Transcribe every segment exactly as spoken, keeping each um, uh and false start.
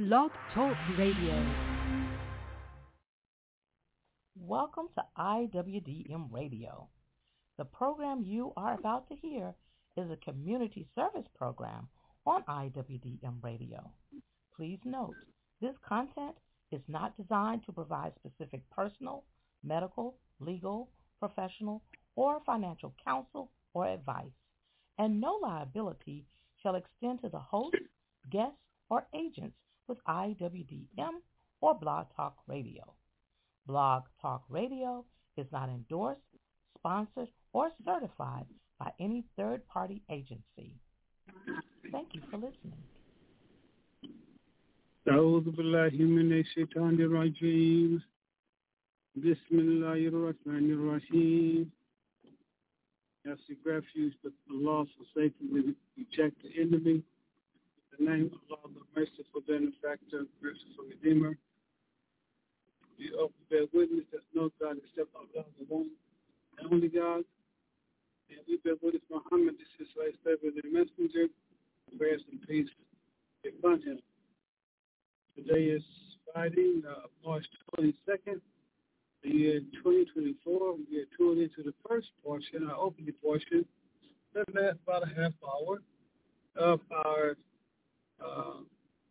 Blog Talk Radio. Welcome to I W D M Radio. The program you are about to hear is a community service program on I W D M Radio. Please note, this content is not designed to provide specific personal, medical, legal, professional, or financial counsel or advice, and no liability shall extend to the host, guests, or agents with I W D M or Blog Talk Radio. Blog Talk Radio is not endorsed, sponsored, or certified by any third-party agency. Thank you for listening. أعوذ بالله من الشيطان الرجيم بسم الله الرحمن الرحيم. I seek refuge with Allah for Satan, reject the enemy. In the name of Allah, the merciful benefactor, merciful redeemer. We open bear witness that no God except Allah, the one and only God. And we bear witness Muhammad, this is his servant and messenger. Prayers and peace be upon him. Today is Friday, uh, March twenty-second, the year twenty twenty-four. We are tuned into the first portion, our opening portion, that lasts about a half hour of our uh,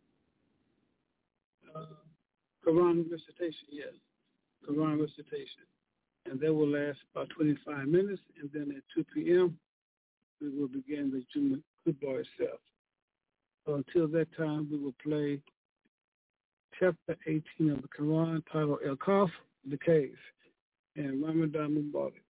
uh, Quran recitation, yes, Quran recitation. And that will last about twenty-five minutes, and then at two p.m., we will begin the Jumu'ah Khutbah itself. So until that time, we will play chapter eighteen of the Quran, titled Al-Kahf, the Cave, and Ramadan Mubarak.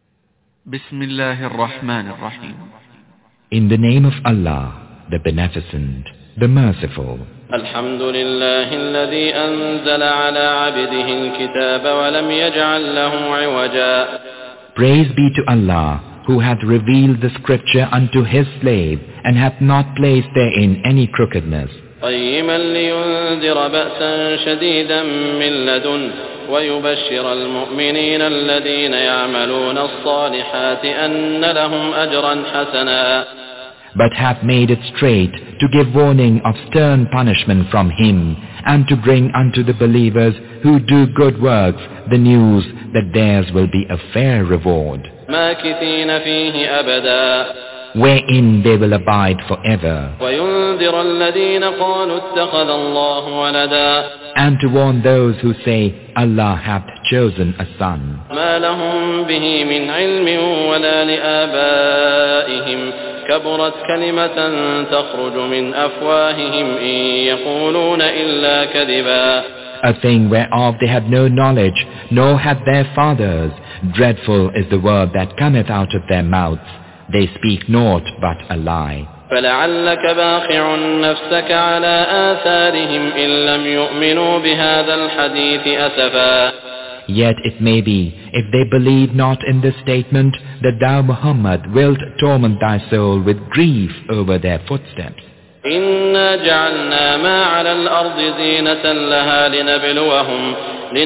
Bismillahir Rahmanir Rahim. In the name of Allah, the Beneficent, the Merciful. الحمد لله الذي أنزل على عبده الكتاب ولم يجعل له عوجا. Praise be to Allah, who hath revealed the scripture unto his slave, and hath not placed therein any crookedness. قيما لينذر بأسا شديدا من لدن ويبشر المؤمنين الذين يعملون الصالحات أن لهم أجرا حسنا. But hath made it straight to give warning of stern punishment from him, and to bring unto the believers who do good works the news that theirs will be a fair reward, ماكثين فيه أبدا. wherein they will abide forever, وينذر الذين قالوا اتخذ الله ولدا. and to warn those who say, Allah hath chosen a son. ما لهم به من علم ولا لآبائهم كبرت كلمة تخرج من أفواههم إن يقولون إلا كذبا. A thing whereof they had no knowledge, nor had their fathers. Dreadful is the word that cometh out of their mouths. They speak naught but a lie. فلعلك باخع نفسك على آثارهم إن لم يؤمنوا بهذا الحديث أسفا. Yet it may be, if they believe not in this statement, that thou, Muhammad, wilt torment thy soul with grief over their footsteps. إنا جعلنا ما على الأرض زينة لها لنبلوهم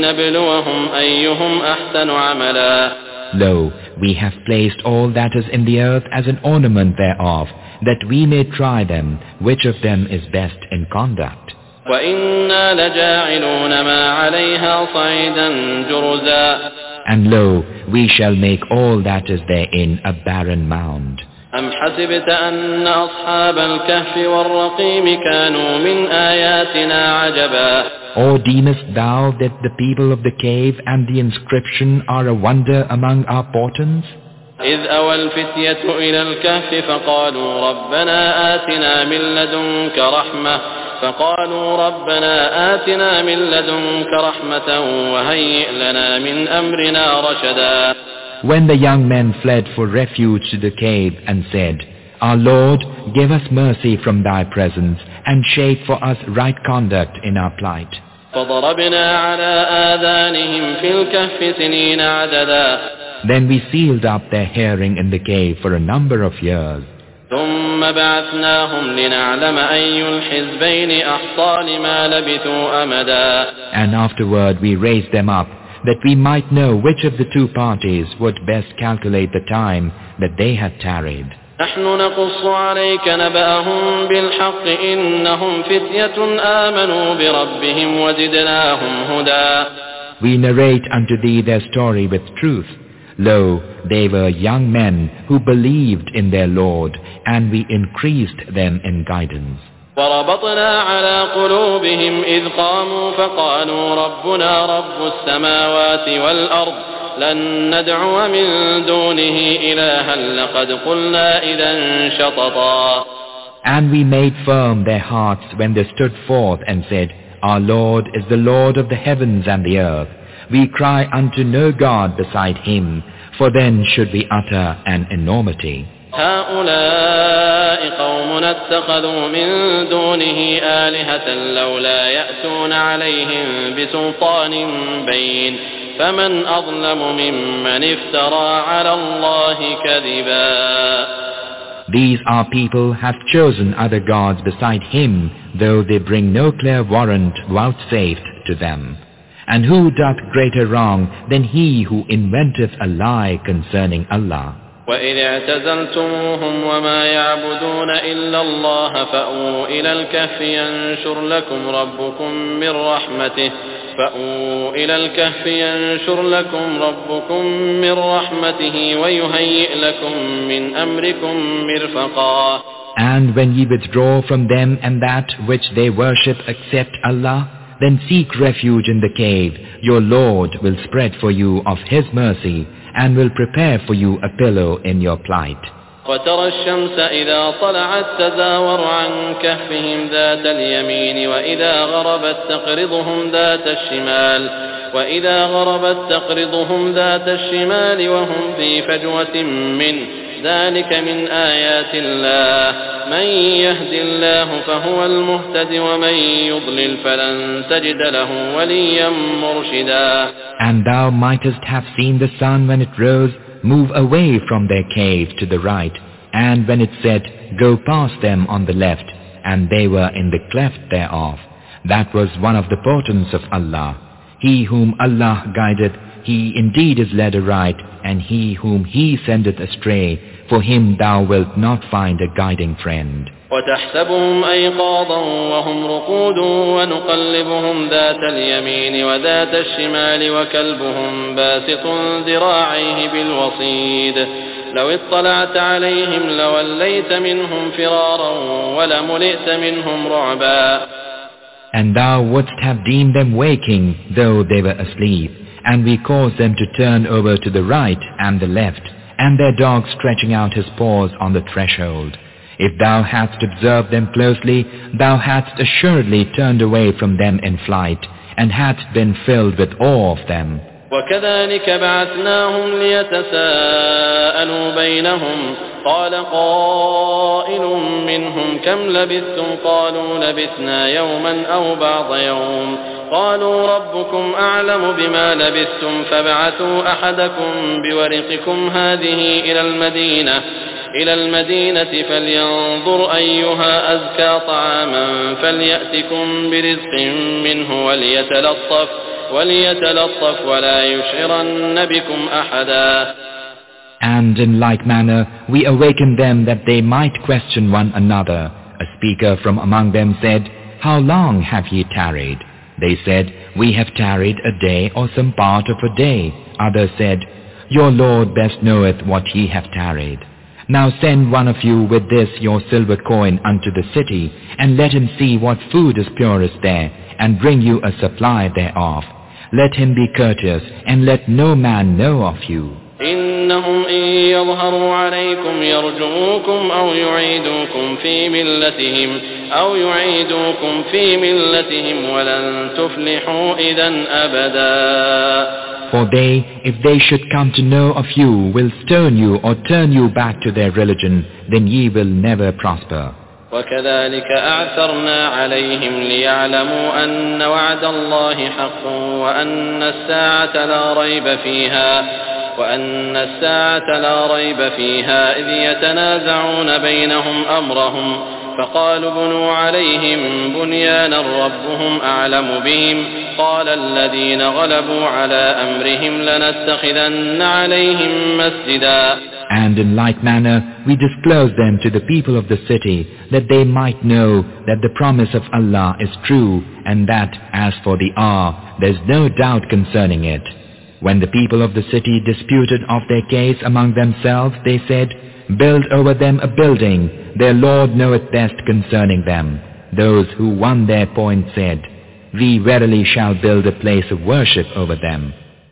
لنبلوهم أيهم أحسن عملا. Lo, we have placed all that is in the earth as an ornament thereof, that we may try them, which of them is best in conduct. وَإِنَّا لَجَاعِلُونَ مَا عَلَيْهَا صَعِيدًا جُرُزًا. And lo, we shall make all that is therein a barren mound. أَمْ حَسِبْتَ أَنَّ أَصْحَابَ الْكَهْفِ وَالرَّقِيمِ كَانُوا مِنْ آيَاتِنَا عَجَبًا. Or deemest thou that the people of the cave and the inscription are a wonder among our portents? إذ أوى الفتية إلى الكهف فقالوا ربنا آتنا من لدنك رحمة فقالوا ربنا آتنا من لدنك رحمة وهيئ لنا من أمرنا رشدا. When the young men fled for refuge to the cave and said, Our Lord, give us mercy from thy presence and shape for us right conduct in our plight. فضربنا على آذانهم في الكهف سنين عددا. Then we sealed up their hearing in the cave for a number of years. ثم بعثناهم لنعلم أي الحزبين أحصى لما لبثوا أمدا. And afterward we raised them up, that we might know which of the two parties would best calculate the time that they had tarried. نحن نقص عليك نبأهم بالحق إنهم فتية آمنوا بربهم وزدناهم هدى. We narrate unto thee their story with truth. Lo, they were young men who believed in their Lord, and we increased them in guidance. وربطنا على قلوبهم إذ قاموا فقالوا ربنا رب السماوات والأرض لن ندعو من دونه إلها لقد قلنا إذا شططا. And we made firm their hearts when they stood forth and said, Our Lord is the Lord of the heavens and the earth. We cry unto no God beside him, for then should we utter an enormity. هؤلاء قوم اتخذوا من دونه آلهة لولا يأتون عليهم بسلطان بين فمن أظلم ممن افترى على الله كذبا. These our people have chosen other gods beside him, though they bring no clear warrant vouchsafed to them. And who doth greater wrong than he who inventeth a lie concerning Allah? وإذ اعتزلتموهم وما يعبدون إلا الله فأووا إلى الكهف ينشر لكم ربكم من رحمته فأووا إلى الكهف ينشر لكم ربكم من رحمته ويهيئ لكم من أمركم مرفقا. And when ye withdraw from them and that which they worship except Allah, then seek refuge in the cave. Your Lord will spread for you of His mercy and will prepare for you a pillow in your plight. وترى الشمس إذا طلعت تزاور عن كهفهم ذات اليمين وإذا غربت تقرضهم ذات الشمال وإذا غربت تقرضهم ذات الشمال وهم في فجوة منه ذلك من آيات الله من يهد الله فهو المهتد ومن يضلل فلن تجد له وليا مرشدا. And thou mightest have seen the sun when it rose move away from their cave to the right, and when it set, go past them on the left, and they were in the cleft thereof. That was one of the portents of Allah. He whom Allah guideth, he indeed is led aright, and he whom he sendeth astray, for him thou wilt not find a guiding friend. وتحسبهم أيقاظا وهم رقود ونقلبهم ذات اليمين وذات الشمال وكلبهم باسط ذراعيه بالوصيد لو اطلعت عليهم لوليت منهم فرارا ولملئت منهم رعبا. And thou wouldst have deemed them waking, though they were asleep, and we caused them to turn over to the right and the left, and their dog stretching out his paws on the threshold. If thou hadst observed them closely, thou hadst assuredly turned away from them in flight, and hadst been filled with awe of them. وكذلك بعثناهم ليتساءلوا بينهم قال قائل منهم كم لبثتم قالوا لبثنا يوما أو بعض يوم قالوا ربكم أعلم بما لبثتم فابعثوا أحدكم بورقكم هذه إلى المدينة إلى المدينة فلينظر أيها أزكى طعاما فليأتكم برزق منه وليتلطف وليتلطف ولا يشعرن بكم أحدا. And in like manner we awakened them that they might question one another. A speaker from among them said, How long have ye tarried? They said, We have tarried a day or some part of a day. Others said, Your Lord best knoweth what ye have tarried. Now send one of you with this your silver coin unto the city, and let him see what food is purest there, and bring you a supply thereof. Let him be courteous, and let no man know of you. إنهم إن يظهروا عليكم يرجموكم أو يعيدوكم في ملتهم أو يعيدوكم في ملتهم ولن تفلحوا إذا أبدا. For they, if they should come to know of you, will stone you or turn you back to their religion, then ye will never prosper. وكذلك أعثرنا عليهم ليعلموا أن وعد الله حق وأن الساعة لا ريب فيها وأن الساعة لا ريب فيها إذ يتنازعون بينهم أمرهم فقالوا بنوا عليهم بنيانا ربهم أعلم بهم قال الذين غلبوا على أمرهم لنتخذن عليهم مسجدا. And in like manner, we disclose them to the people of the city, that they might know that the promise of Allah is true, and that, as for the hour, there is no doubt concerning it. When the people of the city disputed of their case among themselves, they said, "Build over them a building, their Lord knoweth best concerning them." Those who won their point said, "We verily shall build a place of worship over them."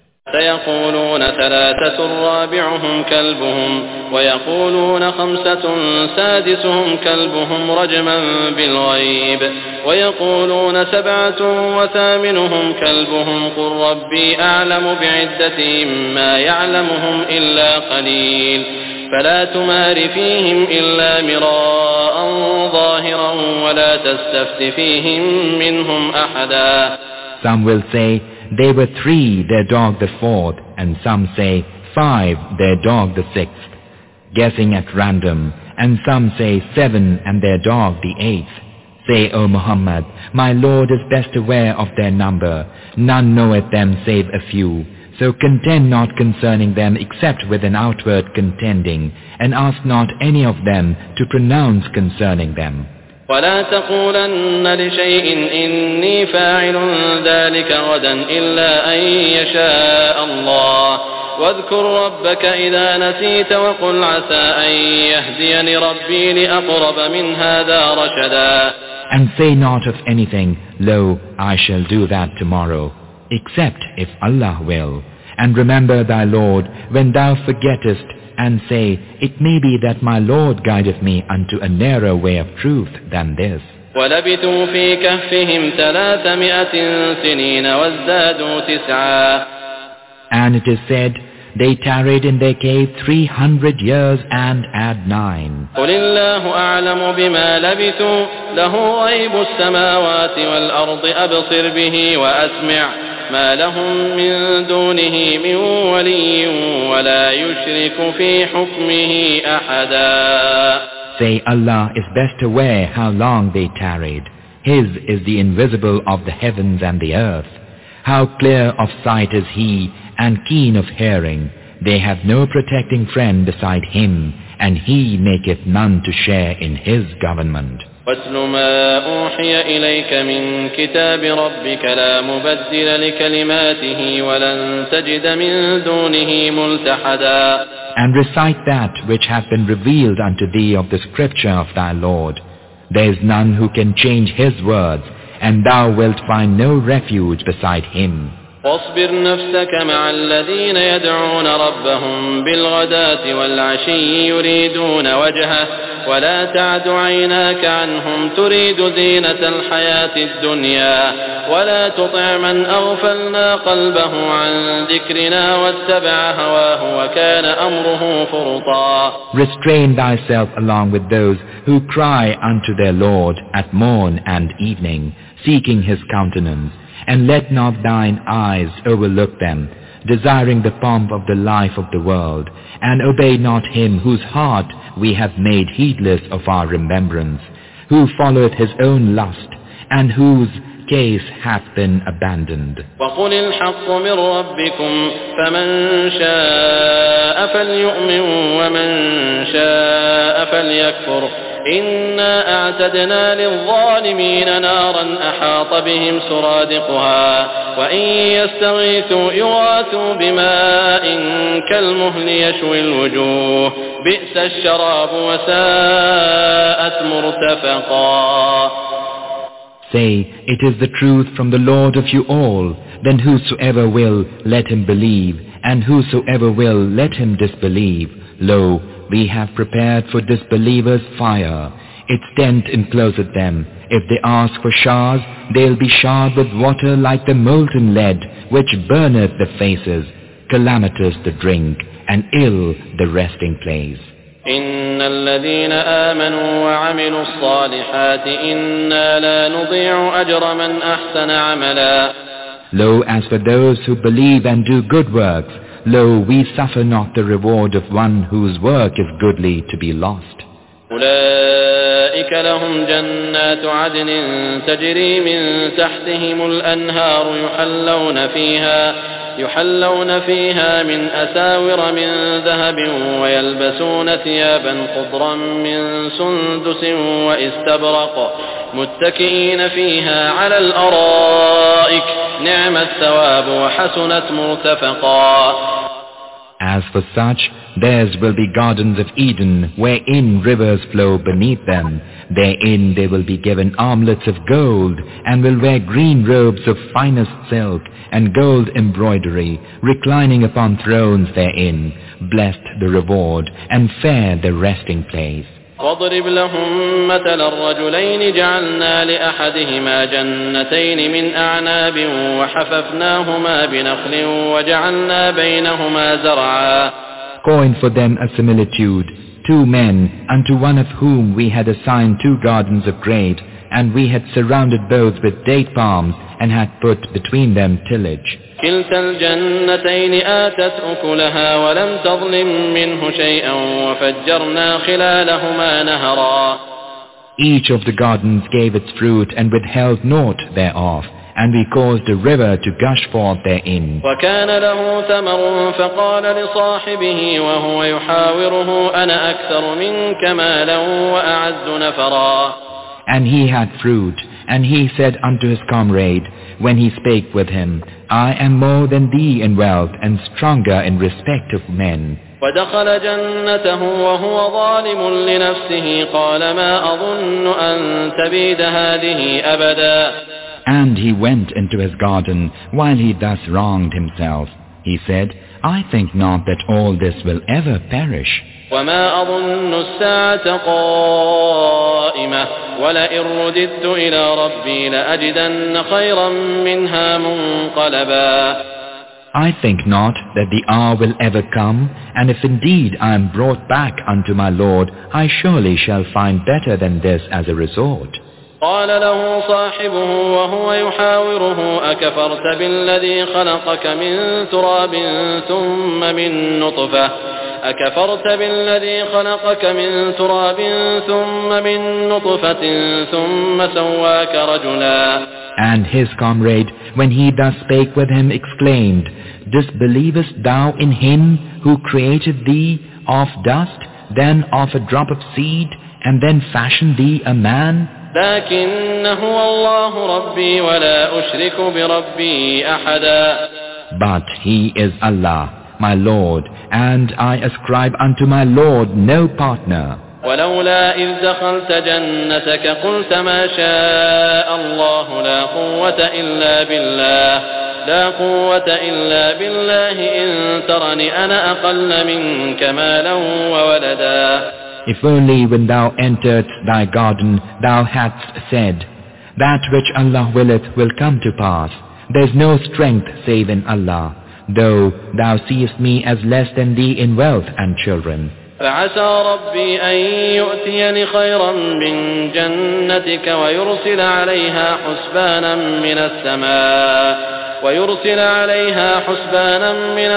سيقولون ثلاثة رابعهم كلبهم ويقولون خمسة سادسهم كلبهم رجما بالغيب ويقولون سبعة وثامنهم كلبهم قل ربي أعلم بعدتهم ما يعلمهم إلا قليل فلا تمار فيهم إلا مراء ظاهرا ولا تستفت فيهم منهم أحدا. Some will say, "They were three, their dog the fourth," and some say, "Five, their dog the sixth," guessing at random, and some say, "Seven, and their dog the eighth." Say, O Muhammad, my Lord is best aware of their number. None knoweth them save a few. So contend not concerning them except with an outward contending, and ask not any of them to pronounce concerning them. ولا تقولن لشيء إني فاعل ذلك غدا إلا أن يشاء الله واذكر ربك إذا نسيت وقل عسى أن يهديني ربي لأقرب من هذا رشدا. And say not of anything, "Lo, I shall do that tomorrow," except if Allah will. And remember thy Lord when thou forgettest, and say, "It may be that my Lord guideth me unto a nearer way of truth than this." وَلَبِثُوا فِي كَهْفِهِمْ ثَلَاثَمِائَةٍ سِنِينَ وَازْدَادُوا تِسْعًا. And it is said, they tarried in their cave three hundred years and add nine. قُلِ اللَّهُ أَعْلَمُ بِمَا لَبِثُوا لَهُ غَيْبُ السَّمَاوَاتِ وَالْأَرْضِ أَبْصِرْ بِهِ وَأَسْمِعْ ما لهم من دونه من ولي ولا يشرك في حكمه أحدا. Say, Allah is best aware how long they tarried. His is the invisible of the heavens and the earth. How clear of sight is He and keen of hearing. They have no protecting friend beside Him, and He maketh none to share in His government. وَاتْلُ مَا أُوحِيَ إِلَيْكَ مِنْ كِتَابِ رَبِّكَ لَا مُبَدِّلَ لِكَلِمَاتِهِ وَلَنْ تَجِدَ مِنْ دُونِهِ مُلْتَحَدًا. And recite that which hath been revealed unto thee of the scripture of thy Lord. There is none who can change His words, and thou wilt find no refuge beside Him. واصبر نفسك مع الذين يدعون ربهم بالغداة والعشي يريدون وجهه ولا تعد عيناك عنهم تريد زينة الحياة الدنيا ولا تطع من أغفلنا قلبه عن ذكرنا واتبع هواه وكان أمره فرطا. Restrain thyself along with those who cry unto their Lord at morn and evening, seeking His countenance. And let not thine eyes overlook them, desiring the pomp of the life of the world, and obey not him whose heart we have made heedless of our remembrance, who followeth his own lust, and whose case hath been abandoned. وَقُلِ الْحَقُّ مِنْ رَبِّكُمْ فَمَنْ شَاءَ فَلْيُؤْمِنْ وَمَنْ شَاءَ فَلْيَكْفُرْ إِنَّا أَعْتَدْنَا لِلظَّالِمِينَ نَارًا أَحَاطَ بِهِمْ سُرَادِقُهَا وَإِنْ يَسْتَغِيثُوا يُغَاثُوا بِمَاءٍ كَالْمُهْلِ يَشْوِي الْوُجُوهَ بِئْسَ الشَّرَابُ وَسَاءَتْ مُرْتَفَقًا. Say, it is the truth from the Lord of you all. Then whosoever will, let him believe, and whosoever will, let him disbelieve. Lo, we have prepared for disbelievers fire. Its tent encloseth them. If they ask for showers, they'll be showered with water like the molten lead, which burneth the faces. Calamitous the drink, and ill the resting place. إن الذين آمنوا وعملوا الصالحات إنا لا نضيع أجر من أحسن عملا. Lo, as for those who believe and do good works, lo, we suffer not the reward of one whose work is goodly to be lost. أولئك لهم جنات عدن تجري من تحتهم الأنهار يحلون فيها يحلون فيها من أساور من ذهب ويلبسون ثيابا خضرا من سندس واستبرق متكئين فيها على الأرائك نعم الثواب وحسنت مرتفقا. As for such, theirs will be gardens of Eden, wherein rivers flow beneath them. Therein they will be given armlets of gold, and will wear green robes of finest silk, and gold embroidery, reclining upon thrones therein. Blessed the reward, and fair the resting place. واضرب لهم مثل الرجلين جعلنا لأحدهما جنتين من أعناب وحففناهما بنخل وجعلنا بينهما زرعا. Coin for them a similitude, two men, unto one of whom we had assigned two gardens of grapes, and we had surrounded both with date palms, and had put between them tillage. كلتا الجنتين آتت أكلها ولم تظلم منه شيئا وفجرنا خلالهما نهرا. Each of the gardens gave its fruit and withheld naught thereof, and we caused a river to gush forth therein. وكان له ثمر فقال لصاحبه وهو يحاوره أنا أكثر منك مالا وأعز نفرا. And he had fruit, and he said unto his comrade, when he spake with him, I am more than thee in wealth and stronger in respect of men. ودخل جنته وهو ظالم لنفسه قال ما أظن أن تبيد هذه أبدا. And he went into his garden while he thus wronged himself. He said, I think not that all this will ever perish. وما أظن الساعة قائمة ولئن رددت إلى ربي لأجدن خيرا منها منقلبا. I think not that the hour will ever come, and if indeed I am brought back unto my Lord, I surely shall find better than this as a resort. قال له صاحبه وهو يحاوره أكفرت بالذي خلقك من تراب ثم من نطفة أكفرت بالذي خلقك من تراب ثم من نطفة ثم سواك رجلا. And his comrade, when he thus spake with him, exclaimed, Disbelievest thou in him who created thee of dust, then of a drop of seed, and then fashioned thee a man? لكن هو الله ربي ولا أشرك بربي أحدا. But he is Allah, my Lord, and I ascribe unto my Lord no partner. ولولا إذ دخلت جنتك قلت ما شاء الله لا قوة إلا بالله لا قوة إلا بالله إن ترني أنا أقل منك مالا وولدا. If only when thou enteredst thy garden thou hadst said, That which Allah willeth will come to pass. There is no strength save in Allah, though thou seest me as less than thee in wealth and children. فعسى ربي أن يؤتيني خيرا من جنتك ويرسل عليها حسبانا من السماء ويرسل عليها حسبانا من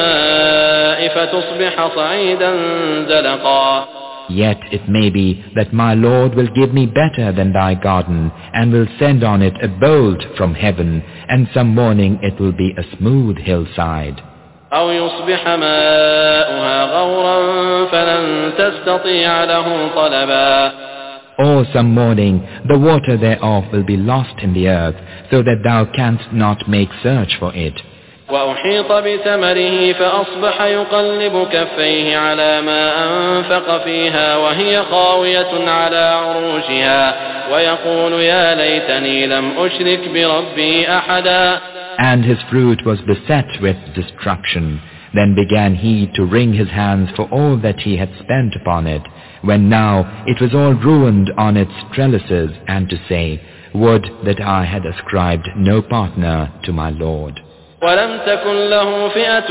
السماء فتصبح صعيدا زلقا. Yet it may be that my Lord will give me better than thy garden, and will send on it a bolt from heaven, and some morning it will be a smooth hillside. أو يصبح ماؤها غورا فلن تستطيع له طلبا. Or some morning the water thereof will be lost in the earth, so that thou canst not make search for it. وأحيط بثمره فأصبح يقلب كفيه على ما أنفق فيها وهي خاوية على عروشها ويقول يا ليتني لم أشرك بربي أحدا. And his fruit was beset with destruction. Then began he to wring his hands for all that he had spent upon it, when now it was all ruined on its trellises, and to say, Would that I had ascribed no partner to my Lord. ولم تكن له فئة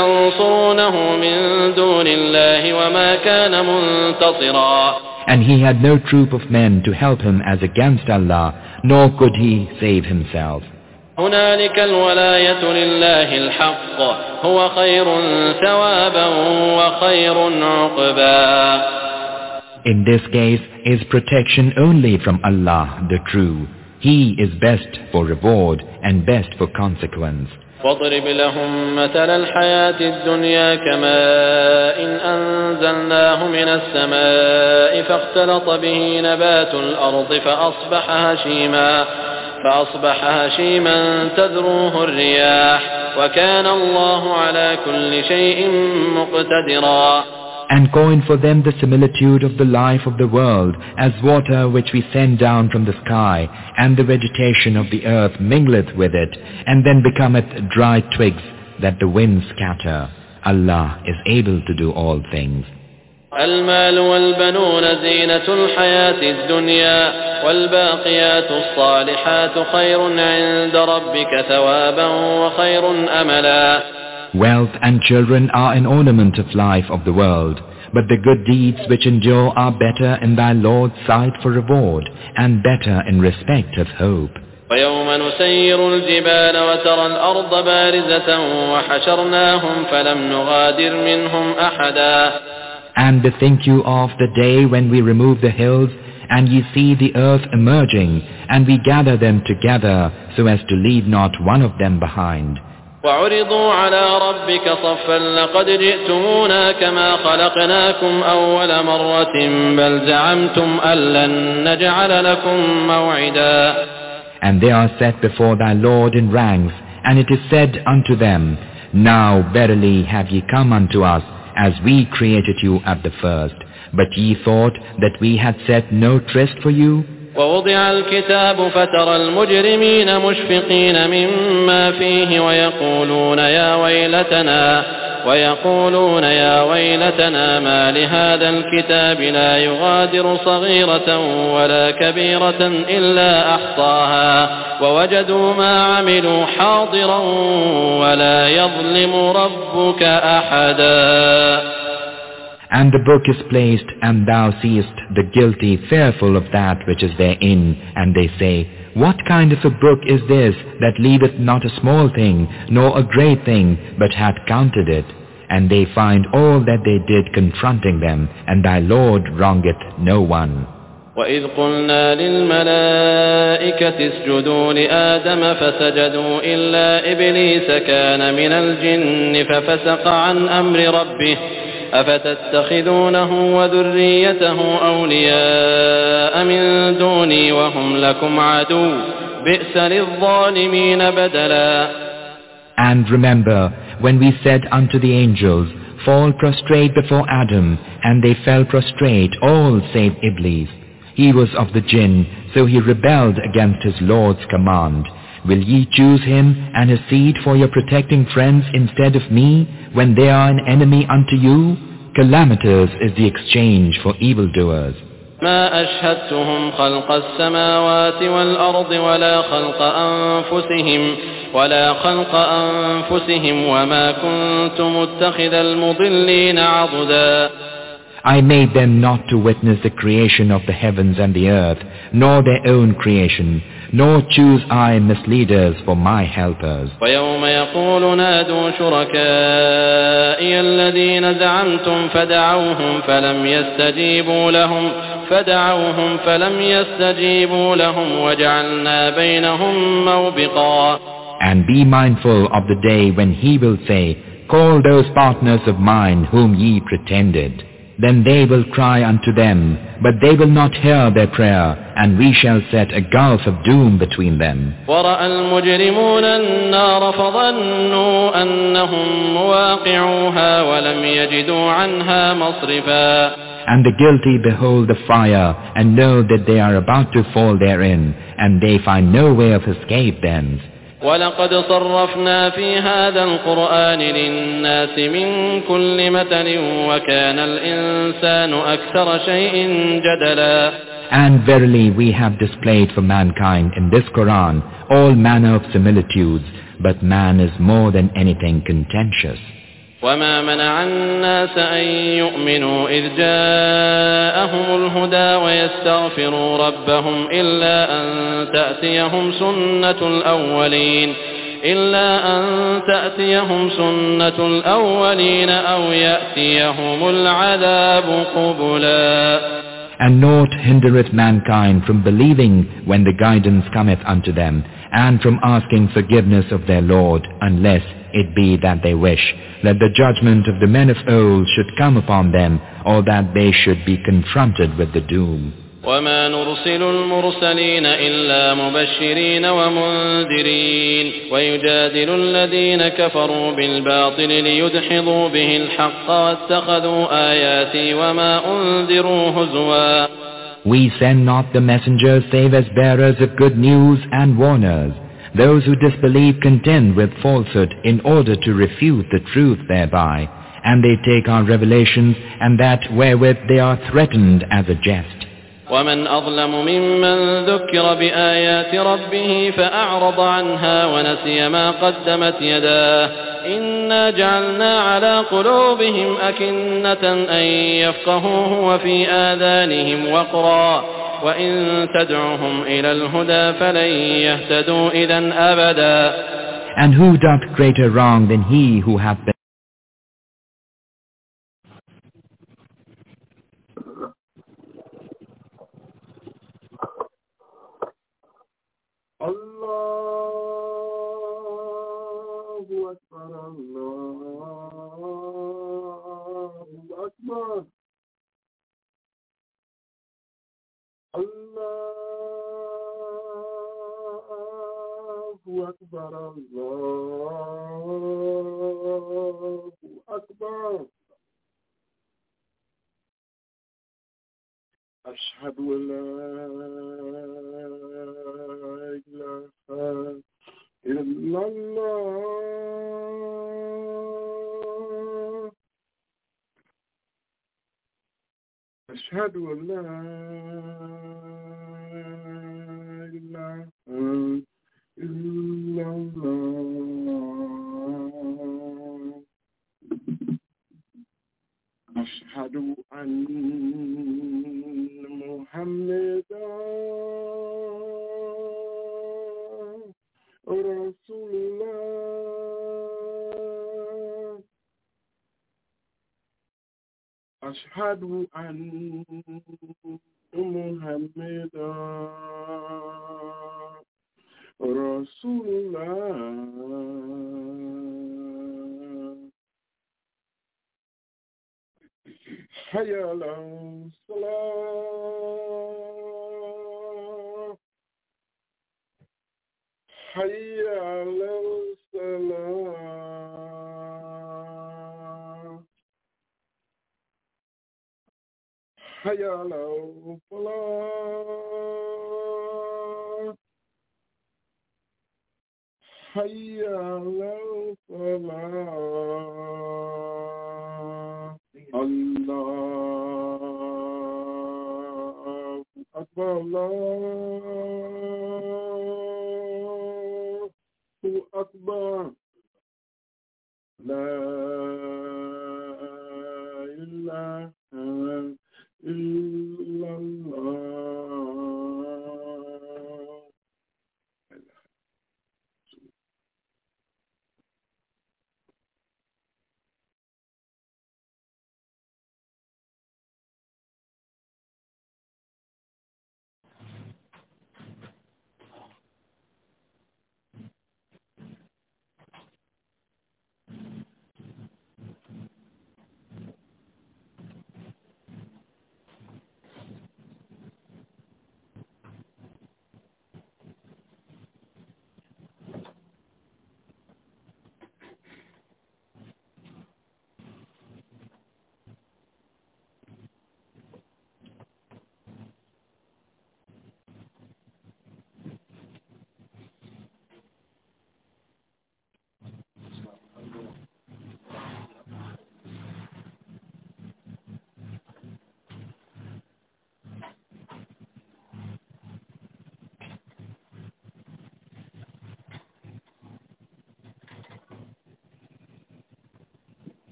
ينصرونه من دون الله وما كان منتصرا. And he had no troop of men to help him as against Allah, nor could he save himself. هنالك الولاية لله الحق هو خير ثوابا وخير عقبا. In this case is protection only from Allah, the true. He is best for reward and best for consequence. واضرب لهم مثل الحياة الدنيا كماء إن أنزلناه من السماء فاختلط به نبات الأرض فأصبح هشيما فأصبح هشيما تذروه الرياح وكان الله على كل شيء مقتدرا. And coin for them the similitude of the life of the world as water which we send down from the sky, and the vegetation of the earth mingleth with it, and then becometh dry twigs that the winds scatter. Allah is able to do all things. المال والبنون زينة الحياة الدنيا والباقيات الصالحات خير عند ربك ثوابا وخير أملا. Wealth and children are an ornament of life of the world, but the good deeds which endure are better in thy Lord's sight for reward, and better in respect of hope. ويوم نسير الجبال وترى الأرض بارزة وحشرناهم فلم نغادر منهم أحدا. And bethink you of the day when we remove the hills, and ye see the earth emerging, and we gather them together so as to leave not one of them behind. وعرضوا على ربك صفا لقد جئتمونا كما خلقناكم أول مرة بل زعمتم أن لن نجعل لكم موعدا. And they are set before thy Lord in ranks, and it is said unto them, Now verily have ye come unto us, as we created you at the first. But ye thought that we had set no tryst for you? ووضع الكتاب فترى المجرمين مشفقين مما فيه ويقولون يا ويلتنا ويقولون يا ويلتنا ما لهذا الكتاب لا يغادر صغيرة ولا كبيرة إلا أحصاها ووجدوا ما عملوا حاضرا ولا يظلم ربك أحدا. And the book is placed, and thou seest the guilty fearful of that which is therein, and they say, What kind of a book is this that leaveth not a small thing, nor a great thing, but hath counted it? And they find all that they did confronting them, and thy Lord wrongeth no one. وإذ قلنا للملائكة اسجدوا لآدم فسجدوا إلا إبليس كان من الجن ففسق عن أمر ربه أفتتخذونه وذريته أولياء من دوني وهم لكم عدو بئس للظالمين بدلا. And remember when we said unto the angels, Fall prostrate before Adam, and they fell prostrate all save Iblis. He was of the jinn, so he rebelled against his Lord's command. Will ye choose him and his seed for your protecting friends instead of me, when they are an enemy unto you? Calamitous is the exchange for evildoers. ما أشهدتهم خلق السماوات والأرض ولا خلق أنفسهم ولا خلق أنفسهم وما كنت متخذ المضلين عضدا. I made them not to witness the creation of the heavens and the earth, nor their own creation, nor choose I misleaders for my helpers. ويوم يقول نادوا شركائي الذين زعمتم فدعوهم فلم يستجيبوا لهم فدعوهم فلم يستجيبوا لهم وجعلنا بينهم موبقا. And be mindful of the day when he will say, Call those partners of mine whom ye pretended. Then they will cry unto them, but they will not hear their prayer, and we shall set a gulf of doom between them. ورأى المجرمون النار فظنوا أنهم مواقعوها ولم يجدوا عنها مصرفا. And the guilty behold the fire, and know that they are about to fall therein, and they find no way of escape thence. ولقد صرفنا في هذا القرآن للناس من كل مثل وكان الإنسان أكثر شيء جدلا. And verily we have displayed for mankind in this Quran all manner of similitudes, but man is more than anything contentious. وما منع الناس أن يؤمنوا إذ جاءهم الهدى ويستغفروا ربهم إلا أن تأتيهم سنة الأولين إلا أن تأتيهم سنة الأولين أو يأتيهم العذاب قبلا. And naught hindereth mankind from believing when the guidance cometh unto them, and from asking forgiveness of their Lord, unless it be that they wish that the judgment of the men of old should come upon them, or that they should be confronted with the doom. وما نرسل المرسلين إلا مبشرين ومنذرين ويجادل الذين كفروا بالباطل ليدحضوا به الحق واتخذوا آياتي وما أنذروا هزوا. We send not the messengers save as bearers of good news and warners. Those who disbelieve contend with falsehood in order to refute the truth thereby, and they take our revelations and that wherewith they are threatened as a jest. ومن أظلم ممن ذكر بآيات ربه فأعرض عنها ونسي ما قدمت يداه إنا جعلنا على قلوبهم أكنة أن يفقهوه وفي آذانهم وقرا وإن تدعهم إلى الهدى فلن يهتدوا إذا أبدا. And who doth greater wrong than he who hath been Allahu Akbar, Allahu Akbar, Allahu Akbar, Allahu Akbar. أشهد أن لا إله إلا الله أشهد أن لا إله إلا الله أشهد أن محمدا رسول الله أشهد أن محمدا رسول الله حي على الصلاة حي على الصلاة حي على الفلاح حي على الفلاح الله أكبر الله أكبر لا إله إلا الله.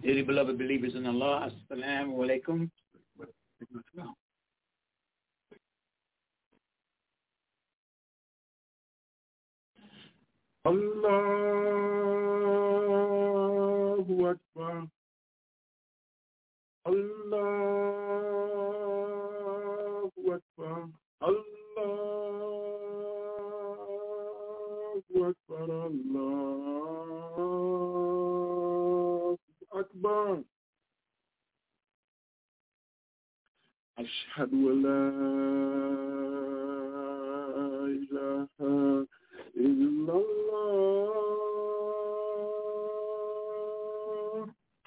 Dearly beloved believers in Allah, Assalamu alaikum. Allahu Akbar. Allahu Akbar. Allahu Akbar. Allahu Akbar. Ashhadu an la ilaha illallah.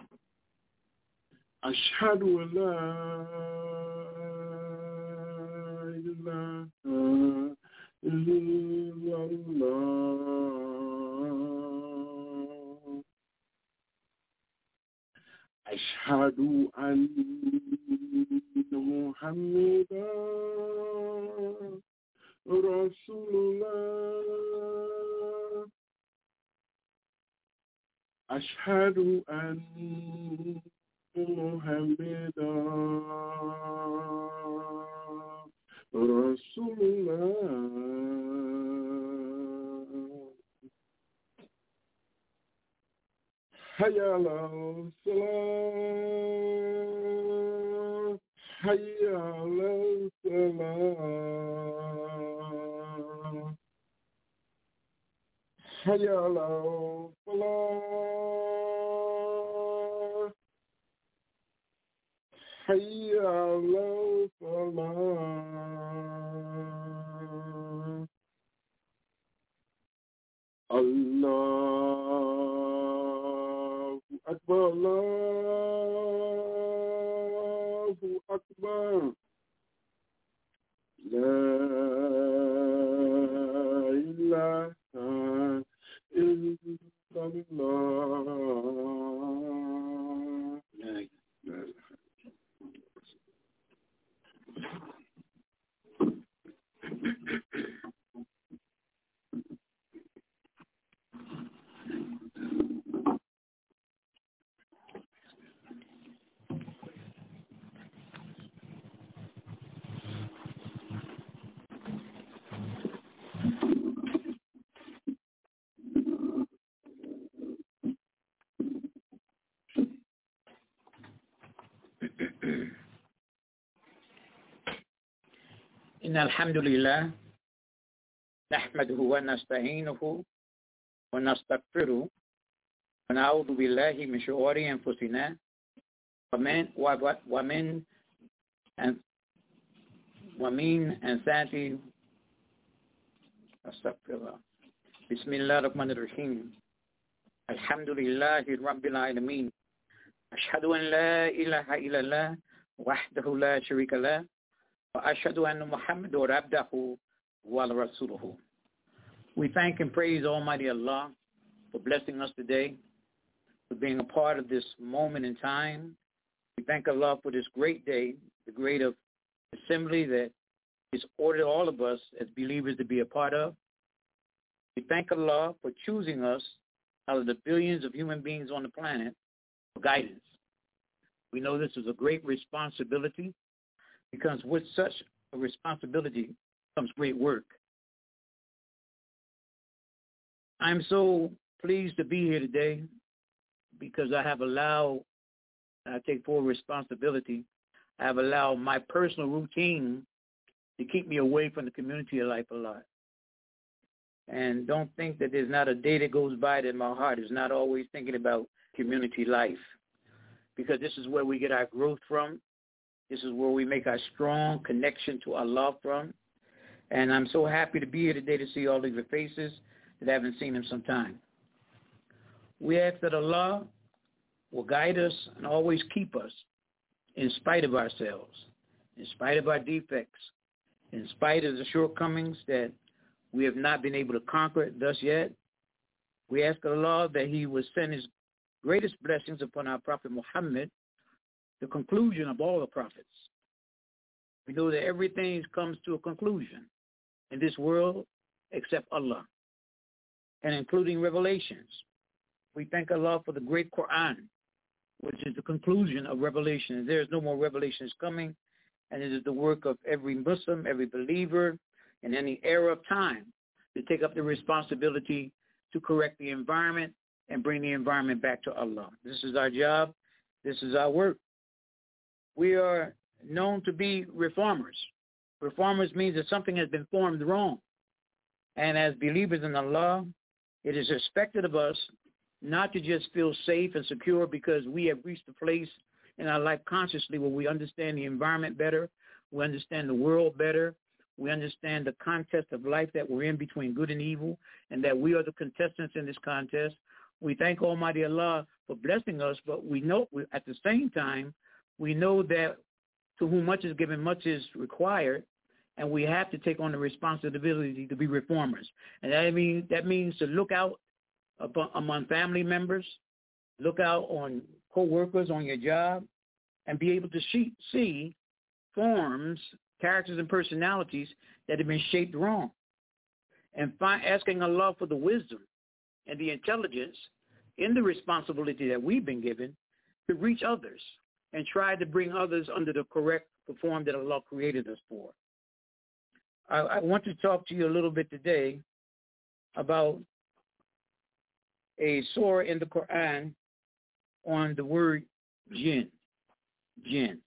Ashhadu an la ilaha illallah. Ashhadu anna Muhammadan Rasulullah. Ashhadu anna Muhammadan Rasulullah. Hayya ala salah. Hayya ala salah. Hayya ala salah. Hayya ala salah. Allahu Akbar. Allahu Akbar. La ilaha illallah. La ilaha. إن الحمد لله نحمده ونستعينه ونستغفره ونعوذ بالله من شرور أنفسنا ومن ومن ومن أنسات أستغفر الله. بسم الله الرحمن الرحيم. الحمد لله رب العالمين. أشهد أن لا إله إلا الله وحده لا شريك له وأشهد أن محمد عبده ورسوله. We thank and praise Almighty Allah for blessing us today, for being a part of this moment in time. We thank Allah for this great day, the great of assembly that is ordered all of us as believers to be a part of. We thank Allah for choosing us out of the billions of human beings on the planet for guidance. We know this is a great responsibility, because with such a responsibility comes great work. I'm so pleased to be here today because I have allowed, I take full responsibility, I have allowed my personal routine to keep me away from the community of life a lot. And don't think that there's not a day that goes by that my heart is not always thinking about community life, because this is where we get our growth from. This is where we make our strong connection to Allah from. And I'm so happy to be here today to see all of your faces that I haven't seen in some time. We ask that Allah will guide us and always keep us in spite of ourselves, in spite of our defects, in spite of the shortcomings that we have not been able to conquer thus yet. We ask Allah that he will send his greatest blessings upon our Prophet Muhammad, the conclusion of all the prophets. We know that everything comes to a conclusion in this world except Allah, and including revelations. We thank Allah for the great Quran, which is the conclusion of Revelation. There is no more revelations coming, and it is the work of every Muslim, every believer, in any era of time to take up the responsibility to correct the environment and bring the environment back to Allah. This is our job. This is our work. We are known to be reformers. Reformers means that something has been formed wrong. And as believers in Allah, it is expected of us not to just feel safe and secure because we have reached a place in our life consciously where we understand the environment better, we understand the world better, we understand the contest of life that we're in between good and evil, and that we are the contestants in this contest. We thank Almighty Allah for blessing us, but we know at the same time, we know that to whom much is given, much is required, and we have to take on the responsibility to be reformers. And that means, that means to look out upon, among family members, look out on co-workers on your job, and be able to see, see forms, characters, and personalities that have been shaped wrong. And find, asking Allah for the wisdom and the intelligence in the responsibility that we've been given to reach others and try to bring others under the correct form that Allah created us for. I, I want to talk to you a little bit today about a surah in the Quran on the word jinn, jinn.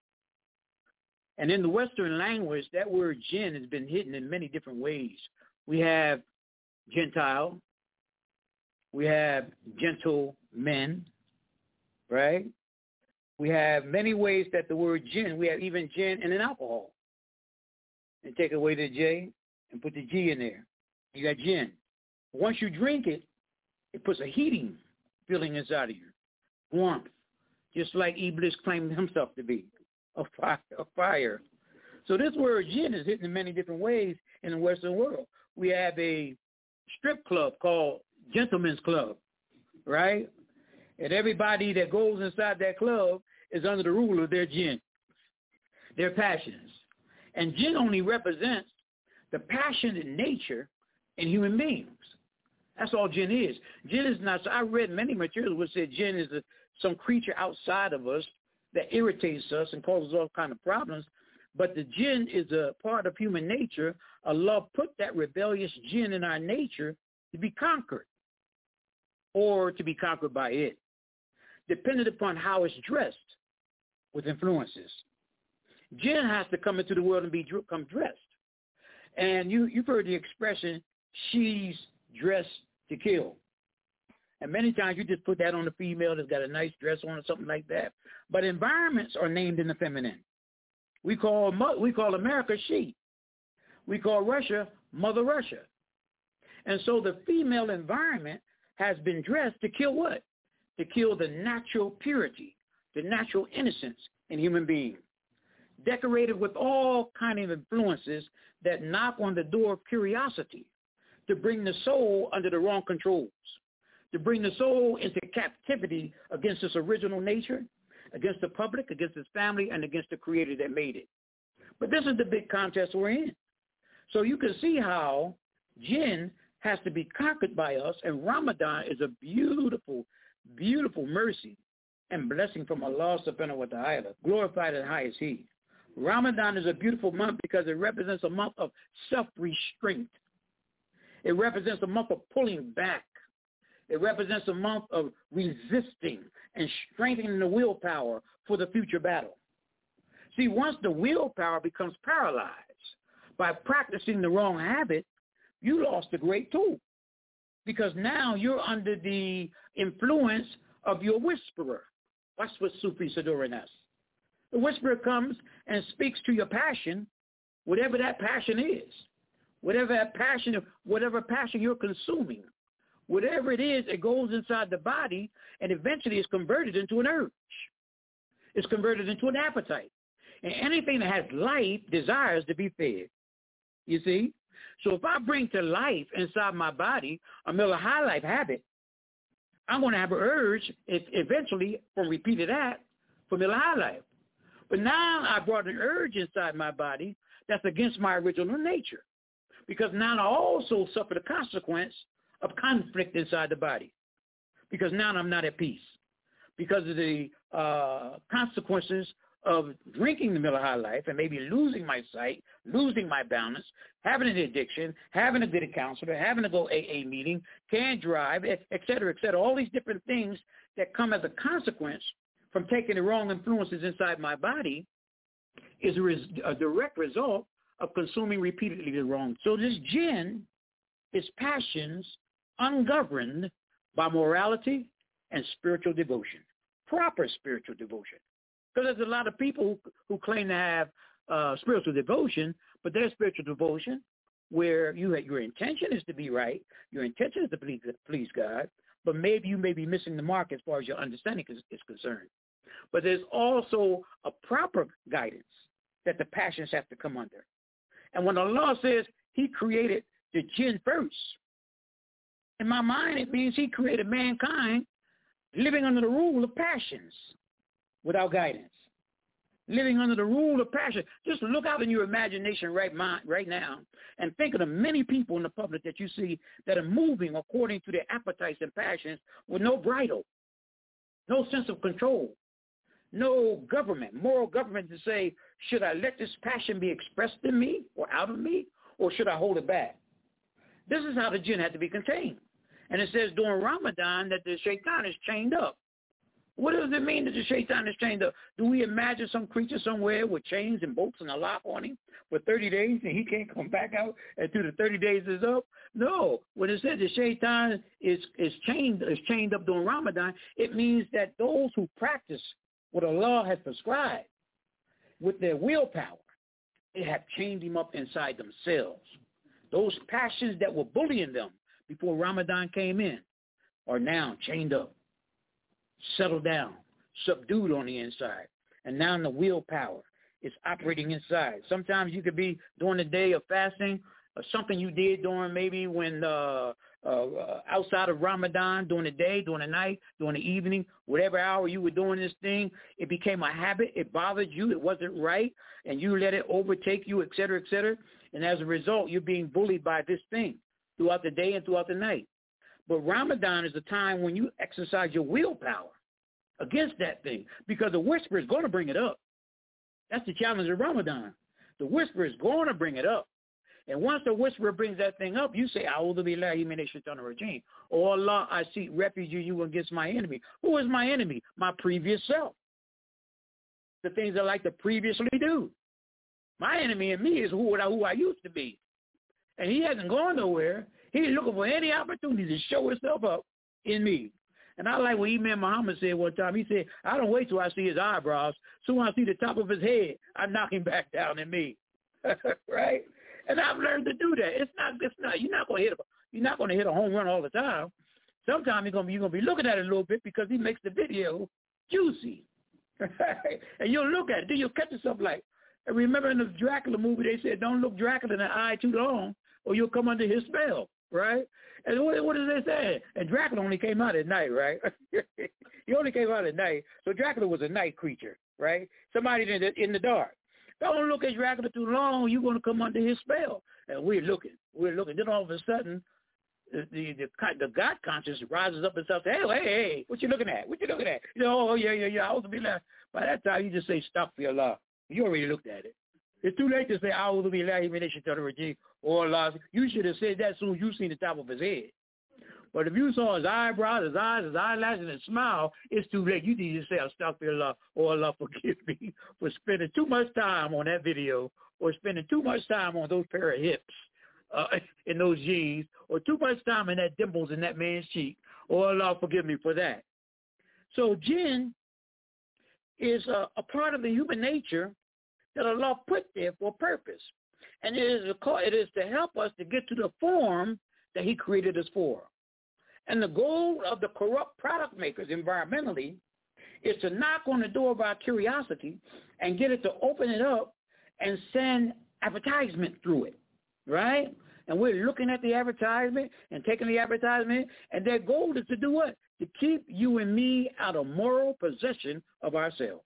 And in the Western language, that word jinn has been hidden in many different ways. We have Gentile, we have gentlemen, right? We have many ways that the word jinn, we have even gin in an alcohol. And take away the J and put the G in there. You got gin. Once you drink it, it puts a heating feeling inside of you, warmth, just like Iblis claimed himself to be, a fire. A fire. So this word jinn is hidden in many different ways in the Western world. We have a strip club called Gentlemen's Club, right? And everybody that goes inside that club is under the rule of their jinn, their passions. And jinn only represents the passionate nature in human beings. That's all jinn is. Jinn is not, so I read many materials which said jinn is a, some creature outside of us that irritates us and causes all kind of problems. But the jinn is a part of human nature. Allah put that rebellious jinn in our nature to be conquered or to be conquered by it, depending upon how it's dressed with influences. Jinn has to come into the world and be come dressed. And you, you've heard the expression, she's dressed to kill. And many times you just put that on the female that's got a nice dress on or something like that. But environments are named in the feminine. We call we call America she. We call Russia Mother Russia. And so the female environment has been dressed to kill what? To kill the natural purity, the natural innocence in human beings. Decorated with all kind of influences that knock on the door of curiosity to bring the soul under the wrong controls, to bring the soul into captivity against its original nature, against the public, against its family, and against the creator that made it. But this is the big contest we're in. So you can see how jinn has to be conquered by us, and Ramadan is a beautiful, beautiful mercy and blessing from Allah subhanahu wa ta'ala. Glorified and high is He. Ramadan is a beautiful month because it represents a month of self-restraint. It represents a month of pulling back. It represents a month of resisting and strengthening the willpower for the future battle. See, once the willpower becomes paralyzed by practicing the wrong habit, you lost a great tool because now you're under the influence of your whisperer. That's what Sufi Sadurin is. The whisperer comes and speaks to your passion, whatever that passion is, whatever that passion, whatever passion you're consuming, whatever it is, it goes inside the body and eventually is converted into an urge. It's converted into an appetite. And anything that has life desires to be fed. You see? So if I bring to life inside my body a Miller High Life habit, I'm going to have an urge if, eventually from repeated act for Miller High Life. But now I brought an urge inside my body that's against my original nature. Because now I also suffer the consequence of conflict inside the body. Because now I'm not at peace. because of the uh, consequences of drinking the Miller High Life and maybe losing my sight, losing my balance, having an addiction, having to get a counselor, having to go A A meeting, can't drive, et cetera, et cetera, all these different things that come as a consequence from taking the wrong influences inside my body is a, res- a direct result of consuming repeatedly the wrong. So this jinn is passions ungoverned by morality and spiritual devotion, proper spiritual devotion. Because there's a lot of people who, who claim to have uh, spiritual devotion, but their spiritual devotion where you have, your intention is to be right, your intention is to please, please God, but maybe you may be missing the mark as far as your understanding is, is concerned. But there's also a proper guidance that the passions have to come under. And when Allah says he created the jinn first, in my mind it means he created mankind living under the rule of passions without guidance, living under the rule of passion. Just look out in your imagination right, right now and think of the many people in the public that you see that are moving according to their appetites and passions with no bridle, no sense of control, no government, moral government to say, should I let this passion be expressed in me or out of me, or should I hold it back? This is how the jinn had to be contained. And it says during Ramadan that the shaitan is chained up. What does it mean that the shaitan is chained up? Do we imagine some creature somewhere with chains and bolts and a lock on him for thirty days and he can't come back out until the thirty days is up? No. When it says the shaitan is, is chained is chained up during Ramadan, it means that those who practice what Allah has prescribed with their willpower, they have chained him up inside themselves. Those passions that were bullying them before Ramadan came in are now chained up, settled down, subdued on the inside. And now the willpower is operating inside. Sometimes you could be during the day of fasting, or something you did during maybe when uh, uh, outside of Ramadan, during the day, during the night, during the evening, whatever hour you were doing this thing, it became a habit. It bothered you. It wasn't right. And you let it overtake you, et cetera, et cetera. And as a result, you're being bullied by this thing throughout the day and throughout the night. But Ramadan is the time when you exercise your willpower against that thing, because the whisper is going to bring it up. That's the challenge of Ramadan. The whisper is going to bring it up. And once the whisperer brings that thing up, you say, A'udhu billahi minash shaitanir rajim. Oh Allah, I seek refuge in you against my enemy. Who is my enemy? My previous self. The things I like to previously do. My enemy in me is who I, who I used to be. And he hasn't gone nowhere. He's looking for any opportunity to show himself up in me. And I like what Imam Muhammad said one time. He said, I don't wait till I see his eyebrows. So when I see the top of his head, I knock him back down in me. Right? And I've learned to do that. It's not, it's not, you're not going to hit a, you're not going to hit a home run all the time. Sometimes you're going to be, you're going to be looking at it a little bit because he makes the video juicy. And you'll look at it. Then you'll catch yourself like, and remember in the Dracula movie, they said, don't look Dracula in the eye too long or you'll come under his spell, right? And what, what does they say? And Dracula only came out at night, right? He only came out at night. So Dracula was a night creature, right? Somebody in the, in the dark. Don't look at Dracula too long, you're going to come under his spell. And we're looking. We're looking. Then all of a sudden, the the, the, the God conscious rises up and says, hey, hey, hey, what you looking at? What you looking at? You know, oh, yeah, yeah, yeah, I was to be left. By that time, you just say, stop for Allah. You already looked at it. It's too late to say, I will be like him, or Allah. You should have said that as soon as you seen the top of his head. But if you saw his eyebrows, his eyes, his eyelashes, and his smile, it's too late. You need to say, astaghfirullah, or Allah forgive me for spending too much time on that video, or spending too much time on those pair of hips uh, in those jeans, or too much time in that dimples in that man's cheek, or Allah forgive me for that. So jinn is a, a part of the human nature that Allah put there for a purpose. And it is, a, it is to help us to get to the form that he created us for. And the goal of the corrupt product makers environmentally is to knock on the door of our curiosity and get it to open it up and send advertisement through it, right? And we're looking at the advertisement and taking the advertisement, and their goal is to do what? To keep you and me out of moral possession of ourselves.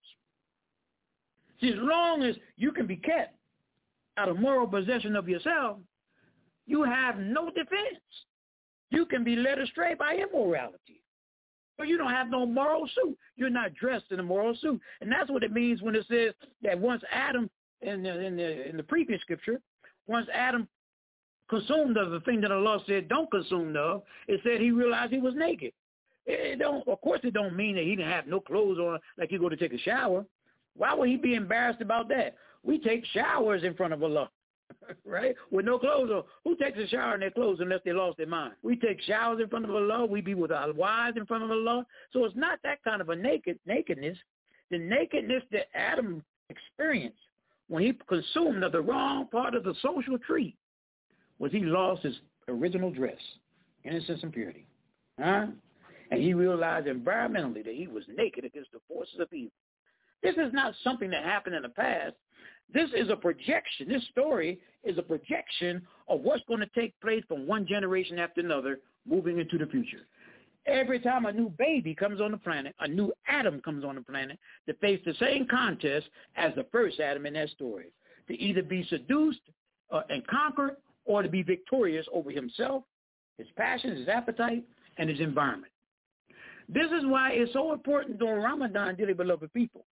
See, as long as you can be kept out of moral possession of yourself, you have no defense. You can be led astray by immorality. So you don't have no moral suit. You're not dressed in a moral suit. And that's what it means when it says that once Adam, in the, in the, in the previous scripture, once Adam consumed of the thing that Allah said don't consume of, it said he realized he was naked. It don't, of course it don't mean that he didn't have no clothes on like you go to take a shower. Why would he be embarrassed about that? We take showers in front of Allah, right? With no clothes on. Who takes a shower in their clothes unless they lost their mind? We take showers in front of Allah. We be with our wives in front of Allah. So it's not that kind of a naked nakedness. The nakedness that Adam experienced when he consumed of the wrong part of the social tree was he lost his original dress, innocence and purity. Huh? And he realized environmentally that he was naked against the forces of evil. This is not something that happened in the past. This is a projection. This story is a projection of what's going to take place from one generation after another moving into the future. Every time a new baby comes on the planet, a new Adam comes on the planet to face the same contest as the first Adam in that story, to either be seduced uh, and conquered or to be victorious over himself, his passions, his appetite, and his environment. This is why it's so important during Ramadan, dearly beloved people,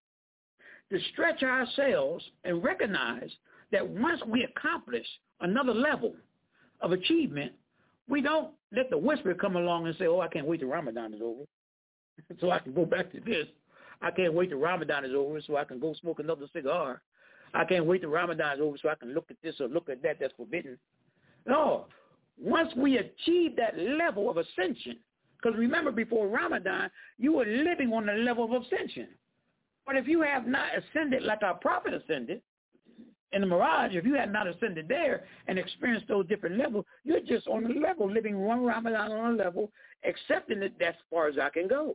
to stretch ourselves and recognize that once we accomplish another level of achievement, we don't let the whisper come along and say, oh, I can't wait till Ramadan is over so I can go back to this. I can't wait till Ramadan is over so I can go smoke another cigar. I can't wait till Ramadan is over so I can look at this or look at that that's forbidden. No. Once we achieve that level of ascension, because remember, before Ramadan, you were living on the level of ascension. But if you have not ascended like our prophet ascended in the Mirage, if you have not ascended there and experienced those different levels, you're just on the level, living one Ramadan on a level, accepting that that's as far as I can go.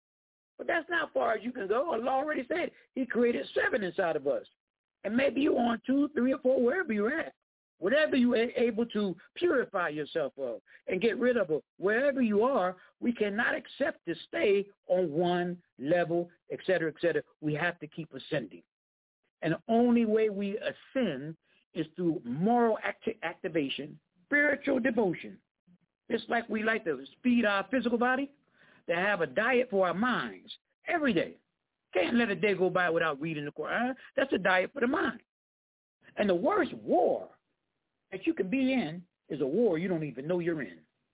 But that's not as far as you can go. Allah already said he created seven inside of us. And maybe you're on two, three, or four, wherever you're at. Whatever you are able to purify yourself of and get rid of it, wherever you are, we cannot accept to stay on one level, et cetera, et cetera. We have to keep ascending. And the only way we ascend is through moral acti- activation, spiritual devotion. Just like we like to feed our physical body, to have a diet for our minds every day. Can't let a day go by without reading the Quran. That's a diet for the mind. And the worst war that you can be in is a war you don't even know you're in.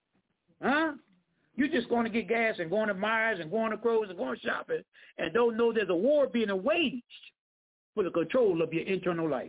Huh? You're just going to get gas and going to Myers and going to Kroger's and going shopping and don't know there's a war being waged for the control of your internal life.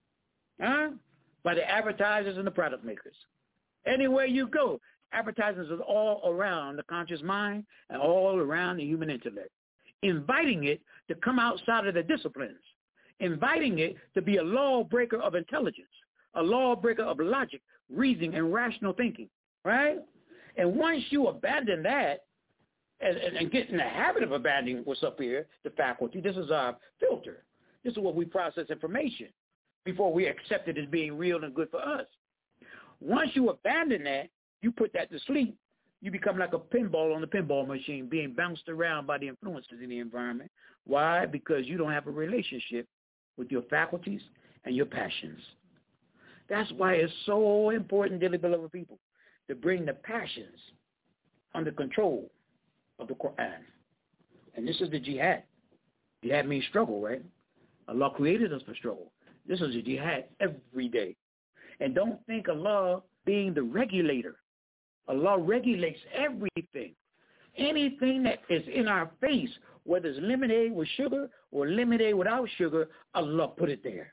Huh? By the advertisers and the product makers. Anywhere you go, advertisers are all around the conscious mind and all around the human intellect, inviting it to come outside of the disciplines, inviting it to be a lawbreaker of intelligence, a lawbreaker of logic, reasoning, and rational thinking, right? And once you abandon that and, and, and get in the habit of abandoning what's up here, the faculty, this is our filter. This is what we process information before we accept it as being real and good for us. Once you abandon that, you put that to sleep, you become like a pinball on the pinball machine being bounced around by the influences in the environment. Why? Because you don't have a relationship with your faculties and your passions. That's why it's so important, dearly beloved people, to bring the passions under control of the Quran. And this is the jihad. Jihad means struggle, right? Allah created us for struggle. This is a jihad every day. And don't think Allah being the regulator. Allah regulates everything. Anything that is in our face, whether it's lemonade with sugar or lemonade without sugar, Allah put it there.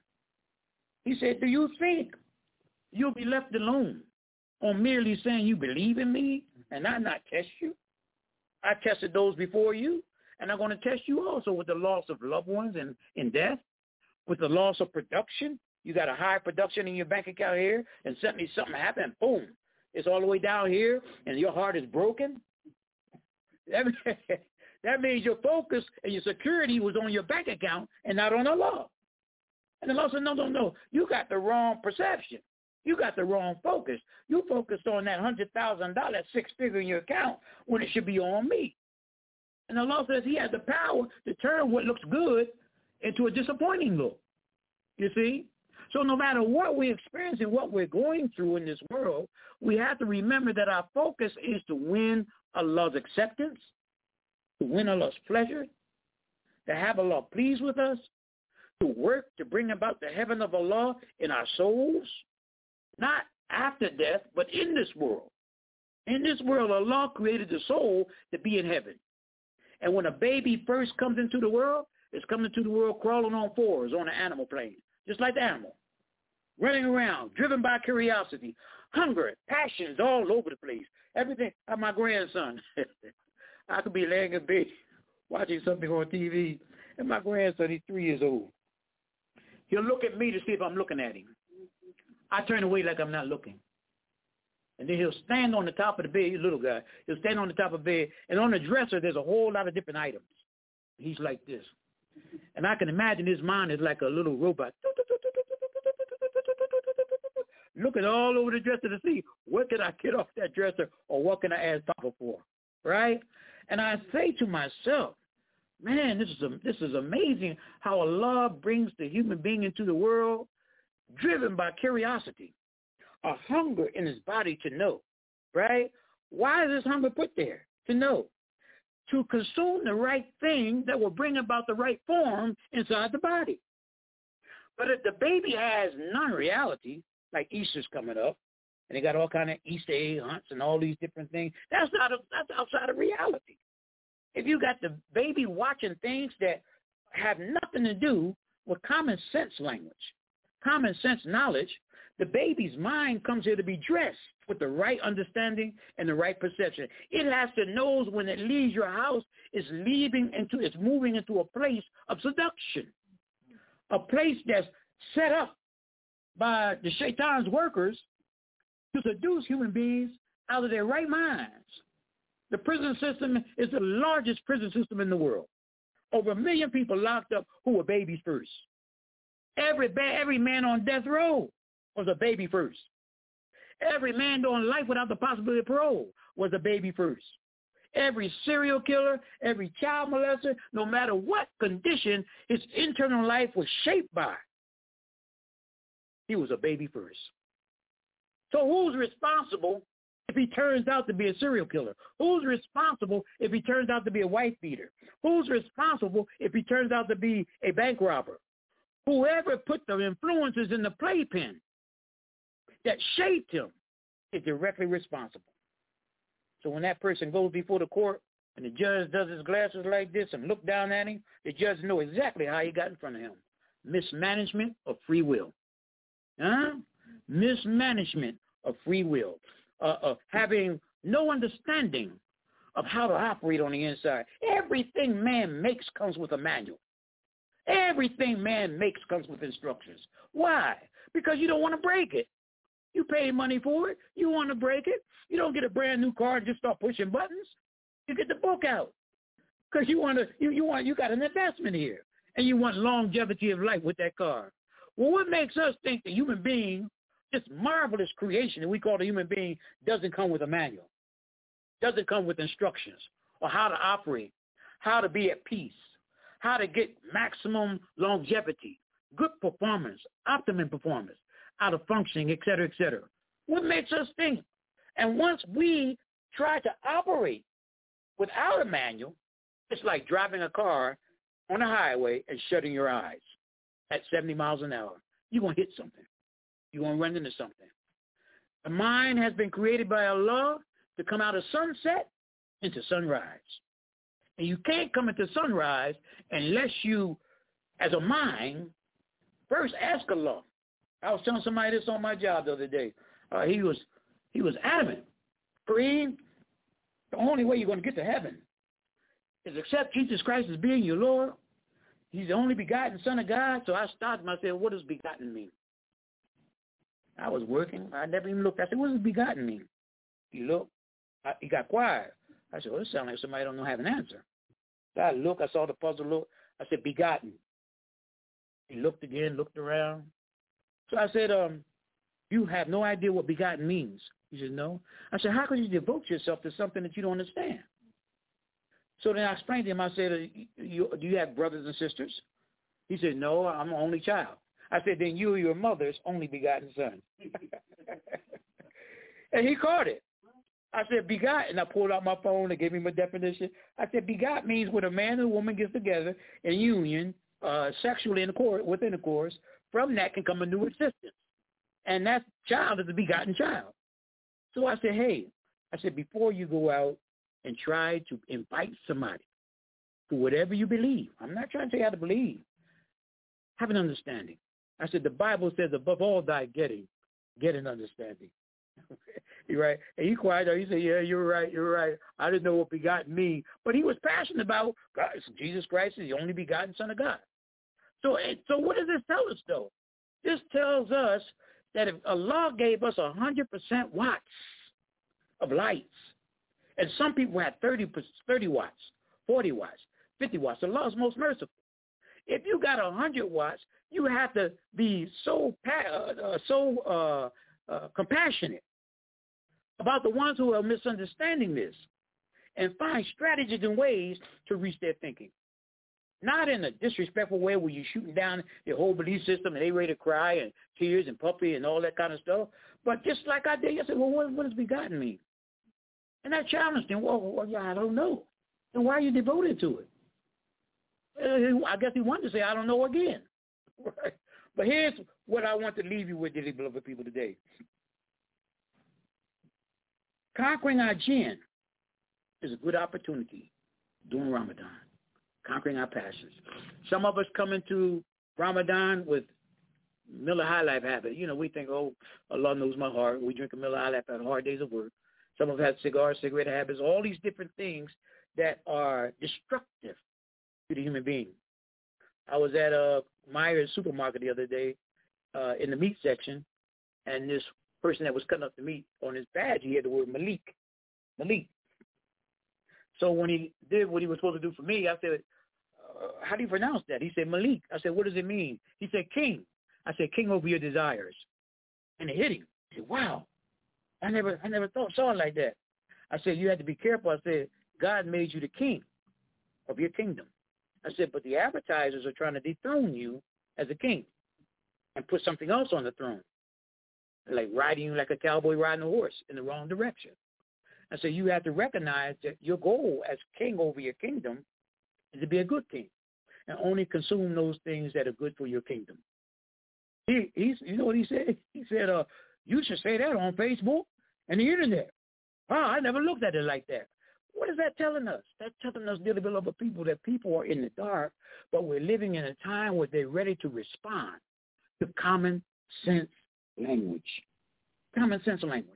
He said, do you think you'll be left alone on merely saying you believe in me and I not test you? I tested those before you, and I'm going to test you also with the loss of loved ones and in death, with the loss of production. You got a high production in your bank account here, and suddenly something happened, boom, it's all the way down here, and your heart is broken. That means, that means your focus and your security was on your bank account and not on Allah. And Allah said, no, no, no, you got the wrong perception. You got the wrong focus. You focused on that one hundred thousand dollars, six figure in your account, when it should be on me. And Allah says he has the power to turn what looks good into a disappointing look. You see? So no matter what we experience and what we're going through in this world, we have to remember that our focus is to win Allah's acceptance to win Allah's pleasure, to have Allah pleased with us, to work to bring about the heaven of Allah in our souls, not after death, but in this world. In this world, Allah created the soul to be in heaven. And when a baby first comes into the world, it's coming into the world crawling on fours on the animal plane, just like the animal, running around, driven by curiosity, hunger, passions all over the place. Everything. I'm my grandson. I could be laying in bed watching something on T V, and my grandson, he's three years old. He'll look at me to see if I'm looking at him. I turn away like I'm not looking. And then he'll stand on the top of the bed, he's a little guy. He'll stand on the top of the bed, and on the dresser, there's a whole lot of different items. He's like this. And I can imagine his mind is like a little robot. Looking all over the dresser to see, what can I get off that dresser, or what can I ask Papa for, right? And I say to myself, man, this is a, this is amazing how Allah brings the human being into the world driven by curiosity, a hunger in his body to know, right? Why is this hunger put there? To know. To consume the right thing that will bring about the right form inside the body. But if the baby has non-reality, like Easter's coming up, and they got all kind of Easter egg hunts and all these different things, that's not a, that's outside of reality. If you got the baby watching things that have nothing to do with common sense language, common sense knowledge, the baby's mind comes here to be dressed with the right understanding and the right perception. It has to know when it leaves your house, it's leaving into, it's moving into a place of seduction, a place that's set up by the shaitan's workers to seduce human beings out of their right minds. The prison system is the largest prison system in the world. Over a million people locked up who were babies first. Every ba- every man on death row was a baby first. Every man doing life without the possibility of parole was a baby first. Every serial killer, every child molester, no matter what condition his internal life was shaped by, he was a baby first. So who's responsible if he turns out to be a serial killer? Who's responsible if he turns out to be a wife beater? Who's responsible if he turns out to be a bank robber? Whoever put the influences in the playpen that shaped him is directly responsible. So when that person goes before the court and the judge does his glasses like this and look down at him, the judge knows exactly how he got in front of him. Mismanagement of free will. Huh? Mismanagement of free will. Uh, of having no understanding of how to operate on the inside. Everything man makes comes with a manual. Everything man makes comes with instructions. Why? Because you don't want to break it. You pay money for it. You want to break it. You don't get a brand new car and just start pushing buttons. You get the book out because you want to. You, you want. You got an investment here, and you want longevity of life with that car. Well, what makes us think the human being, this marvelous creation that we call the human being, doesn't come with a manual, doesn't come with instructions or how to operate, how to be at peace, how to get maximum longevity, good performance, optimum performance, out of functioning, et cetera, et cetera. What makes us think? And once we try to operate without a manual, it's like driving a car on a highway and shutting your eyes at seventy miles an hour. You're going to hit something. You're going to run into something. The mind has been created by Allah to come out of sunset into sunrise. And you can't come into sunrise unless you, as a mind, first ask Allah. I was telling somebody this on my job the other day. Uh, he was he was adamant. Kareem, the only way you're going to get to heaven is accept Jesus Christ as being your Lord. He's the only begotten Son of God. So I stopped him. I said, what does begotten mean? I was working. I never even looked. I said, what does begotten mean? He looked. I, he got quiet. I said, well, this sounds like somebody don't know have an answer. So I looked. I saw the puzzle look. I said, begotten. He looked again, looked around. So I said, um, you have no idea what begotten means. He said, no. I said, how could you devote yourself to something that you don't understand? So then I explained to him, I said, uh, you, do you have brothers and sisters? He said, no, I'm an only child. I said, then you are your mother's only begotten son. And he caught it. I said, begot, and I pulled out my phone and gave him a definition. I said, begot means when a man and a woman gets together in union, uh, sexually intercourse, with intercourse, from that can come a new existence. And that child is a begotten child. So I said, hey, I said, before you go out and try to invite somebody to whatever you believe, I'm not trying to tell you how to believe, have an understanding. I said, the Bible says, above all thy getting, get an understanding. You're right. And he quiet. He said, yeah, you're right. You're right. I didn't know what begotten me. But he was passionate about God. Jesus Christ is the only begotten Son of God. So, so what does this tell us, though? This tells us that if Allah gave us one hundred percent watts of lights, and some people had thirty, thirty watts, forty watts, fifty watts, Allah is most merciful. If you got one hundred watts, you have to be so, uh, so uh, Uh, compassionate about the ones who are misunderstanding this and find strategies and ways to reach their thinking. Not in a disrespectful way where you're shooting down their whole belief system and they ready to cry and tears and puppy and all that kind of stuff. But just like I did, I said, well, what, what does begotten mean? And I challenged him, well, well, yeah, I don't know. Then why are you devoted to it? Uh, I guess he wanted to say, I don't know again. Right? But here's what I want to leave you with, dearly beloved people, today. Conquering our jinn is a good opportunity during Ramadan. Conquering our passions. Some of us come into Ramadan with Miller High Life habit. You know, we think, oh, Allah knows my heart. We drink a Miller High Life after hard days of work. Some of us have cigars, cigarette habits, all these different things that are destructive to the human being. I was at a Myers supermarket the other day uh, in the meat section, and this person that was cutting up the meat, on his badge, he had the word Malik. Malik. So when he did what he was supposed to do for me, I said, uh, how do you pronounce that? He said, Malik. I said, what does it mean? He said, king. I said, king over your desires. And it hit him. I said, wow. I never I never thought saw it like that. I said, you had to be careful. I said, God made you the king of your kingdom. I said, but the advertisers are trying to dethrone you as a king and put something else on the throne, like riding you like a cowboy riding a horse in the wrong direction. And so you have to recognize that your goal as king over your kingdom is to be a good king and only consume those things that are good for your kingdom. He, he's, you know what he said? He said, uh, you should say that on Facebook and the internet. Oh, I never looked at it like that. What is that telling us? That's telling us, dearly beloved people, that people are in the dark, but we're living in a time where they're ready to respond to common sense language. Common sense language.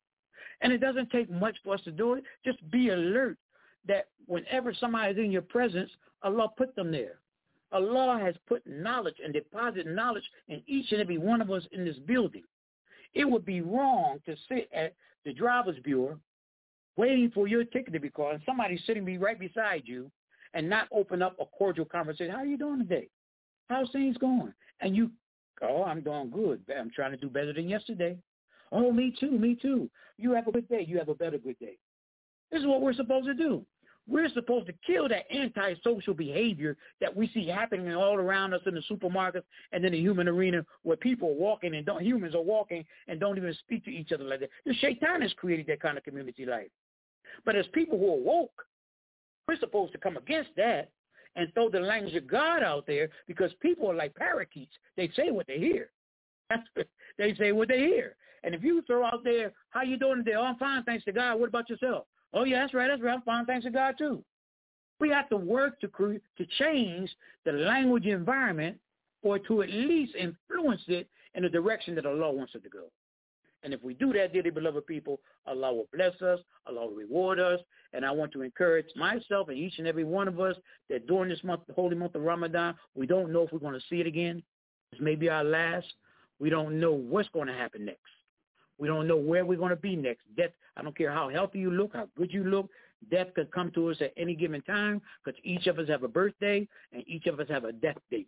And it doesn't take much for us to do it. Just be alert that whenever somebody is in your presence, Allah put them there. Allah has put knowledge and deposited knowledge in each and every one of us in this building. It would be wrong to sit at the driver's bureau waiting for your ticket to be called, and somebody sitting be right beside you and not open up a cordial conversation. How are you doing today? How's things going? And you, oh, I'm doing good. I'm trying to do better than yesterday. Oh, me too, me too. You have a good day. You have a better good day. This is what we're supposed to do. We're supposed to kill that antisocial behavior that we see happening all around us in the supermarkets and in the human arena where people are walking and don't, humans are walking and don't even speak to each other like that. The shaitan has created that kind of community life. But as people who are woke, we're supposed to come against that and throw the language of God out there, because people are like parakeets. They say what they hear. That's what, they say what they hear. And if you throw out there, how you doing today? Oh, I'm fine, thanks to God. What about yourself? Oh, yeah, that's right, that's right. I'm fine, thanks to God, too. We have to work to cre- to change the language environment, or to at least influence it in the direction that Allah wants it to go. And if we do that, dearly beloved people, Allah will bless us, Allah will reward us. And I want to encourage myself and each and every one of us that during this month, the holy month of Ramadan, we don't know if we're going to see it again. This may be our last. We don't know what's going to happen next. We don't know where we're going to be next. Death, I don't care how healthy you look, how good you look, death could come to us at any given time, because each of us have a birthday and each of us have a death date.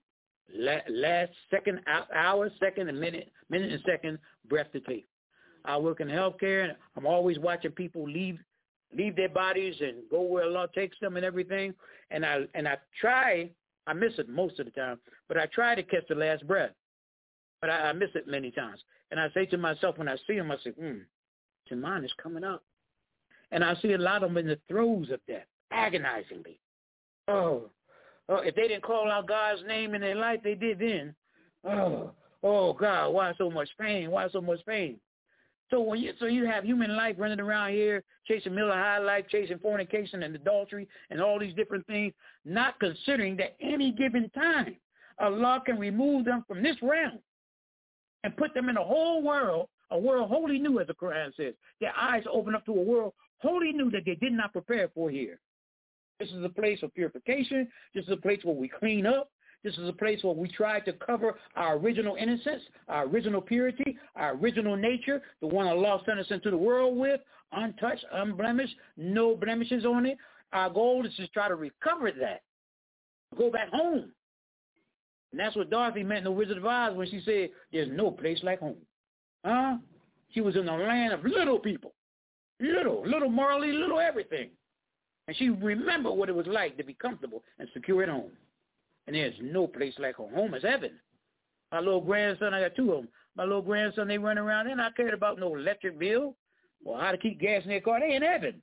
Last second, hour, second, a minute, minute and second, breath to take. I work in healthcare, and I'm always watching people leave leave their bodies and go where Allah takes them and everything. And I and I try, I miss it most of the time, but I try to catch the last breath. But I, I miss it many times. And I say to myself when I see him, I say, hmm, Jaman is coming up. And I see a lot of them in the throes of death, agonizingly. Oh, oh, if they didn't call out God's name in their life, they did then. Oh, oh God, why so much pain? Why so much pain? So when you so you have human life running around here, chasing Miller High Life, chasing fornication and adultery and all these different things, not considering that any given time, Allah can remove them from this realm and put them in a whole world, a world wholly new, as the Quran says. Their eyes open up to a world wholly new that they did not prepare for here. This is a place of purification. This is a place where we clean up. This is a place where we try to cover our original innocence, our original purity, our original nature, the one Allah sent us into the world with, untouched, unblemished, no blemishes on it. Our goal is to try to recover that, go back home. And that's what Dorothy meant in The Wizard of Oz when she said, there's no place like home. Huh? She was in a land of little people, little, little morally, little everything. And she remembered what it was like to be comfortable and secure at home. And there's no place like home. Home is heaven. My little grandson, I got two of them. My little grandson, they run around. They're not cared about no electric bill or how to keep gas in their car. They in heaven.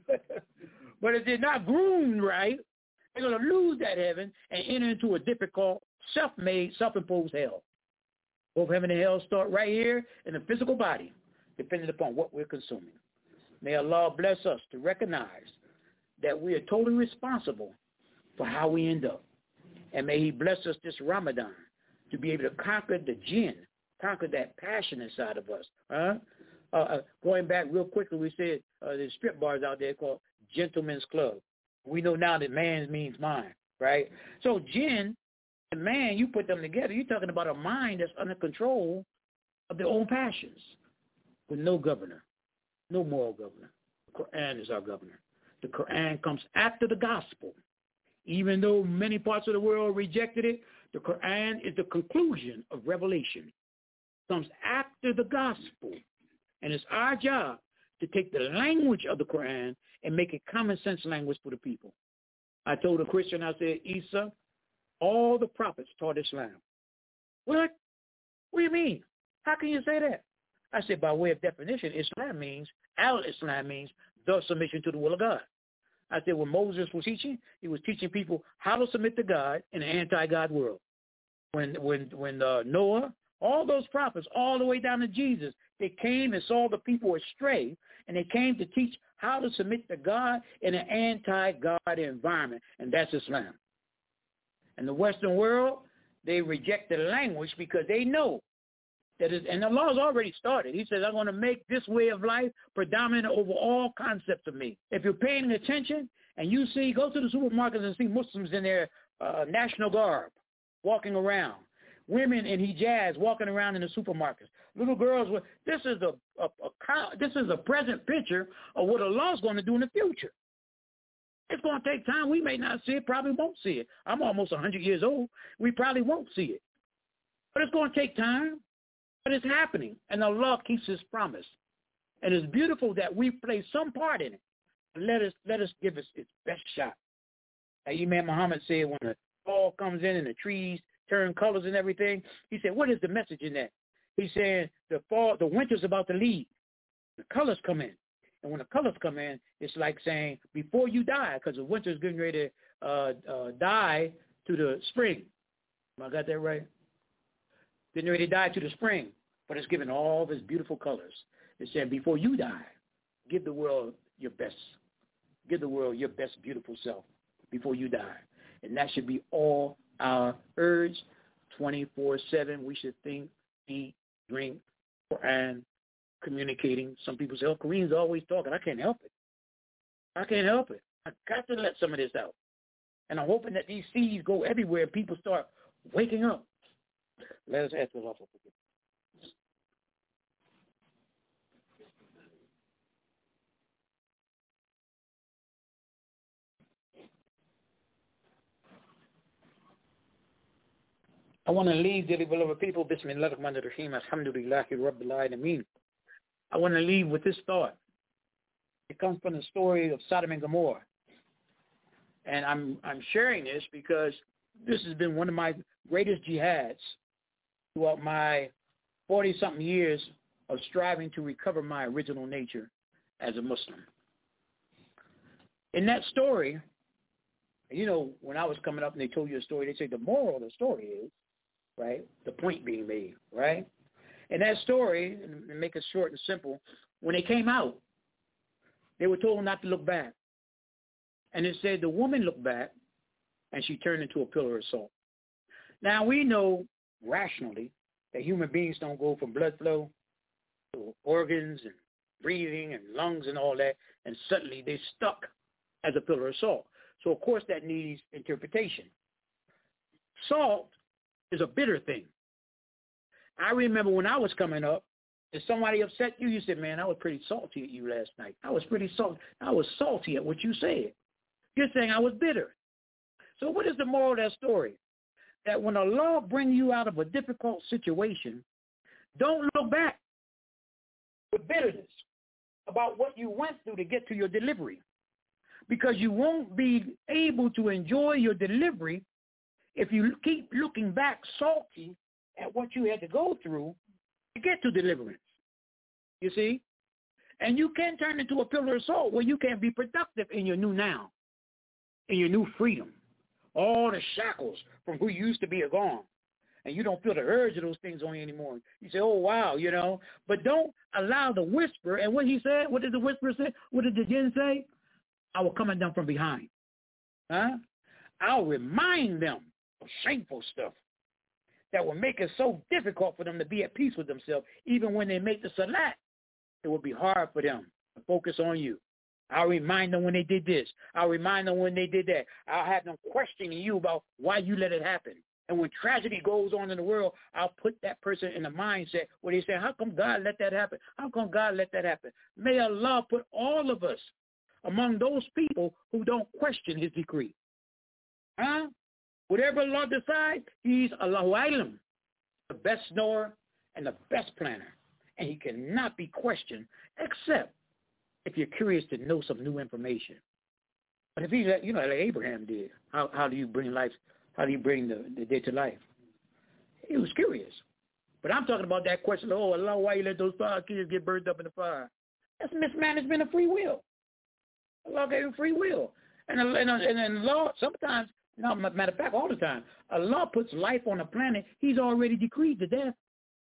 But if they're not groomed right, they're going to lose that heaven and enter into a difficult, self-made, self-imposed hell. Both heaven and hell start right here in the physical body, depending upon what we're consuming. May Allah bless us to recognize that we are totally responsible for how we end up. And may he bless us this Ramadan to be able to conquer the jinn, conquer that passion inside of us. Huh? Uh, uh, going back real quickly, we said uh, there's strip bars out there called Gentlemen's Club. We know now that man means mind, right? So jinn and man, you put them together, you're talking about a mind that's under control of their own passions with no governor, no moral governor. The Quran is our governor. The Quran comes after the gospel. Even though many parts of the world rejected it, the Quran is the conclusion of revelation. It comes after the gospel. And it's our job to take the language of the Quran and make it common sense language for the people. I told a Christian, I said, Isa, all the prophets taught Islam. What? What do you mean? How can you say that? I said, by way of definition, Islam means, al-Islam means the submission to the will of God. I said, when Moses was teaching, he was teaching people how to submit to God in an anti-God world. When when when uh, Noah, all those prophets, all the way down to Jesus, they came and saw the people astray, and they came to teach how to submit to God in an anti-God environment, and that's Islam. And the Western world, they reject the language because they know that it, and Allah has already started. He says, I'm going to make this way of life predominant over all concepts of me. If you're paying attention and you see, go to the supermarkets and see Muslims in their uh, national garb walking around, women in hijabs walking around in the supermarkets, little girls with, this is a, a, a this is a present picture of what Allah is going to do in the future. It's going to take time. We may not see it, probably won't see it. I'm almost one hundred years old. We probably won't see it. But it's going to take time. But it's happening, and Allah keeps his promise. And it's beautiful that we play some part in it. Let us let us give us its best shot. Like Imam Muhammad said, when the fall comes in and the trees turn colors and everything, he said, what is the message in that? He's saying the fall, the winter's about to leave. The colors come in. And when the colors come in, it's like saying, before you die, because the winter's getting ready to uh, uh, die to the spring. Am I got that right? Getting ready to die to the spring, but it's giving all these beautiful colors. It's saying, before you die, give the world your best. Give the world your best beautiful self before you die. And that should be all our urge. twenty-four seven, we should think, eat, drink, Quran, communicating. Some people say, oh, Kareem's always talking. I can't help it. I can't help it. I got to let some of this out. And I'm hoping that these seeds go everywhere and people start waking up. Let us ask Allah for forgiveness. I want to leave, dearly beloved people, Bismillah ar-Rahman ar-Rahim, Alhamdulillahi Rabbil Alameen. I want to leave with this thought. It comes from the story of Sodom and Gomorrah. And I'm I'm sharing this because this has been one of my greatest jihads throughout my forty-something years of striving to recover my original nature as a Muslim. In that story, you know, when I was coming up and they told you a story, they say the moral of the story is, right, the point being made, right? In that story, and make it short and simple, when they came out, they were told not to look back. And it said the woman looked back, and she turned into a pillar of salt. Now, we know rationally that human beings don't go from blood flow to organs and breathing and lungs and all that, and suddenly they're stuck as a pillar of salt. So, of course, that needs interpretation. Salt is a bitter thing. I remember when I was coming up, if somebody upset you, you said, man, I was pretty salty at you last night. I was pretty salty. I was salty at what you said. You're saying I was bitter. So what is the moral of that story? That when Allah brings you out of a difficult situation, don't look back with bitterness about what you went through to get to your delivery. Because you won't be able to enjoy your delivery if you keep looking back salty at what you had to go through to get to deliverance. You see? And you can turn into a pillar of salt where you can be productive in your new now, in your new freedom. All the shackles from who you used to be are gone. And you don't feel the urge of those things on you anymore. You say, oh, wow, you know. But don't allow the whisper. And what he said, what did the whisper say? What did the jinn say? I will come at them from behind. Huh? I'll remind them of shameful stuff that will make it so difficult for them to be at peace with themselves. Even when they make the salat, it will be hard for them to focus on you. I'll remind them when they did this. I'll remind them when they did that. I'll have them questioning you about why you let it happen. And when tragedy goes on in the world, I'll put that person in a mindset where they say, how come God let that happen? How come God let that happen? May Allah put all of us among those people who don't question his decree. Huh? Whatever Allah decides, he's Allahu Alam, the best knower and the best planner. And he cannot be questioned except if you're curious to know some new information. But if he's, you know, like Abraham did, how how do you bring life, how do you bring the, the dead to life? He was curious. But I'm talking about that question, oh, Allah, why you let those five kids get burned up in the fire? That's mismanagement of free will. Allah gave him free will. And, and, and, and Allah, sometimes, no, matter of fact, all the time, Allah puts life on the planet, he's already decreed the death.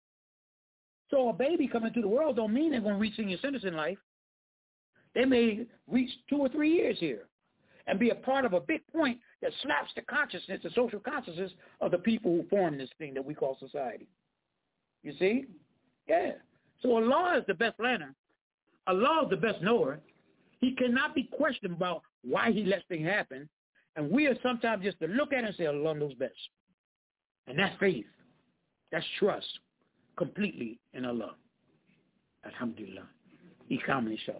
So a baby coming to the world don't mean they're going to reach senior citizen life. They may reach two or three years here and be a part of a big point that slaps the consciousness, the social consciousness of the people who form this thing that we call society. You see? Yeah. So Allah is the best planner. Allah is the best knower. He cannot be questioned about why he lets things happen. And we are sometimes just to look at it and say, Allah knows best. And that's faith. That's trust completely in Allah. Alhamdulillah. Ikam inshallah.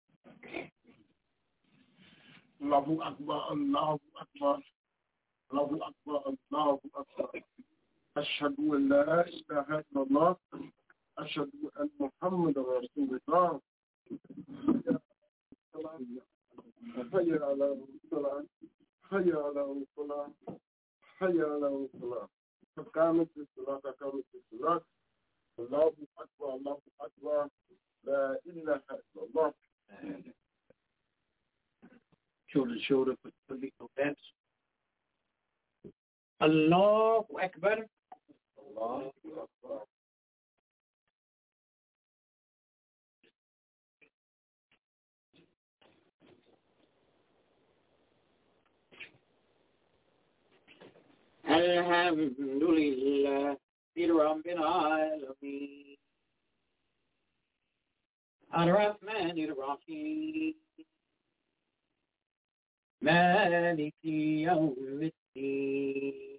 Allahu Akbar, Allahu Akbar, Allahu Akbar, Allahu Akbar. Ashhadu an la ilaha illallah, ashhadu an Muhammadan Rasulullah. Hayya ala salah, hayya ala salah, hayya ala salah. Qamat as-salat, qamat as-salat. Allahu Akbar, Allahu Akbar, la ilaha illallah. Shoulder to shoulder for the legal dance. Allahu Akbar. Allahu Akbar. Alhamdulillah Rabbil Alameen Ar-Rahman Ar-Rahim Maliki Yawmiddin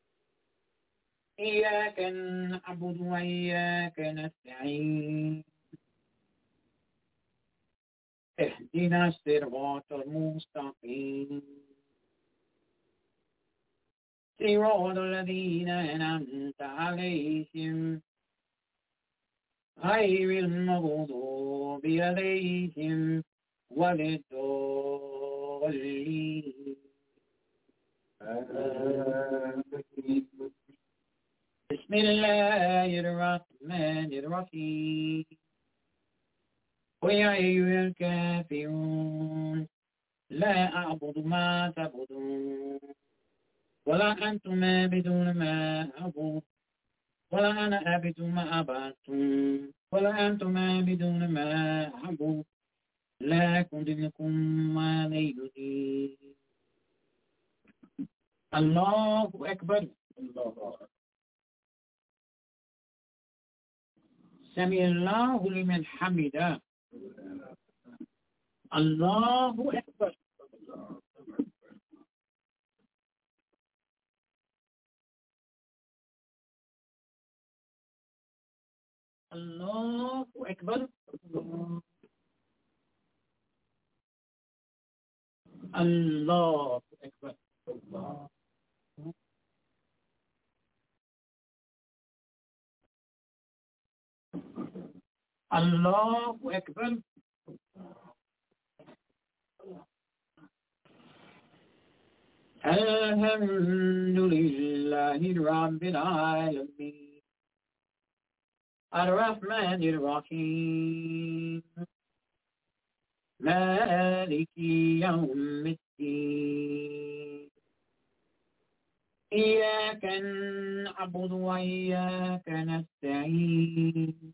Iyyaka na'budu wa iyyaka nasta'in Ihdina as-siratal mustaqim صراط الذين أنعمت عليهم غير المغضوب عليهم ولا الضالين بسم الله الرحمن الرحيم ويا أيها الكافرون لا أعبد ما تعبدون ولا أنتم عابدون ما أعبد ولا أنا عابد ما عبدتم ولا أنتم عابدون ما أعبد لكم دينكم ولي دين. الله أكبر. الله سمع الله لمن حمده. الله أكبر. الله أكبر. الله أكبر. الله أكبر. الحمد لله رب العالمين الرحمن الرحيم مالك يوم الدين إياك نعبد وإياك نستعين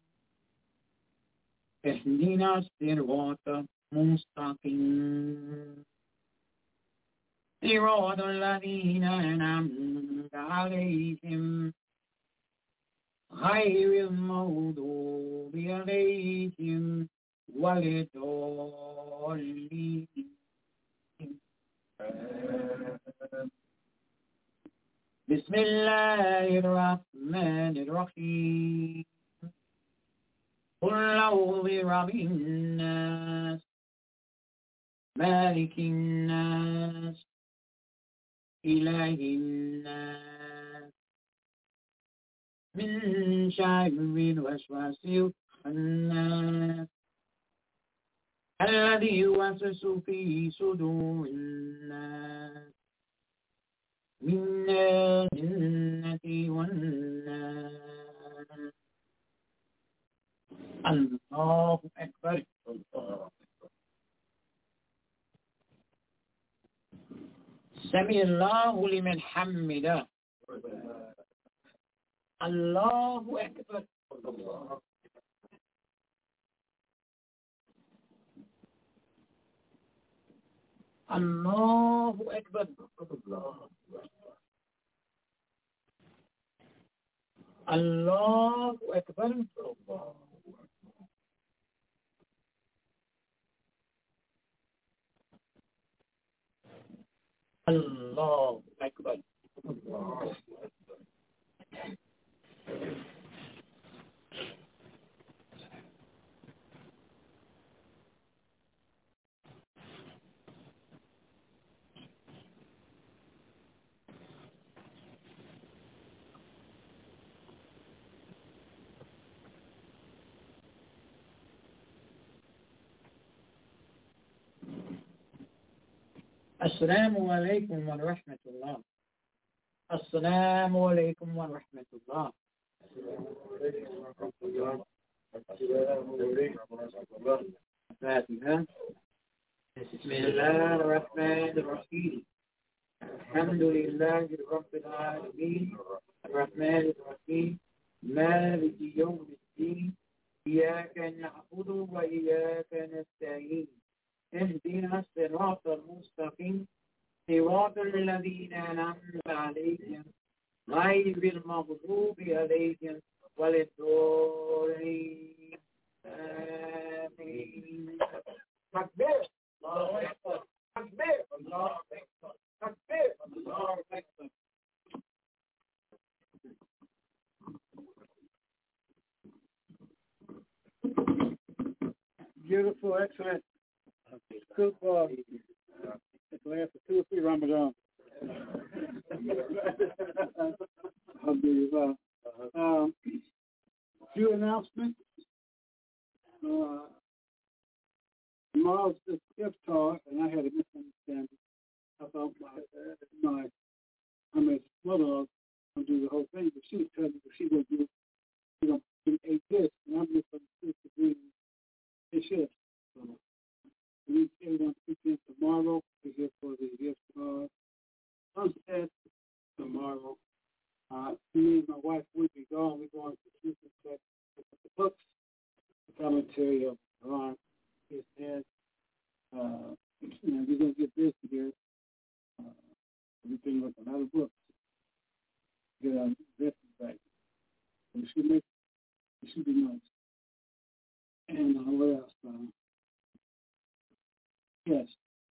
اهدنا الصراط المستقيم صراط الذين أنعمت عليهم غير المغضوب عليهم ولا الضالين. بسم الله الرحمن الرحيم قل أعوذ برب الناس مالك الناس إله الناس من شر الوسواس الخناس الذي يوسوس في صدور الناس من الجنة والناس. الله أكبر. سمع الله لمن حمده. الله أكبر. الله أكبر. الله أكبر. الله أكبر. السلام عليكم ورحمة الله. السلام عليكم ورحمة الله. الفاتحة. بسم الله الرحمن الرحيم الحمد لله رب العالمين الرحمن الرحيم مالك يوم الدين إياك نعبد وإياك نستعين اهدنا الصراط المستقيم صراط الذين أنعمت عليهم غير المغضوب عليهم ولا الضالين. آمين. تكبير. الله أكبر. تكبير. الله أكبر. تكبير. الله أكبر. Beautiful, excellent. Good ball. It's lasted two or three Ramadan. Alhamdulillah. Um, few announcements. Uh, tomorrow's the iftar, and I had a misunderstanding about my my I mean, mother gonna do the whole thing, but she was telling me that she gonna do she gonna do eight this, and I'm misunderstood to do it should. So, we everyone speaking tomorrow. We're here for the gift uh, sunset tomorrow. Uh, me and my wife will be gone. We're going to Houston, Texas, with the books, the commentary of Ron. His head. Uh, you know, we're going to get busy here. Uh, we've been with a lot of books. Get our investment back. We should make. It should be nice. And uh, what else? Uh, yes.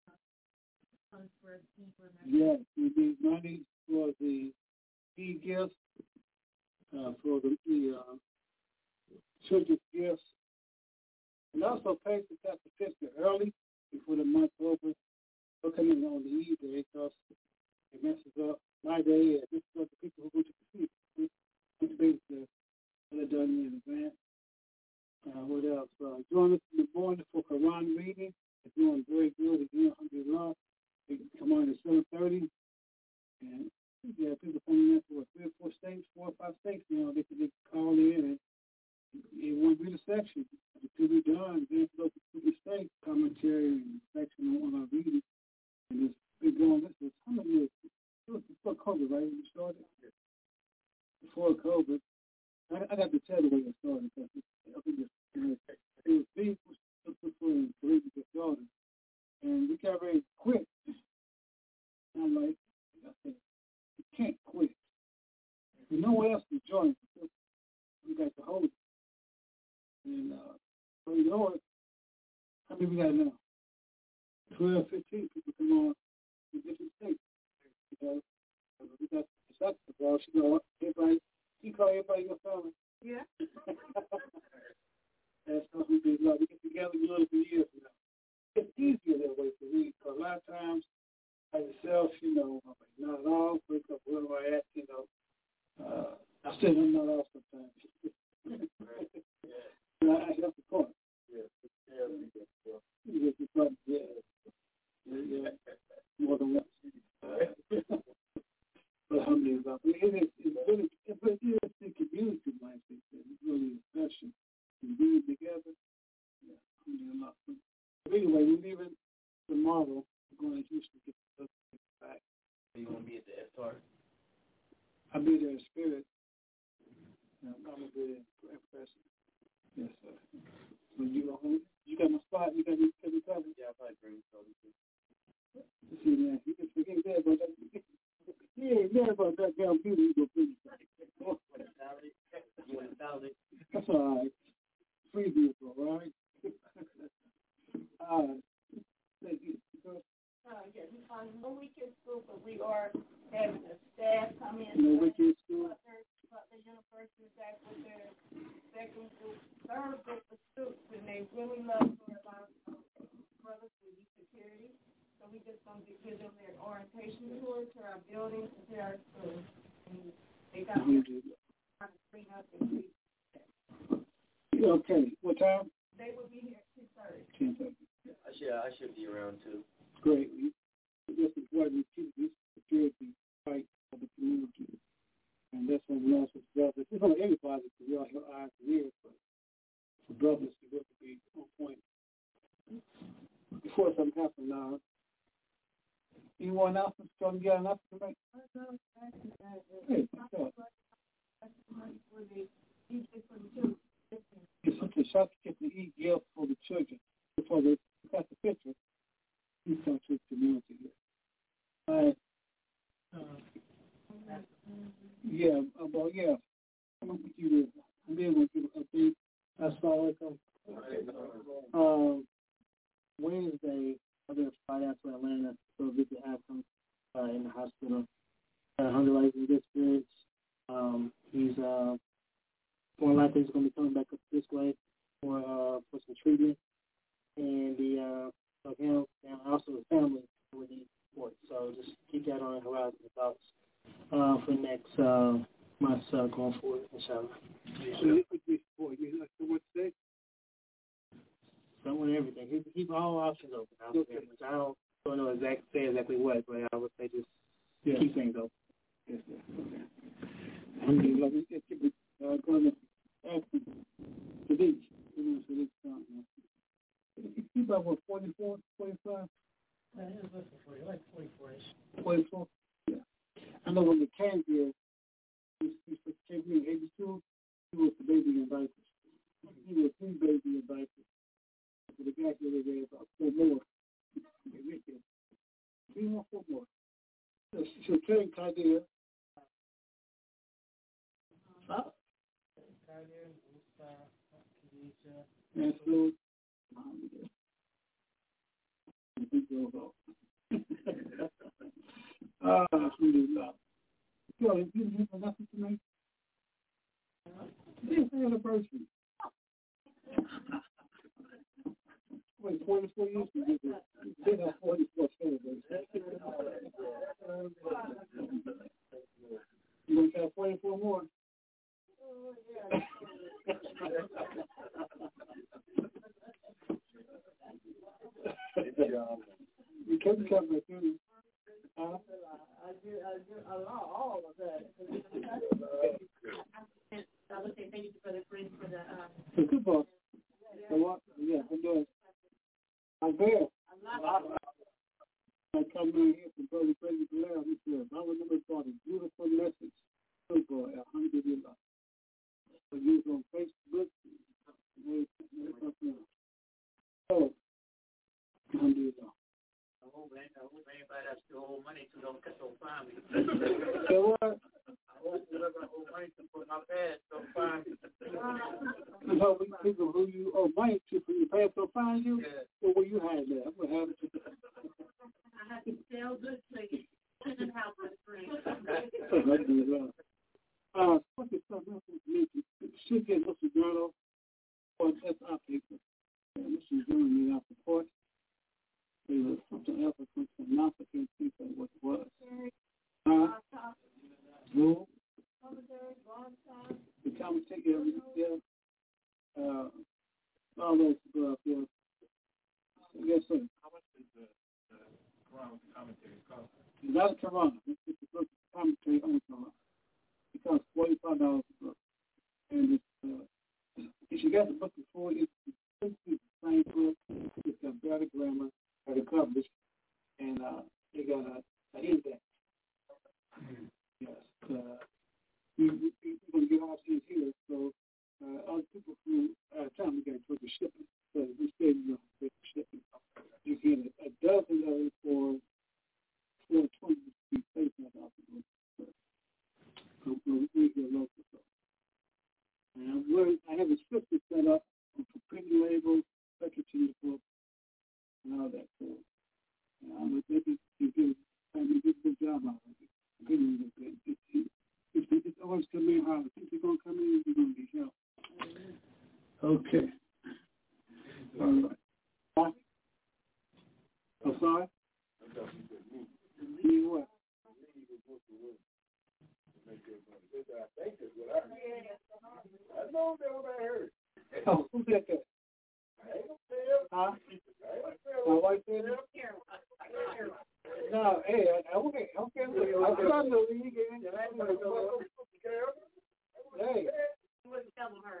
Yes, we need money for the e-gifts, uh, for the, the uh, children's gifts, and also pay for that certificate early before the month over. Don't come in on the E day because it messes up my day and messes up the people who go to the see. It's basically what done in advance. Uh, what else? Uh, join us in the morning for Quran reading. It's doing very good. Again, alhamdulillah. They can come on at seven thirty. And yeah, people coming in for three or four states, four or five states, you know, they can, they can call in and it won't be the section. Until we're done, then go to the state commentary and section on our reading. And it's been going, this is how many years? It was before COVID, right? When we started? Before COVID. I, I got to tell the way it started because it, I think it's, it was big for the get started. And we got ready to quit. And I'm like, I said, you can't quit. There's nowhere else to join. We got to hold it. And uh, so you know it. How many we got now? twelve, fifteen people come on in different states. You know, we got the second ball. You know, everybody, you call everybody your family. Yeah. That's how we do love. We get together, we learn for years now. It's easier that way for me because a lot of times, by yourself, you know, I'm like, not at all. Wake up, where do I at? You know, uh, I still don't know all sometimes. But I, I have the point. Yeah. Yeah. Yeah. Yeah. Yeah. More than once. Uh, but alhamdulillah. It is, it's really, it, but it is the community mindset that is really special. And being together, yeah, alhamdulillah. But anyway, we're leaving tomorrow. We're going to Houston to get the book back. Are you going to be at the F-Tar? I'll be there in spirit. Yeah, I'm going to be there in person. Yes, sir. So you go home. You got my spot. You got me covered. Yeah, I probably bring you covered too. See, man, you can forget that about that. He ain't mad about that damn beauty. You go finish that. That's all right. Free vehicle, all right? All right. Thank you. Uh, yes, um, no weekend school, but we are having the staff come in. No weekend school? Butler University is back with their second group, third group of students, and they really love for a lot of brothers with youth security. So we just going to give them their orientation tour to our buildings and to our schools. And they got to bring up and read. Okay, what time? They will be here at two thirty. ten thirty. I should, I should be around too. Great. It's just important to keep this security fight for the community. And that's what we also brothers. It's on everybody because we all have eyes and ears, but for brothers to really be on point. Before something happens now, you want an announcement? Come get an announcement tonight? Hey, what's up? It's such a shock to get the e-gift for the children. Before they got the picture, he's come to the community here. All right. Uh, yeah, about, yeah. I'm going to put you there. I'm able to give an update. Assalamu alaikum. Um, Wednesday, I'll be fly out to Atlanta to visit Akram uh, in the hospital. Uh, hospitalizing this experience. Um, he's uh, more likely he's going to be coming back up this way for uh, for some treatment, and the uh, of him and also his family will need support. So just keep that on the horizon of thoughts uh, for next uh, months uh, going forward, inshallah. So you could be support. You like to what state? Somewhere everything. Keep, keep all options open. I, okay. I don't don't know exactly say exactly what, but I would say just yeah. keep things open. Yes, sir. Okay. I mean, like we said, keep it uh, going to ask the beach. You know, so this time, He's about what, forty-four, forty-five? Yeah, he was looking for you, like forty-four-ish. forty-four? Yeah. I know when the came here, he, he came here in eighty-two, he was the baby in diapers. He was three baby in diapers. So the guy here, there about four more. Three more, four more. So, so Karen Kadir. Huh? Kadir, Musa, Khadija. And so, ah, alhamdulillah. So, you didn't have nothing tonight? This anniversary. Wait, forty-four years? You did have forty-four celebrations. You want to have forty-four more? You can't come with you. Huh? I do, I do allow all of that. I would say thank you for the friends for the. Um, the good book. The what? Yeah, I'm doing. I'm there. I come in here from Brother Crazy Blair. He says, I remember thought a beautiful message. Good boy, alhamdulillah. So you was on Facebook. Oh, alhamdulillah. I hope anybody that's still owe money to don't don't find me. So what? I hope whoever I owe money to for my past don't find me. You know, we people who you owe money to for your past don't find you? Yeah. So where you hide that? I'm gonna have it. I have to sell good places and help with friends. Alhamdulillah. Uh, what is something else we need to should get Mister Journal or that's our paper. And Mister Journal need our support. There was something else that comes from North. I can't think of what it was. Uh, Rule. The commentator every day. Uh, all those stuff, yeah. Yes, sir. How much is the, the Quran commentary cost? It's not a Quran. It's just a book commentary on the Quran. It costs forty-five dollars a book. And it's, uh, if you got the book before, it's the same book. It's got better grammar, better coverage, and uh, they got a, an index. Mm-hmm. Yes. Uh, we, we, we're going to get off these here, so uh, other people who uh, time we got to put the shipping. So we stay on the shipping. You get a, a dozen of it for four twenty to be placed on the so we get local. So. And I'm I have a script set up for printing labels, secretary book, and all that. So um, I think you do a good job out of it. Really, really good. It's, it's, it's, it's always come in hard. If you're going to come in, you're going to be helped. Okay. All right. Huh? I'm sorry? Me what? I think is what I heard. I know that what I heard. Oh, who said that? I ain't gonna tell. Huh? I ain't gonna My wife said it? No, hey, I, okay, okay. I'm trying to leave again. Hey. You wouldn't tell her.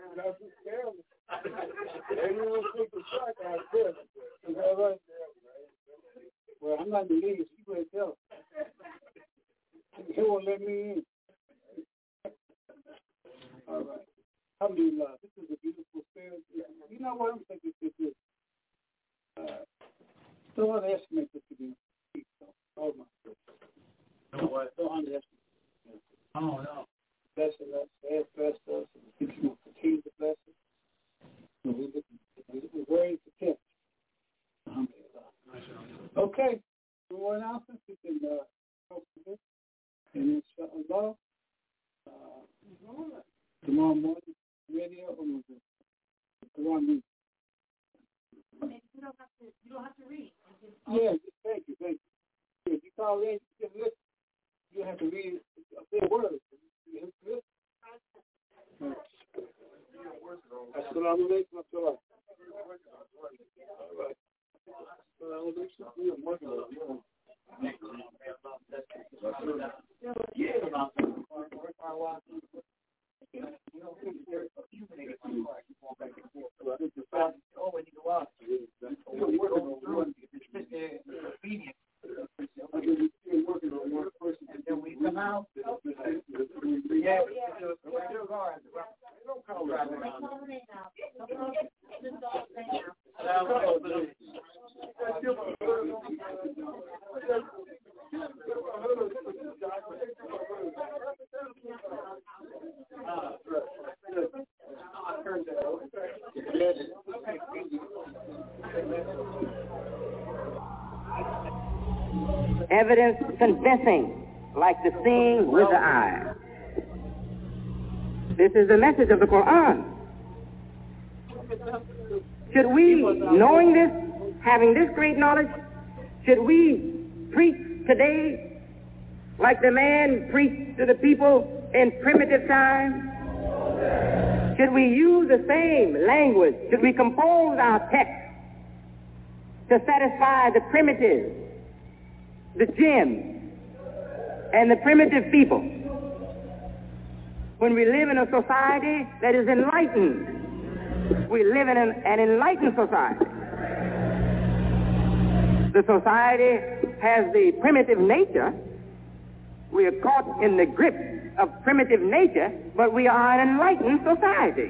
Well, I'm not the lead. She would tell. He won't let me in. All right. Alhamdulillah. This is a beautiful spirit. You know what I'm thinking this is? Uh, don't underestimate this again. Oh my goodness. No what? Don't underestimate. Oh no. Blessing us, add bless us, and continue to bless us. So we we're very content. Alhamdulillah. Okay. More announcements we can uh, post this. And inshallah, uh, tomorrow morning, radio on the Quran reading. You don't have to. You don't have to read. Yeah, thank you, thank you. If you call in, you can listen. You have to read a few words. You have to listen. Assalamu alaikum wa rahmatullah. All right. Assalamu alaikum wa rahmatullah. Yeah. Evidence convincing, like the seeing with the eye. This is the message of the Quran. Should we, knowing this, having this great knowledge, should we preach today like the man preached to the people in primitive times? Should we use the same language? Should we compose our text to satisfy the primitive, the jinn, and the primitive people, when we live in a society that is enlightened? We live in an, an enlightened society. The society has the primitive nature. We are caught in the grip of primitive nature, but we are an enlightened society.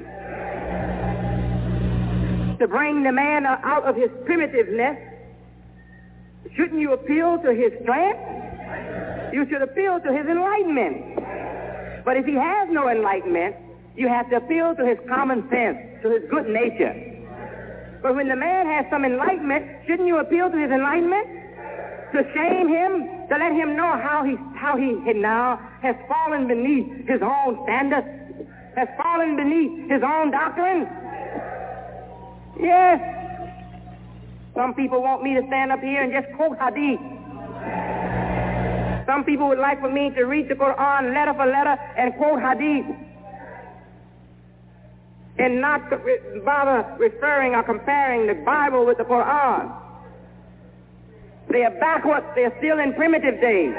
To bring the man out of his primitiveness, shouldn't you appeal to his strength? You should appeal to his enlightenment. But if he has no enlightenment, you have to appeal to his common sense, to his good nature. But when the man has some enlightenment, shouldn't you appeal to his enlightenment? To shame him, to let him know how he how he now has fallen beneath his own standards, has fallen beneath his own doctrine? Yes. Some people want me to stand up here and just quote hadith. Some people would like for me to read the Quran letter for letter and quote hadith, and not bother referring or comparing the Bible with the Quran. They are backwards. They are still in primitive days.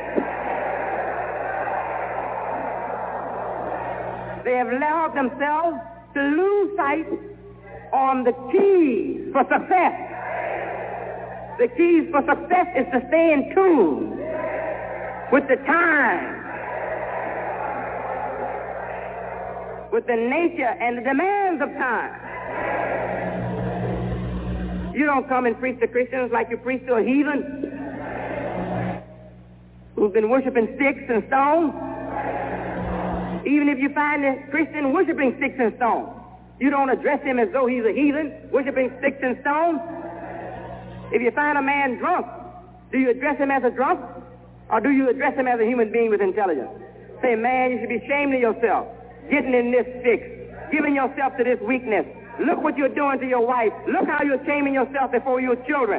They have allowed themselves to lose sight on the keys for success. The keys for success is to stay in tune with the time, with the nature and the demands of time. You don't come and preach to Christians like you preach to a heathen who's been worshiping sticks and stones. Even if you find a Christian worshiping sticks and stones, you don't address him as though he's a heathen worshiping sticks and stones. If you find a man drunk, do you address him as a drunk? Or do you address him as a human being with intelligence? Say, man, you should be ashamed of yourself, getting in this fix, giving yourself to this weakness. Look what you're doing to your wife. Look how you're shaming yourself before your children.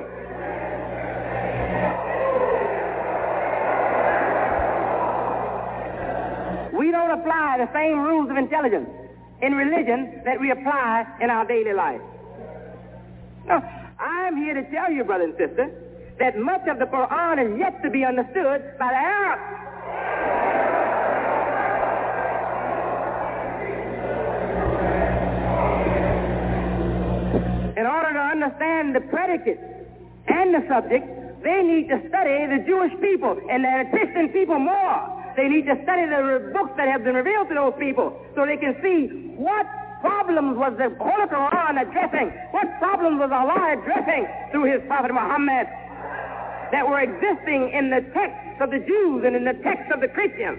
We don't apply the same rules of intelligence in religion that we apply in our daily life. No, I'm here to tell you, brother and sister, that much of the Quran is yet to be understood by the Arabs. In order to understand the predicate and the subject, they need to study the Jewish people and the Christian people more. They need to study the books that have been revealed to those people so they can see what problems was the Holy Quran addressing, what problems was Allah addressing through his Prophet Muhammad that were existing in the texts of the Jews and in the texts of the Christians.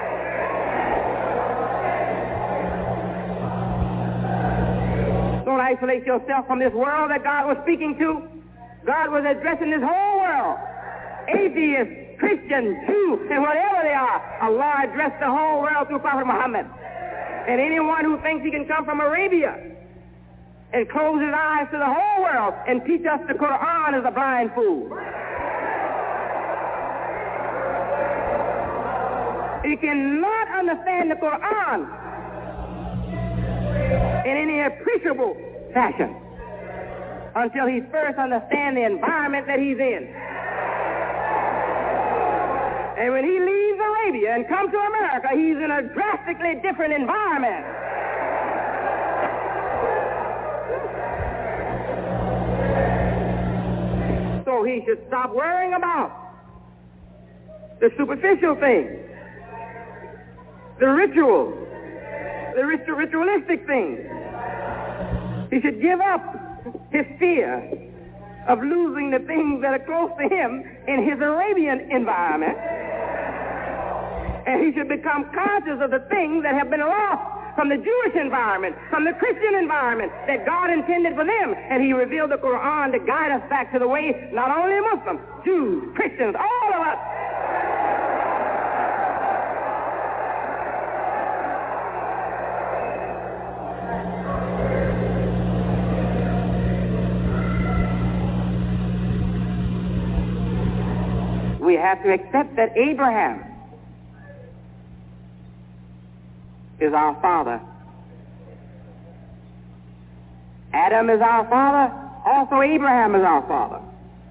Don't isolate yourself from this world that God was speaking to. God was addressing this whole world. Atheists, Christians, Jews, and whatever they are, Allah addressed the whole world through Prophet Muhammad. And anyone who thinks he can come from Arabia and close his eyes to the whole world and teach us the Quran is a blind fool. He cannot understand the Quran in any appreciable fashion until he first understands the environment that he's in. And when he leaves Arabia and comes to America, he's in a drastically different environment. So he should stop worrying about the superficial things, the rituals, the ritual, ritualistic things. He should give up his fear of losing the things that are close to him in his Arabian environment. And he should become conscious of the things that have been lost from the Jewish environment, from the Christian environment that God intended for them. And he revealed the Quran to guide us back to the way, not only Muslims, Jews, Christians, all of us. We have to accept that Abraham is our father. Adam is our father. Also Abraham is our father.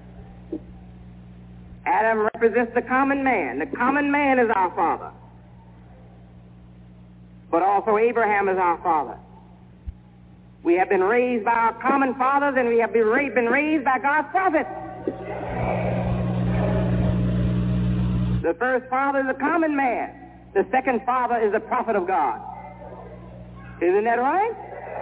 Adam represents the common man. The common man is our father. But also Abraham is our father. We have been raised by our common fathers, and we have been raised, been raised by God's prophets. The first father is the common man. The second father is the prophet of God. Isn't that right?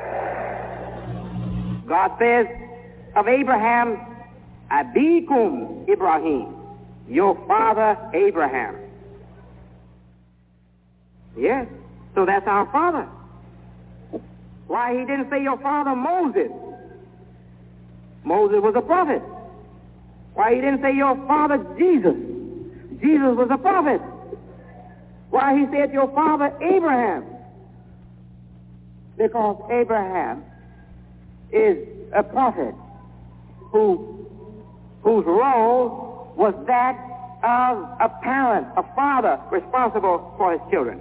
God says of Abraham, Abikum Ibrahim, your father Abraham. Yes, so that's our father. Why he didn't say your father Moses? Moses was a prophet. Why he didn't say your father Jesus? Jesus was a prophet. Why he said your father Abraham? Because Abraham is a prophet who, whose role was that of a parent, a father responsible for his children.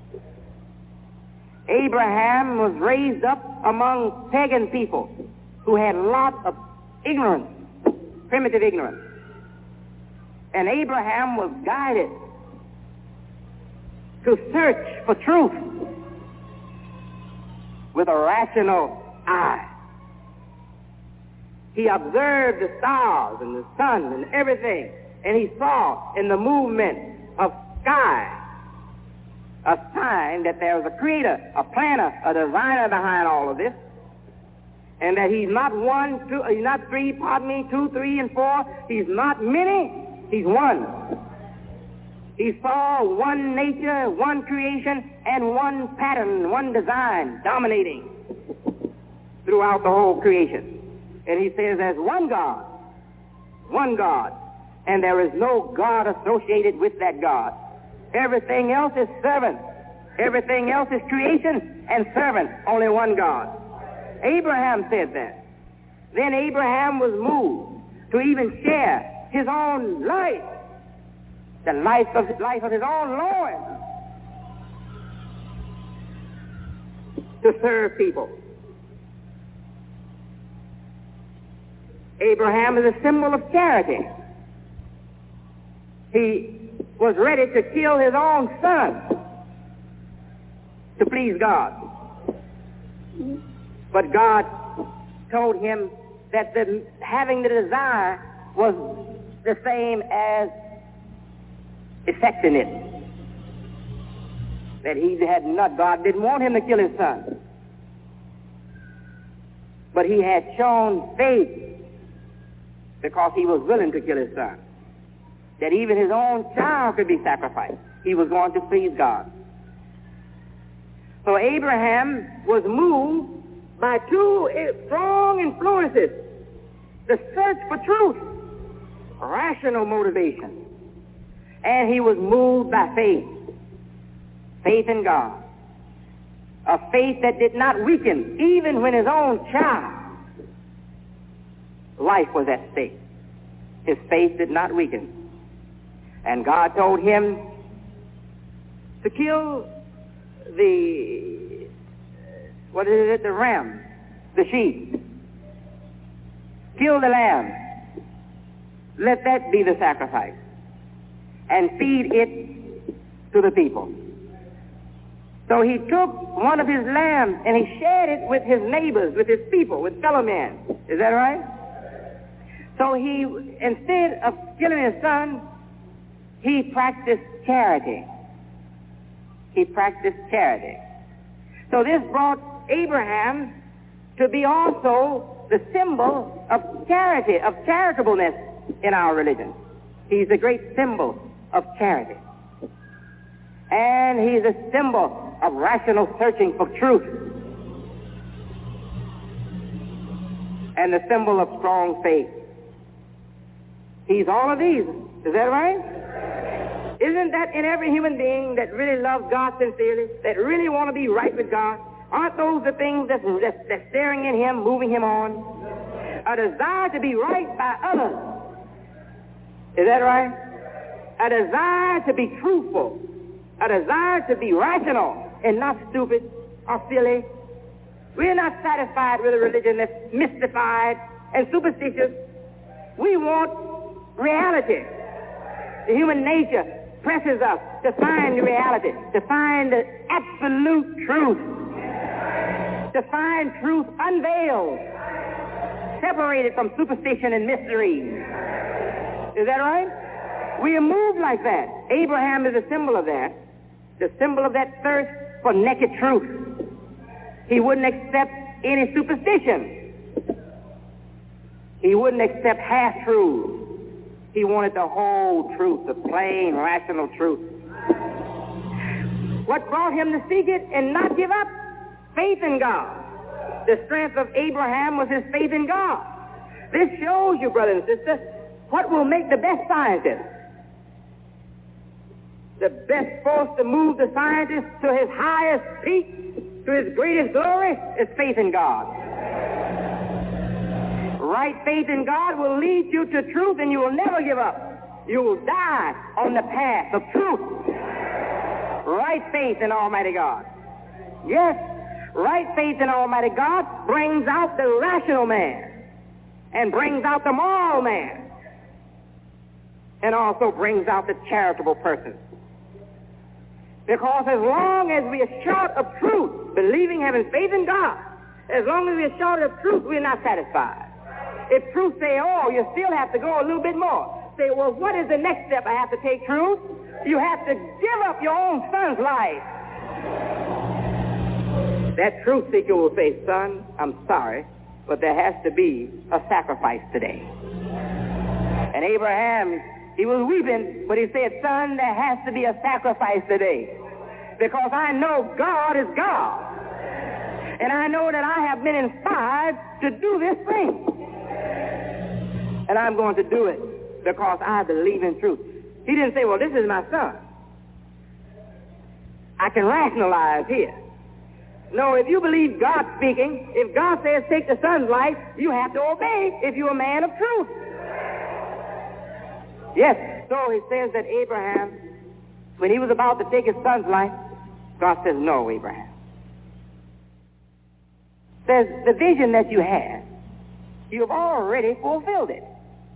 Abraham was raised up among pagan people who had lots of ignorance, primitive ignorance. And Abraham was guided to search for truth with a rational eye. He observed the stars and the sun and everything, and he saw in the movement of sky a sign that there was a creator, a planner, a designer behind all of this, and that he's not one, two, he's not three, pardon me, two, three, and four. He's not many. He's one. He saw one nature, one creation, and one pattern, one design dominating throughout the whole creation. And he says there's one God, one God, and there is no God associated with that God. Everything else is servant. Everything else is creation and servant. Only one God. Abraham said that. Then Abraham was moved to even share his own life, the life of, life of his own Lord, to serve people. Abraham is a symbol of charity. He was ready to kill his own son to please God. But God told him that the, having the desire was the same as effecting it. That he had not, God didn't want him to kill his son. But he had shown faith because he was willing to kill his son. That even his own child could be sacrificed. He was going to please God. So Abraham was moved by two strong influences. The search for truth, rational motivation. And he was moved by faith. Faith in God. A faith that did not weaken even when his own child life was at stake. His faith did not weaken. And God told him to kill the, what is it, the ram, the sheep. Kill the lamb. Let that be the sacrifice. And feed it to the people. So he took one of his lambs and he shared it with his neighbors, with his people, with fellow men. Is that right? So he, instead of killing his son, he practiced charity. He practiced charity. So this brought Abraham to be also the symbol of charity, of charitableness in our religion. He's a great symbol of charity. And he's a symbol of rational searching for truth. And the symbol of strong faith. He's all of these. Is that right? Isn't that in every human being that really loves God sincerely, that really want to be right with God? Aren't those the things that's, that's, that's staring in him, moving him on? A desire to be right by others. Is that right? A desire to be truthful. A desire to be rational and not stupid or silly. We're not satisfied with a religion that's mystified and superstitious. We want reality. The human nature presses us to find the reality, to find the absolute truth, to find truth unveiled, separated from superstition and mystery. Is that right? We are moved like that. Abraham is a symbol of that, the symbol of that thirst for naked truth. He wouldn't accept any superstition. He wouldn't accept half-truths. He wanted the whole truth, the plain, rational truth. What brought him to seek it and not give up? Faith in God. The strength of Abraham was his faith in God. This shows you, brother and sister, what will make the best scientist. The best force to move the scientist to his highest peak, to his greatest glory, is faith in God. Right faith in God will lead you to truth, and you will never give up. You will die on the path of truth. Right faith in Almighty God. Yes, right faith in Almighty God brings out the rational man and brings out the moral man and also brings out the charitable person. Because as long as we are short of truth, believing, having faith in God, as long as we are short of truth, we're not satisfied. If truth say, oh, you still have to go a little bit more. Say, well, what is the next step I have to take, truth? You have to give up your own son's life. That truth seeker will say, son, I'm sorry, but there has to be a sacrifice today. And Abraham, he was weeping, but he said, son, there has to be a sacrifice today. Because I know God is God. And I know that I have been inspired to do this thing. And I'm going to do it because I believe in truth. He didn't say, well, this is my son. I can rationalize here. No, if you believe God speaking, if God says take the son's life, you have to obey if you're a man of truth. Yes, so it says that Abraham, when he was about to take his son's life, God says, no, Abraham. Says, the vision that you had, you've already fulfilled it.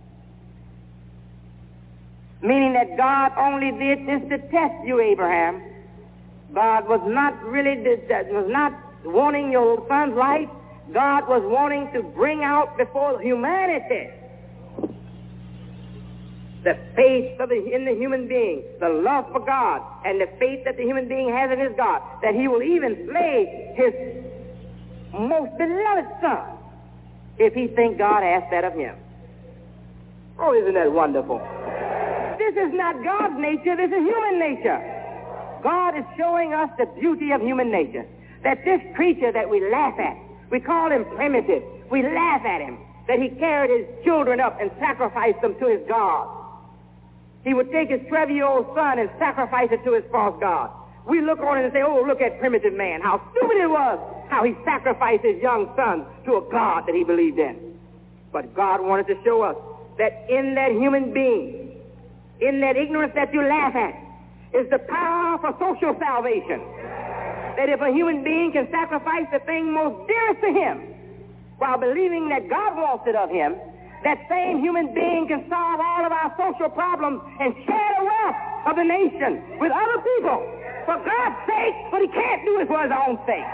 Meaning that God only did this to test you, Abraham. God was not really, was not wanting your son's life. God was wanting to bring out before humanity the faith of the, in the human being, the love for God, and the faith that the human being has in his God, that he will even slay his most beloved son if he thinks God asked that of him. Oh, isn't that wonderful? This is not God's nature, this is human nature. God is showing us the beauty of human nature. That this creature that we laugh at, we call him primitive, we laugh at him, that he carried his children up and sacrificed them to his God. He would take his twelve-year-old son and sacrifice it to his false god. We look on it and say, oh, look at primitive man, how stupid it was, how he sacrificed his young son to a God that he believed in. But God wanted to show us that in that human being, in that ignorance that you laugh at, is the power for social salvation. That if a human being can sacrifice the thing most dearest to him while believing that God wants it of him, that same human being can solve all of our social problems and share the wealth of the nation with other people for God's sake, but he can't do it for his own sake.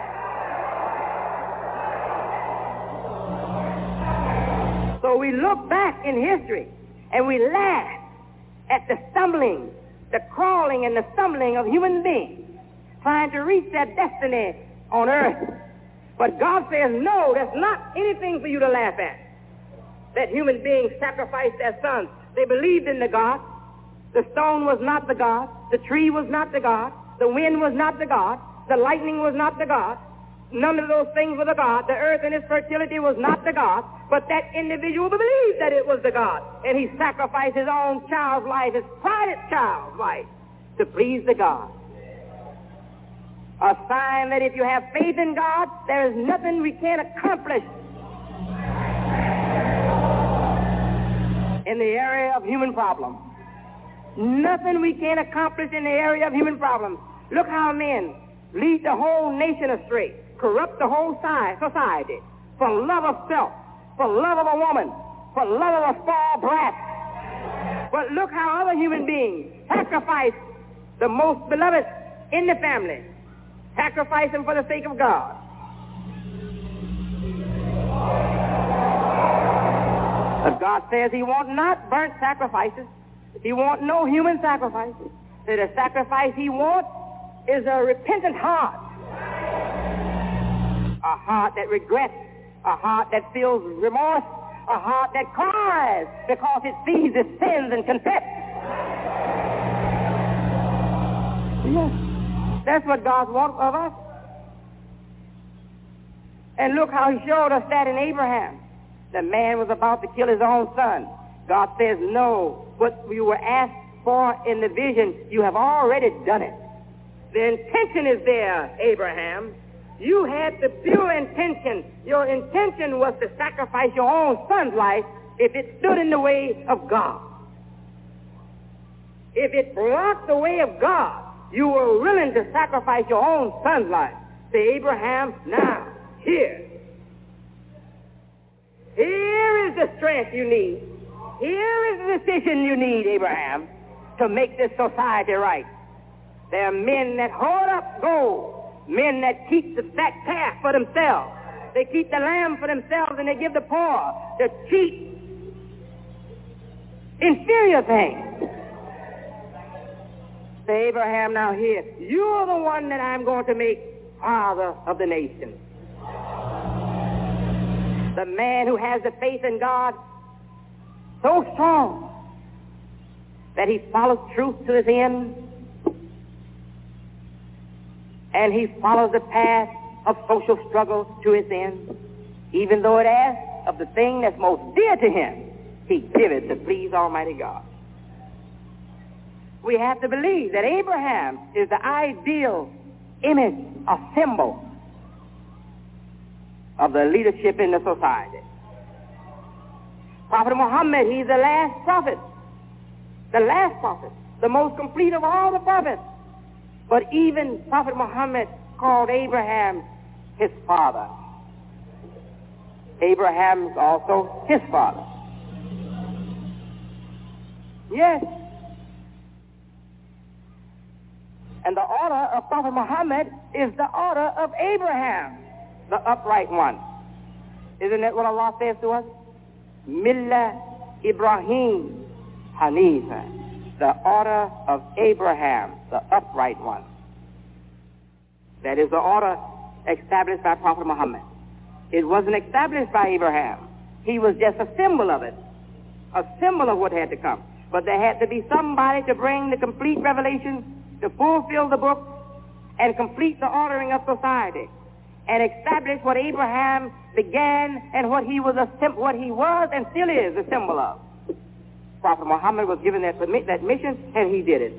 So we look back in history and we laugh at the stumbling, the crawling and the stumbling of human beings trying to reach their destiny on earth. But God says, no, that's not anything for you to laugh at. That human beings sacrificed their sons. They believed in the God. The stone was not the God. The tree was not the God. The wind was not the God. The lightning was not the God. None of those things were the God. The earth and its fertility was not the God. But that individual believed that it was the God. And he sacrificed his own child's life, his private child's life, to please the God. A sign that if you have faith in God, there is nothing we can't accomplish in the area of human problems. Nothing we can't accomplish in the area of human problems. Look how men lead the whole nation astray, corrupt the whole society for love of self, for love of a woman, for love of a spoiled brat. But look how other human beings sacrifice the most beloved in the family, sacrifice them for the sake of God. But God says he wants not burnt sacrifices. He wants no human sacrifices. That the sacrifice he wants is a repentant heart. A heart that regrets. A heart that feels remorse. A heart that cries because it sees its sins and confesses. Yes. That's what God wants of us. And look how he showed us that in Abraham. The man was about to kill his own son. God says, no, what you were asked for in the vision, you have already done it. The intention is there, Abraham. You had the pure intention. Your intention was to sacrifice your own son's life if it stood in the way of God. If it blocked the way of God, you were willing to sacrifice your own son's life. Say, Abraham, now, here. Here is the strength you need. Here is the decision you need, Abraham, to make this society right. There are men that hoard up gold, men that keep the fat calf for themselves. They keep the lamb for themselves, and they give the poor the cheap, inferior things. Say, Abraham, now here, you're the one that I'm going to make father of the nation. The man who has the faith in God so strong that he follows truth to his end, and he follows the path of social struggle to his end, even though it asks of the thing that's most dear to him, he gives it to please Almighty God. We have to believe that Abraham is the ideal image, a symbol of the leadership in the society. Prophet Muhammad, he's the last prophet. The last prophet. The most complete of all the prophets. But even Prophet Muhammad called Abraham his father. Abraham's also his father. Yes. And the order of Prophet Muhammad is the order of Abraham, the upright one. Isn't that what Allah says to us? Millah Ibrahim Hanifa, the order of Abraham, the upright one. That is the order established by Prophet Muhammad. It wasn't established by Abraham. He was just a symbol of it, a symbol of what had to come. But there had to be somebody to bring the complete revelation, to fulfill the book, and complete the ordering of society, and establish what Abraham began and what he was, a sim- what he was and still is a symbol of. Prophet Muhammad was given that, that mission, and he did it.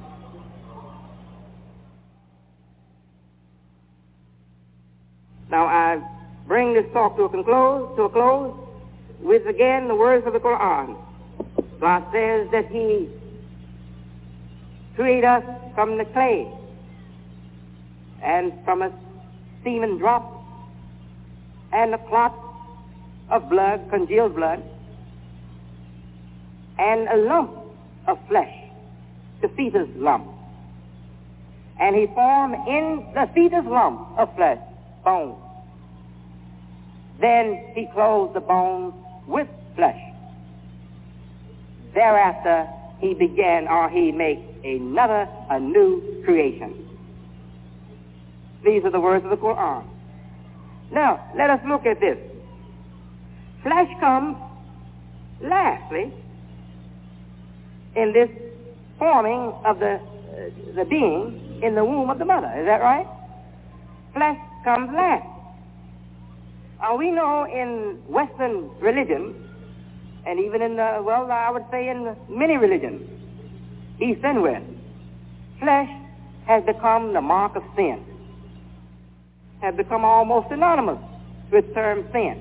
Now I bring this talk to a close, to a close with again the words of the Quran. God says that he created us from the clay and from a semen drop and a clot of blood, congealed blood, and a lump of flesh, the fetus lump. And he formed in the fetus lump of flesh bones. Then he clothed the bones with flesh. Thereafter he began, or he made another, a new creation. These are the words of the Quran. Now, let us look at this. Flesh comes lastly in this forming of the, uh, the being in the womb of the mother. Is that right? Flesh comes last. Uh, we know in Western religion, and even in, the, well, I would say in many religions, East and West, flesh has become the mark of sin, has become almost synonymous with the term sin.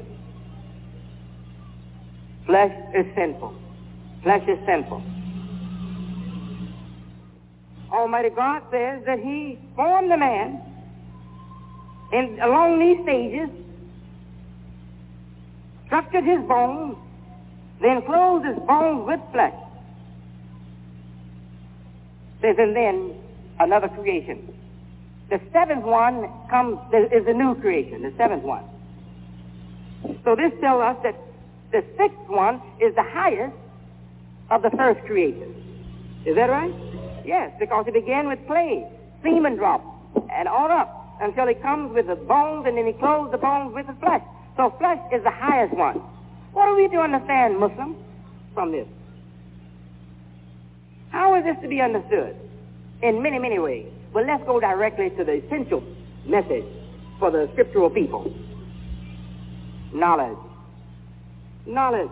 Flesh is sinful. Flesh is sinful. Almighty God says that he formed the man in, along these stages, structured his bones, then clothed his bones with flesh. Says, and then another creation. The seventh one comes, is the new creation, the seventh one. So this tells us that the sixth one is the highest of the first creation. Is that right? Yes, because it began with clay, semen drop, and all up until he comes with the bones, and then he clothes the bones with the flesh. So flesh is the highest one. What are we to understand, Muslim, from this? How is this to be understood? In many, many ways. Well, let's go directly to the essential message for the scriptural people. Knowledge. Knowledge.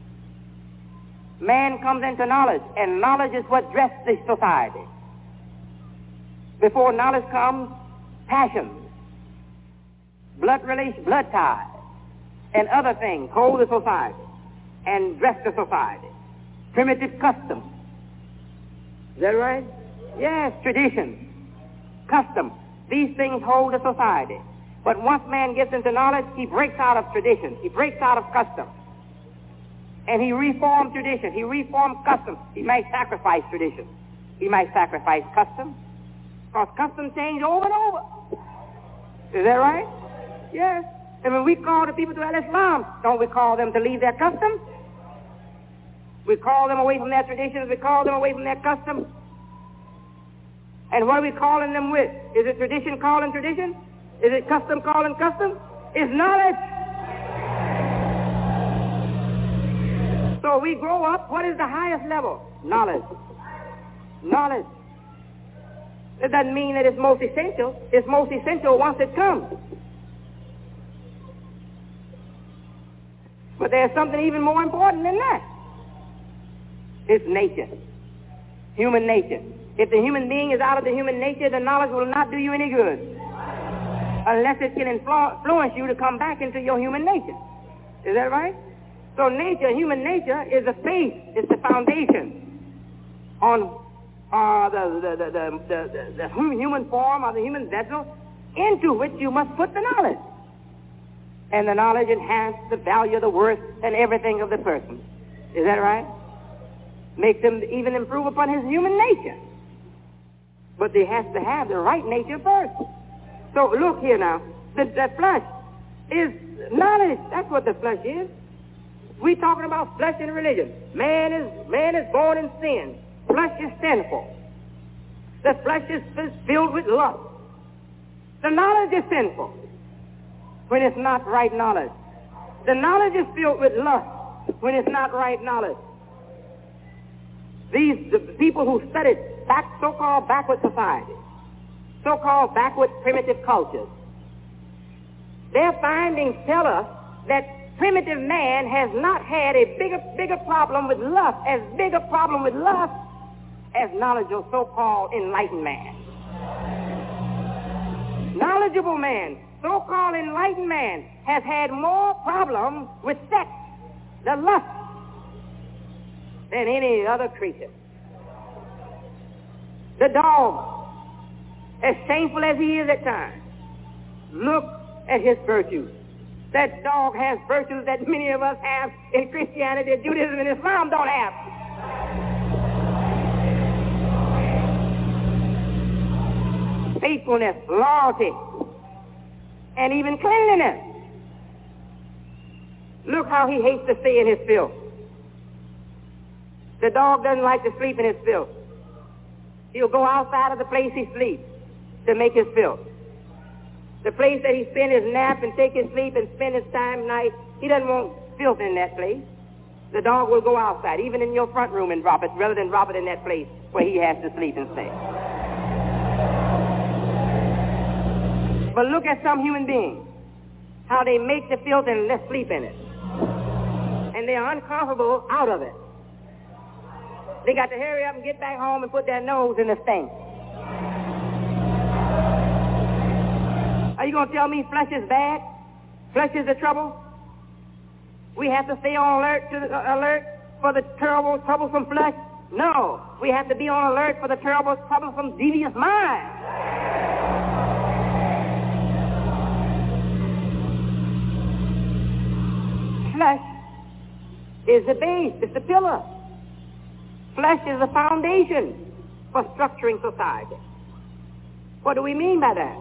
Man comes into knowledge, and knowledge is what dresses the society. Before knowledge comes, passion, blood relation, blood ties, and other things hold the society and dress the society. Primitive customs. Is that right? Yes, traditions, custom. These things hold the society. But once man gets into knowledge, he breaks out of tradition. He breaks out of custom. And he reforms tradition. He reforms custom. He might sacrifice tradition. He might sacrifice custom. Because custom change over and over. Is that right? Yes. And when we call the people to Al-Islam, don't we call them to leave their customs? We call them away from their traditions. We call them away from their customs. And what are we calling them with? Is it tradition calling tradition? Is it custom calling custom? It's knowledge. So we grow up, what is the highest level? Knowledge. Knowledge. It doesn't mean that it's most essential. It's most essential once it comes. But there's something even more important than that. It's nature. Human nature. If the human being is out of the human nature, the knowledge will not do you any good. Unless it can influ- influence you to come back into your human nature. Is that right? So nature, human nature, is the base, it's the foundation on uh, the, the, the, the, the, the human form or the human vessel into which you must put the knowledge. And the knowledge enhances the value, the worth, and everything of the person. Is that right? Makes him even improve upon his human nature. But he has to have the right nature first. So look here now. The, the flesh is knowledge. That's what the flesh is. We're talking about flesh in religion. Man is man is born in sin. Flesh is sinful. The flesh is filled with lust. The knowledge is sinful when it's not right knowledge. The knowledge is filled with lust when it's not right knowledge. These the people who studied back so-called backward society, so-called backward primitive cultures, their findings tell us that primitive man has not had a bigger, bigger problem with lust, as big a problem with lust as knowledgeable so-called enlightened man. Knowledgeable man, so-called enlightened man, has had more problems with sex, the lust, than any other creature. The dog, as shameful as he is at times, look at his virtues. That dog has virtues that many of us have in Christianity, Judaism, and Islam don't have. Faithfulness, loyalty, and even cleanliness. Look how he hates to stay in his filth. The dog doesn't like to sleep in his filth. He'll go outside of the place he sleeps to make his filth. The place that he spend his nap and take his sleep and spend his time night, he doesn't want filth in that place. The dog will go outside, even in your front room, and drop it, rather than drop it in that place where he has to sleep and stay. But look at some human beings, how they make the filth and let sleep in it. And they are uncomfortable out of it. They got to hurry up and get back home and put their nose in the stink. Are you going to tell me flesh is bad? Flesh is the trouble? We have to stay on alert to the, uh, alert for the terrible, troublesome flesh? No. We have to be on alert for the terrible, troublesome, devious mind. Flesh is the base. It's the pillar. Flesh is the foundation for structuring society. What do we mean by that?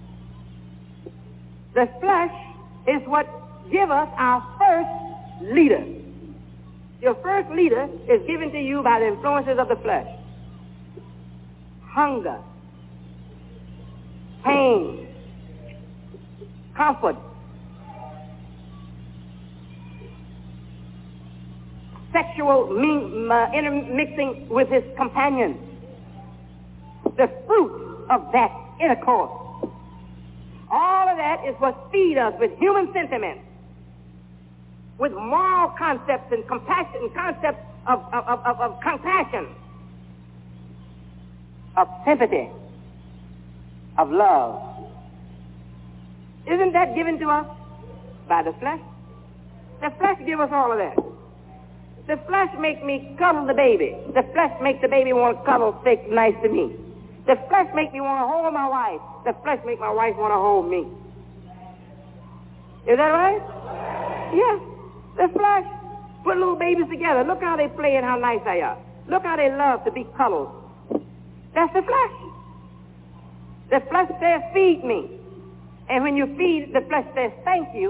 The flesh is what gives us our first leader. Your first leader is given to you by the influences of the flesh. Hunger, pain, comfort, sexual ming, uh, intermixing with his companions. The fruit of that intercourse. All of that is what feeds us with human sentiments, with moral concepts and compassion, and concepts of, of, of, of compassion, of sympathy, of love. Isn't that given to us by the flesh? The flesh gives us all of that. The flesh makes me cuddle the baby. The flesh makes the baby want to cuddle, say nice to me. The flesh makes me want to hold my wife. The flesh makes my wife want to hold me. Is that right? Yes. The flesh put little babies together. Look how they play and how nice they are. Look how they love to be cuddled. That's the flesh. The flesh says, feed me. And when you feed, the flesh says, thank you.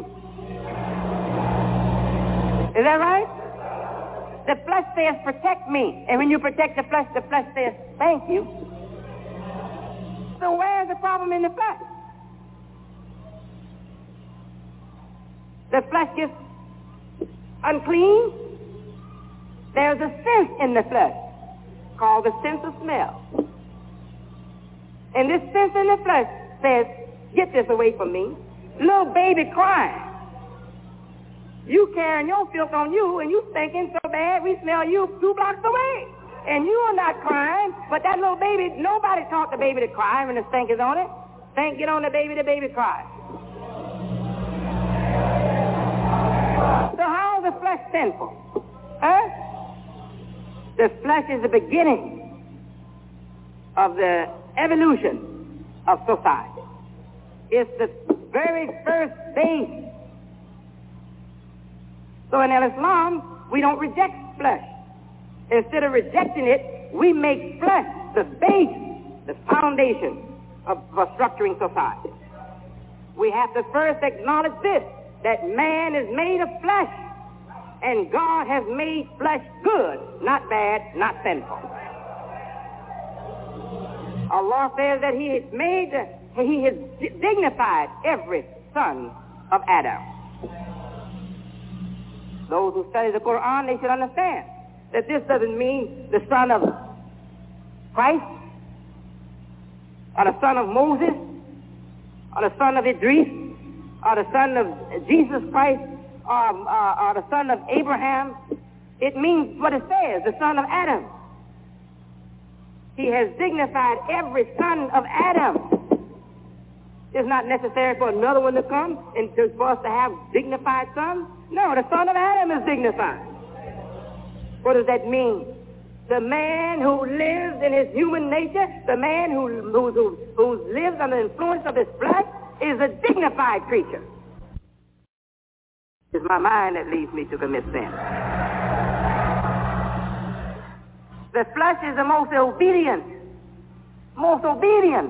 Is that right? The flesh says, protect me. And when you protect the flesh, the flesh says, thank you. So where's the problem in the flesh? The flesh gets unclean. There's a sense in the flesh called the sense of smell. And this sense in the flesh says, get this away from me. Little baby crying. You carrying your filth on you, and you stinking so bad we smell you two blocks away. And you are not crying, but that little baby, nobody taught the baby to cry when the stink is on it. Stink, get on the baby, the baby cries. So how is the flesh sinful? Huh? The flesh is the beginning of the evolution of society. It's the very first base. So in Islam, we don't reject flesh. Instead of rejecting it, we make flesh the base, the foundation of, of structuring society. We have to first acknowledge this, that man is made of flesh, and God has made flesh good, not bad, not sinful. Allah says that he has made, he has dignified every son of Adam. Those who study the Quran, they should understand that this doesn't mean the son of Christ, or the son of Moses, or the son of Idris, or the son of Jesus Christ, or, or, or the son of Abraham. It means what it says, the son of Adam. He has dignified every son of Adam. It's not necessary for another one to come and to, for us to have dignified sons. No, the son of Adam is dignified. What does that mean? The man who lives in his human nature, the man who, who, who, who lives under the influence of his flesh, is a dignified creature. It's my mind that leads me to commit sin. The flesh is the most obedient, most obedient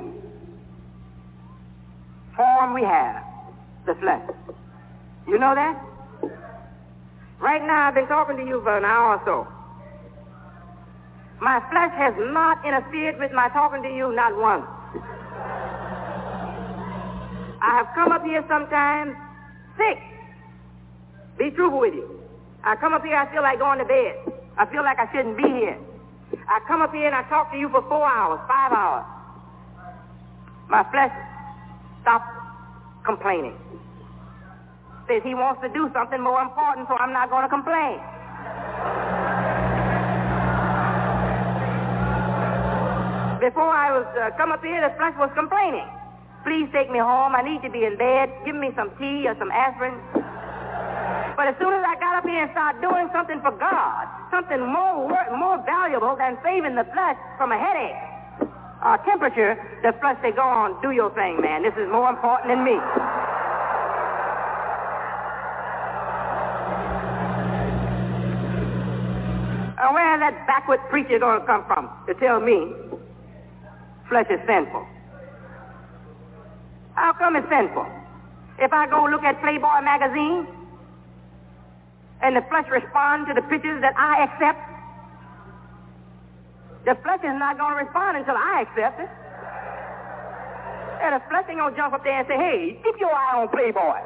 form we have, the flesh. You know that? Right now, I've been talking to you for an hour or so. My flesh has not interfered with my talking to you, not once. I have come up here sometimes sick. Be truthful with you. I come up here, I feel like going to bed. I feel like I shouldn't be here. I come up here and I talk to you for four hours, five hours. My flesh stops complaining. Says he wants to do something more important, so I'm not going to complain. Before I was uh, come up here, the flesh was complaining. Please take me home. I need to be in bed. Give me some tea or some aspirin. But as soon as I got up here and started doing something for God, something more more valuable than saving the flesh from a headache or temperature, the flesh say, go on, do your thing, man. This is more important than me. Now, where is that backward preacher going to come from to tell me flesh is sinful? How come it's sinful? If I go look at Playboy magazine and the flesh responds to the pictures that I accept, the flesh is not going to respond until I accept it. And the flesh ain't going to jump up there and say, hey, keep your eye on Playboy.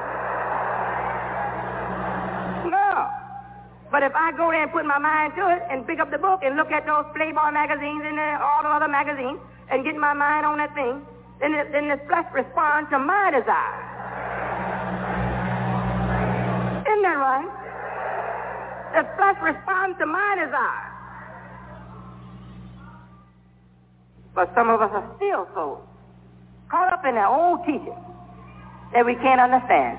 No. But if I go there and put my mind to it and pick up the book and look at those Playboy magazines and uh, all the other magazines and get my mind on that thing, then the, then the flesh responds to my desire. Isn't that right? The flesh responds to my desire. But some of us are still so caught up in their old teaching that we can't understand.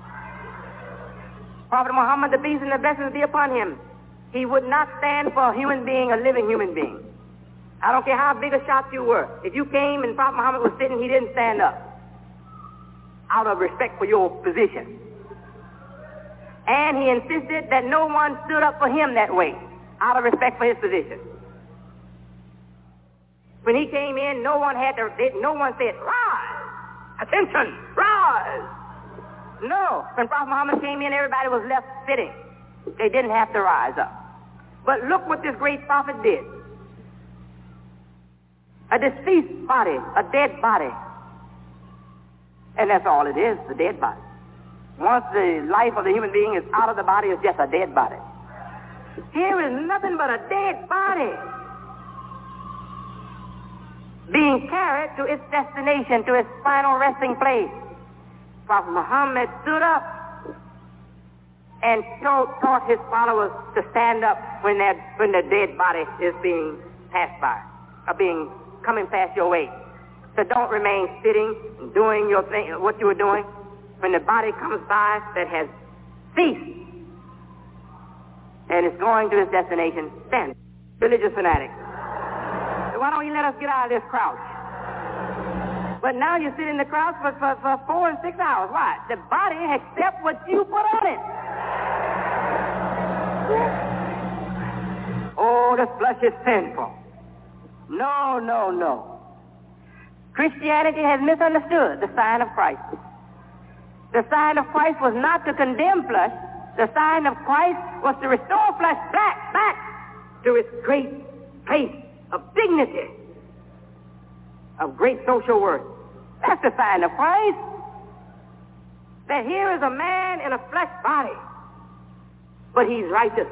Prophet Muhammad, the peace and the blessings be upon him, he would not stand for a human being, a living human being. I don't care how big a shot you were. If you came and Prophet Muhammad was sitting, he didn't stand up out of respect for your position. And he insisted that no one stood up for him that way out of respect for his position. When he came in, no one had to, no one said, rise, attention, rise. No, when Prophet Muhammad came in, everybody was left sitting. They didn't have to rise up. But look what this great prophet did. A deceased body, a dead body. And that's all it is, the dead body. Once the life of the human being is out of the body, it's just a dead body. Here is nothing but a dead body being carried to its destination, to its final resting place. Prophet Muhammad stood up and told, taught his followers to stand up when, when the dead body is being passed by, or being coming past your way. So don't remain sitting and doing your thing, what you were doing. When the body comes by that has ceased and is going to its destination, stand. Religious fanatics. So why don't you let us get out of this crouch? But now you sit in the crouch for, for, for four and six hours. Why? The body accepts what you put on it. Oh, the flesh is sinful. No, no, no. Christianity has misunderstood the sign of Christ. The sign of Christ was not to condemn flesh. The sign of Christ was to restore flesh back, back to its great place of dignity, of great social worth. That's the sign of Christ. That here is a man in a flesh body, but he's righteous.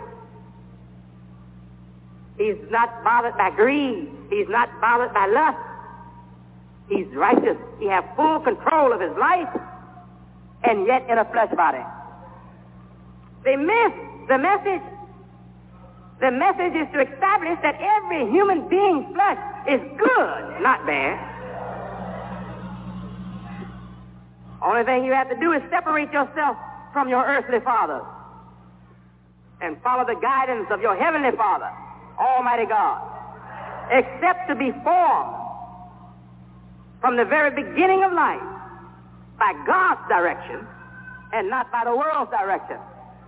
He's not bothered by greed. He's not bothered by lust. He's righteous. He has full control of his life, and yet in a flesh body. They miss the message. The message is to establish that every human being's flesh is good, not bad. Only thing you have to do is separate yourself from your earthly father and follow the guidance of your heavenly Father, Almighty God. Except to be formed from the very beginning of life by God's direction and not by the world's direction.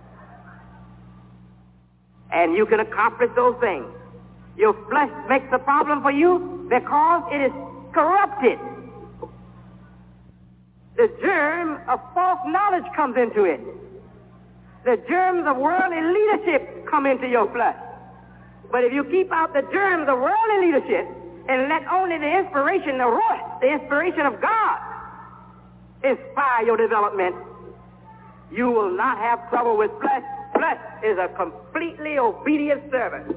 And you can accomplish those things. Your flesh makes a problem for you because it is corrupted. The germ of false knowledge comes into it. The germs of worldly leadership come into your flesh. But if you keep out the germs of worldly leadership and let only the inspiration, the ruach, the inspiration of God inspire your development, you will not have trouble with flesh. Flesh is a completely obedient servant.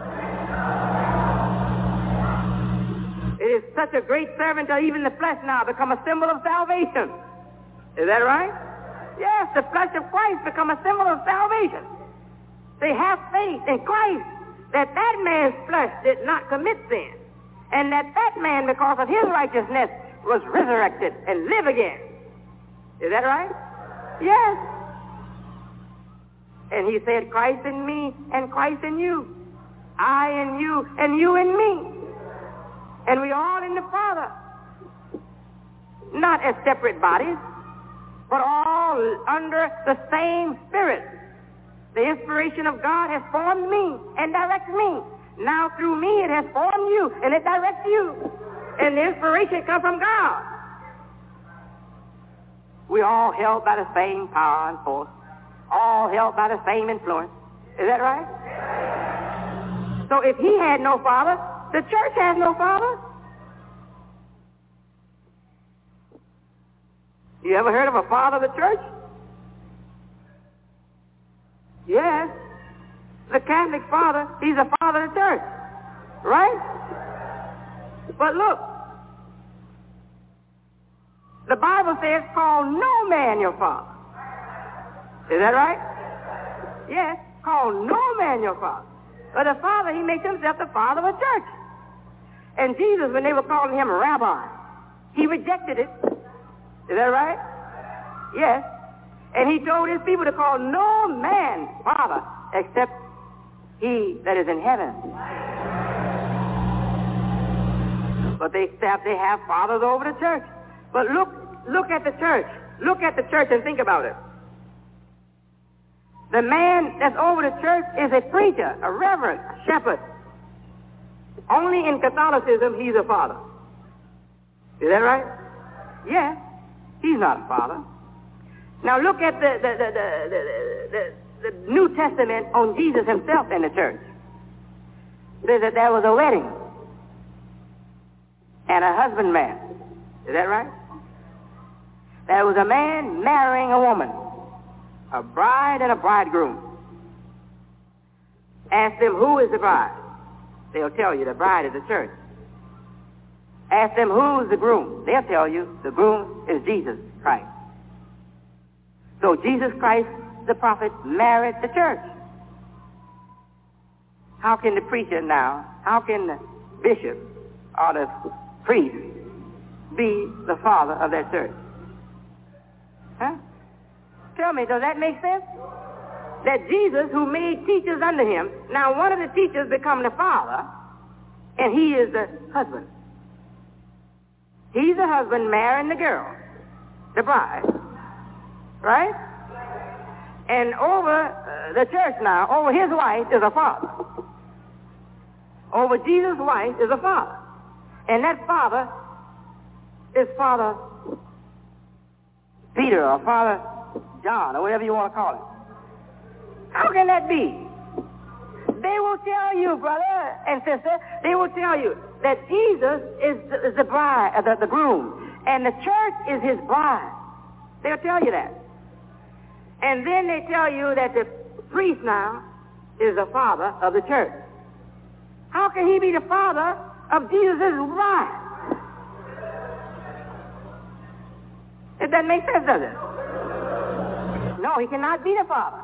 It is such a great servant that even the flesh now become a symbol of salvation. Is that right? Yes, the flesh of Christ become a symbol of salvation. They have faith in Christ that that man's flesh did not commit sin, and that that man, because of his righteousness, was resurrected and live again. Is that right? Yes. And he said, Christ in me and Christ in you. I in you and you in me. And we all in the Father. Not as separate bodies, but all under the same Spirit. The inspiration of God has formed me and directs me. Now through me it has formed you and it directs you. And the inspiration comes from God. We're all held by the same power and force. All held by the same influence. Is that right? So if he had no father, the church has no father. You ever heard of a father of the church? Yes. The Catholic father, he's a father of the church. Right? But look, the Bible says, call no man your father. Is that right? Yes. Call no man your father. But the father, he makes himself the father of a church. And Jesus, when they were calling him rabbi, he rejected it. Is that right? Yes. And he told his people to call no man father except he that is in heaven. But they they have fathers over the church. But look, look at the church. Look at the church and think about it. The man that's over the church is a preacher, a reverend, a shepherd. Only in Catholicism he's a father. Is that right? Yes. He's not a father. Now look at the the the the, the, the, the New Testament on Jesus himself in the church. It says that there was a wedding and a husbandman. Is that right? There was a man marrying a woman, a bride and a bridegroom. Ask them, who is the bride? They'll tell you the bride is the church. Ask them, who's the groom? They'll tell you the groom is Jesus Christ. So Jesus Christ, the prophet, married the church. How can the preacher now, how can the bishop or the priest be the father of that church? Huh? Tell me, does that make sense? That Jesus, who made teachers under him, now one of the teachers become the father, and he is the husband. He's the husband marrying the girl, the bride, right? And over uh, the church now, over his wife is a father. Over Jesus' wife is a father. And that father is Father Peter or Father John or whatever you want to call him. How can that be? They will tell you, brother and sister, they will tell you that Jesus is the, is the bride, uh, the, the groom, and the church is his bride. They'll tell you that. And then they tell you that the priest now is the father of the church. How can he be the father of Jesus' bride? It doesn't make sense, does it? No, he cannot be the father.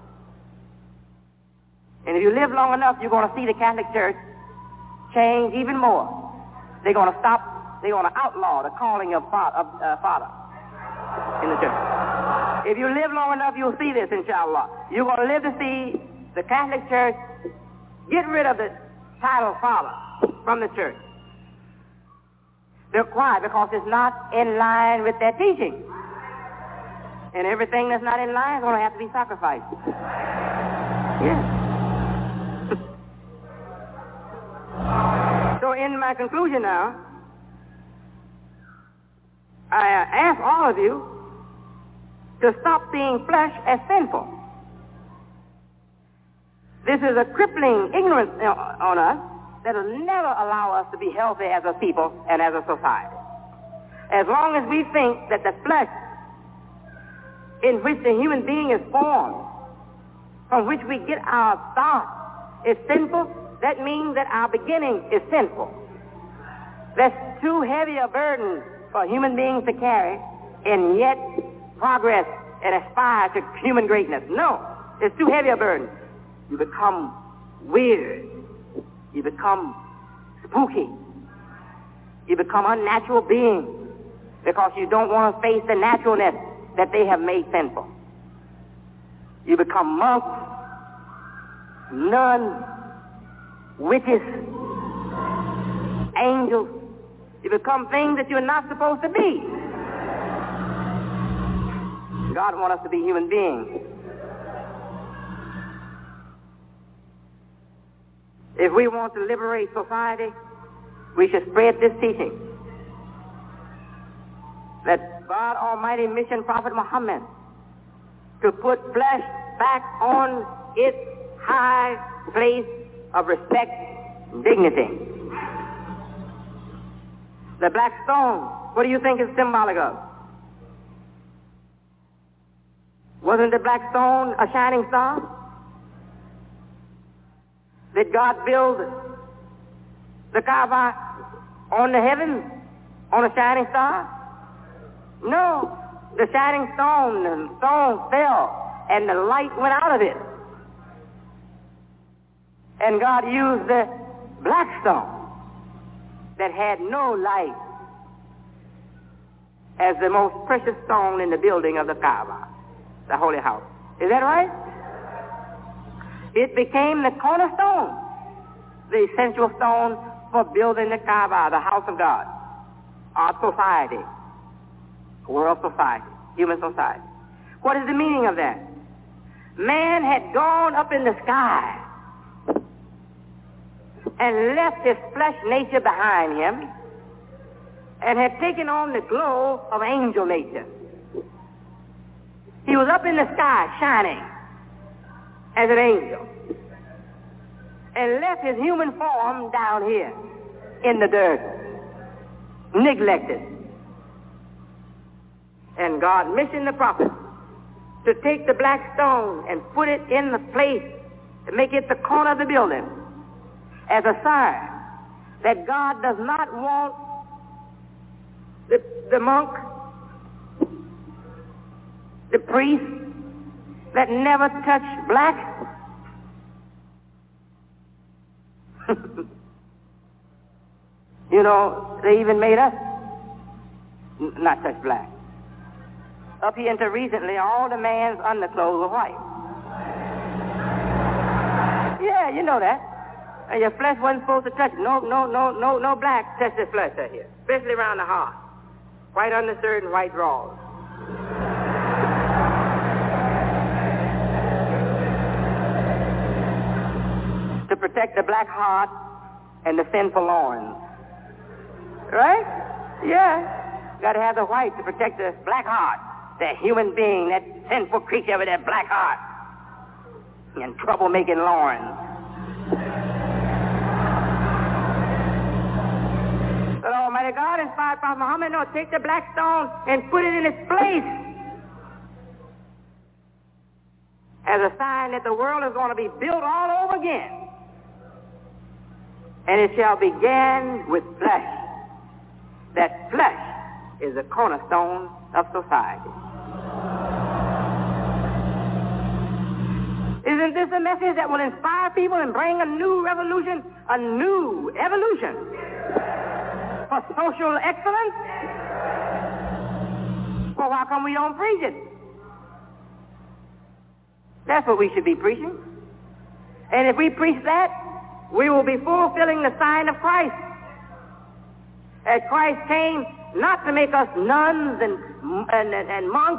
And if you live long enough, you're going to see the Catholic Church change even more. They're going to stop, they're going to outlaw the calling of, fa- of uh, father in the church. If you live long enough, you'll see this, inshallah. You're going to live to see the Catholic Church get rid of the title father from the church. They're quiet because it's not in line with their teaching. And everything that's not in line is going to have to be sacrificed. Yes. So in my conclusion now, I ask all of you to stop seeing flesh as sinful. This is a crippling ignorance on us that will never allow us to be healthy as a people and as a society. As long as we think that the flesh in which the human being is formed, from which we get our thought, is sinful, that means that our beginning is sinful. That's too heavy a burden for human beings to carry and yet progress and aspire to human greatness. No, it's too heavy a burden. You become weird. You become spooky. You become unnatural beings because you don't want to face the naturalness that they have made sinful. You become monks, nuns, witches, angels. You become things that you're not supposed to be. God wants us to be human beings. If we want to liberate society, we should spread this teaching that God Almighty missioned Prophet Muhammad to put flesh back on its high place of respect and dignity. The black stone, what do you think is symbolic of? Wasn't the black stone a shining star? Did God build the Kaaba on the heavens, on a shining star? No. The shining stone, the stone fell, and the light went out of it. And God used the black stone that had no light as the most precious stone in the building of the Kaaba, the holy house. Is that right? It became the cornerstone, the essential stone for building the Kaaba, the house of God, our society, world society, human society. What is the meaning of that? Man had gone up in the sky and left his flesh nature behind him and had taken on the glow of angel nature. He was up in the sky shining as an angel and left his human form down here in the dirt, neglected. And God missioned the prophet to take the black stone and put it in the place to make it the corner of the building as a sign that God does not want the, the monk, the priest that never touched black. You know, they even made us n- not touch black. Up here until recently, all the man's underclothes were white. Yeah, you know that. And your flesh wasn't supposed to touch it. No, no, no, no, no black touched the flesh right here, especially around the heart. White undershirt and white drawers. To protect the black heart and the sinful loins. Right? Yeah. Got to have the white to protect the black heart. That human being, that sinful creature with that black heart and trouble-making loins. But Almighty God inspired Prophet Muhammad, no, take the black stone and put it in its place as a sign that the world is going to be built all over again. And it shall begin with flesh. That flesh is the cornerstone of society. Isn't this a message that will inspire people and bring a new revolution, a new evolution for social excellence? Well, how come we don't preach it? That's what we should be preaching. And if we preach that, we will be fulfilling the sign of Christ. As Christ came not to make us nuns and, and, and monks,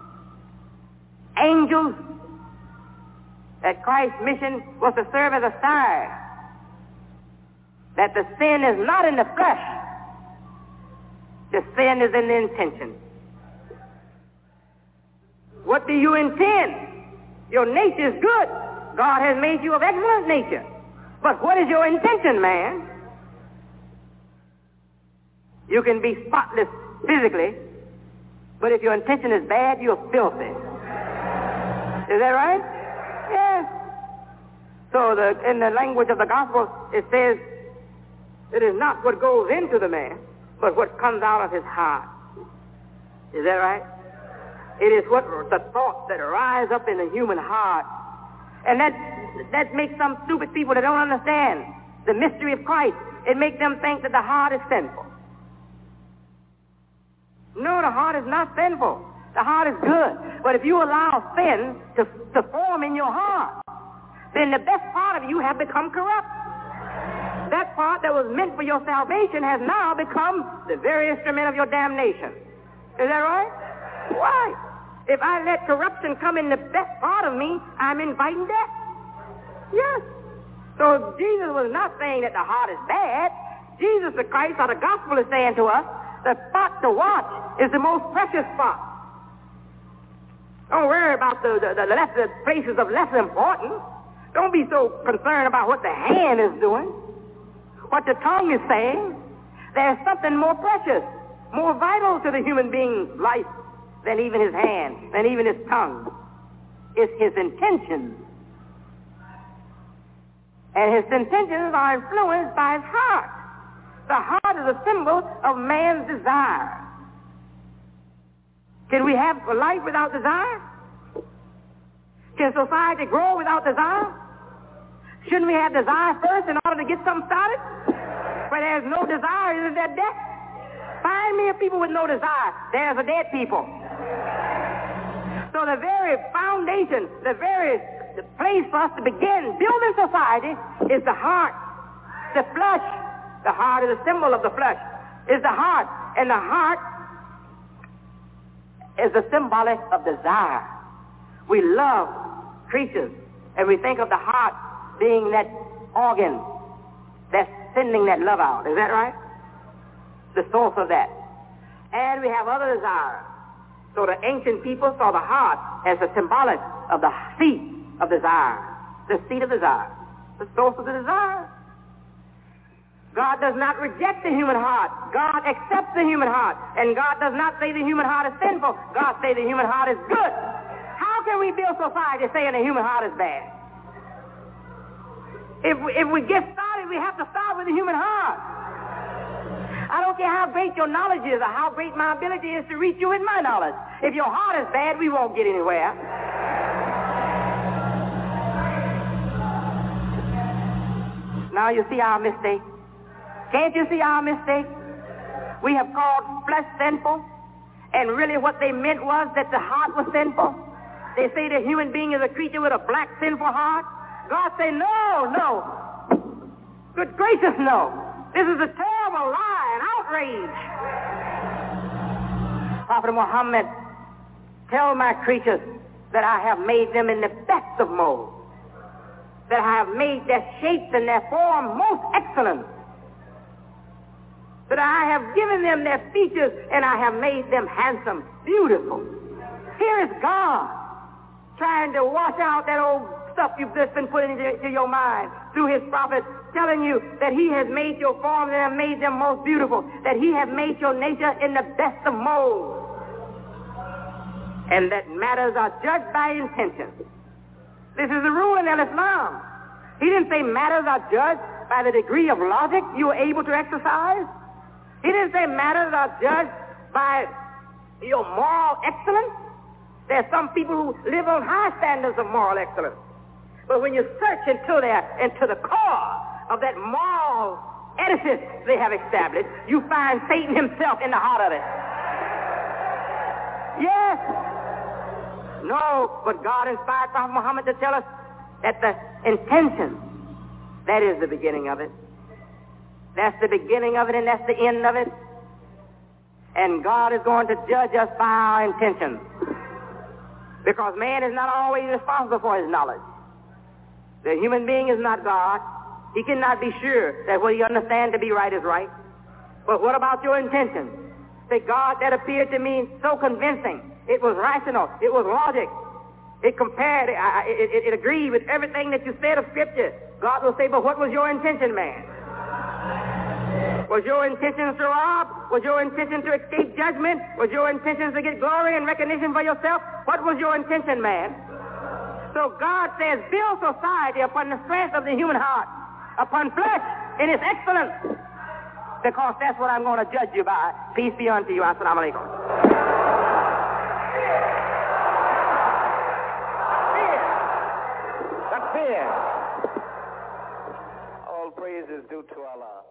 angels. That Christ's mission was to serve as a sign that the sin is not in the flesh. The sin is in the intention. What do you intend? Your nature is good. God has made you of excellent nature. But what is your intention, man? You can be spotless physically, but if your intention is bad, you're filthy. Is that right? Yes. So the, in the language of the gospel, it says, it is not what goes into the man, but what comes out of his heart. Is that right? It is what the thoughts that rise up in the human heart. And that that makes some stupid people that don't understand the mystery of Christ. It makes them think that the heart is sinful. No, the heart is not sinful. The heart is good. But if you allow sin to, to form in your heart, then the best part of you have become corrupt. That part that was meant for your salvation has now become the very instrument of your damnation. Is that right? Why? If I let corruption come in the best part of me, I'm inviting death. Yes. So Jesus was not saying that the heart is bad. Jesus the Christ, or the gospel, is saying to us, the spot to watch is the most precious spot. Don't worry about the, the, the, less, the places of less importance. Don't be so concerned about what the hand is doing, what the tongue is saying. There's something more precious, more vital to the human being's life than even his hand, than even his tongue. It's his intentions. And his intentions are influenced by his heart. The heart is a symbol of man's desire. Can we have a life without desire? Can society grow without desire? Shouldn't we have desire first in order to get something started? Where there's no desire, isn't there death? Find me a people with no desire. There's a dead people. So the very foundation, the very the place for us to begin building society is the heart, the flesh. The heart is a symbol of the flesh. Is the heart. And the heart is the symbolic of desire. We love creatures, and we think of the heart being that organ that's sending that love out. Is that right? The source of that. And we have other desires. So the ancient people saw the heart as the symbolic of the seat of desire. The seat of desire. The source of the desire. God does not reject the human heart. God accepts the human heart. And God does not say the human heart is sinful. God says the human heart is good. How can we build society saying the human heart is bad? If we, if we get started, we have to start with the human heart. I don't care how great your knowledge is or how great my ability is to reach you with my knowledge. If your heart is bad, we won't get anywhere. Now you see our mistake. Can't you see our mistake? We have called flesh sinful, and really what they meant was that the heart was sinful. They say the human being is a creature with a black sinful heart. God say, no, no. Good gracious, no. This is a terrible lie, an outrage. Prophet Muhammad, tell my creatures that I have made them in the best of molds, that I have made their shapes and their form most excellent, that I have given them their features and I have made them handsome, beautiful. Here is God trying to wash out that old stuff you've just been putting into, into your mind through his prophet, telling you that he has made your forms and have made them most beautiful, that he has made your nature in the best of molds, and that matters are judged by intention. This is the rule in Islam. He didn't say matters are judged by the degree of logic you are able to exercise. He didn't say matters are judged by your moral excellence. There are some people who live on high standards of moral excellence. But when you search into their, into the core of that moral edifice they have established, you find Satan himself in the heart of it. Yes. No, but God inspired Prophet Muhammad to tell us that the intention, that is the beginning of it. That's the beginning of it, and that's the end of it. And God is going to judge us by our intentions. Because man is not always responsible for his knowledge. The human being is not God. He cannot be sure that what he understands to be right is right. But what about your intentions? Say, God, that appeared to me so convincing. It was rational. It was logic. It compared. It, it, it agreed with everything that you said of Scripture. God will say, but what was your intention, man? Was your intentions to rob? Was your intention to escape judgment? Was your intentions to get glory and recognition for yourself? What was your intention, man? So God says, build society upon the strength of the human heart, upon flesh in its excellence, because that's what I'm going to judge you by. Peace be unto you. Assalamu alaikum. Fear. All praise is due to Allah.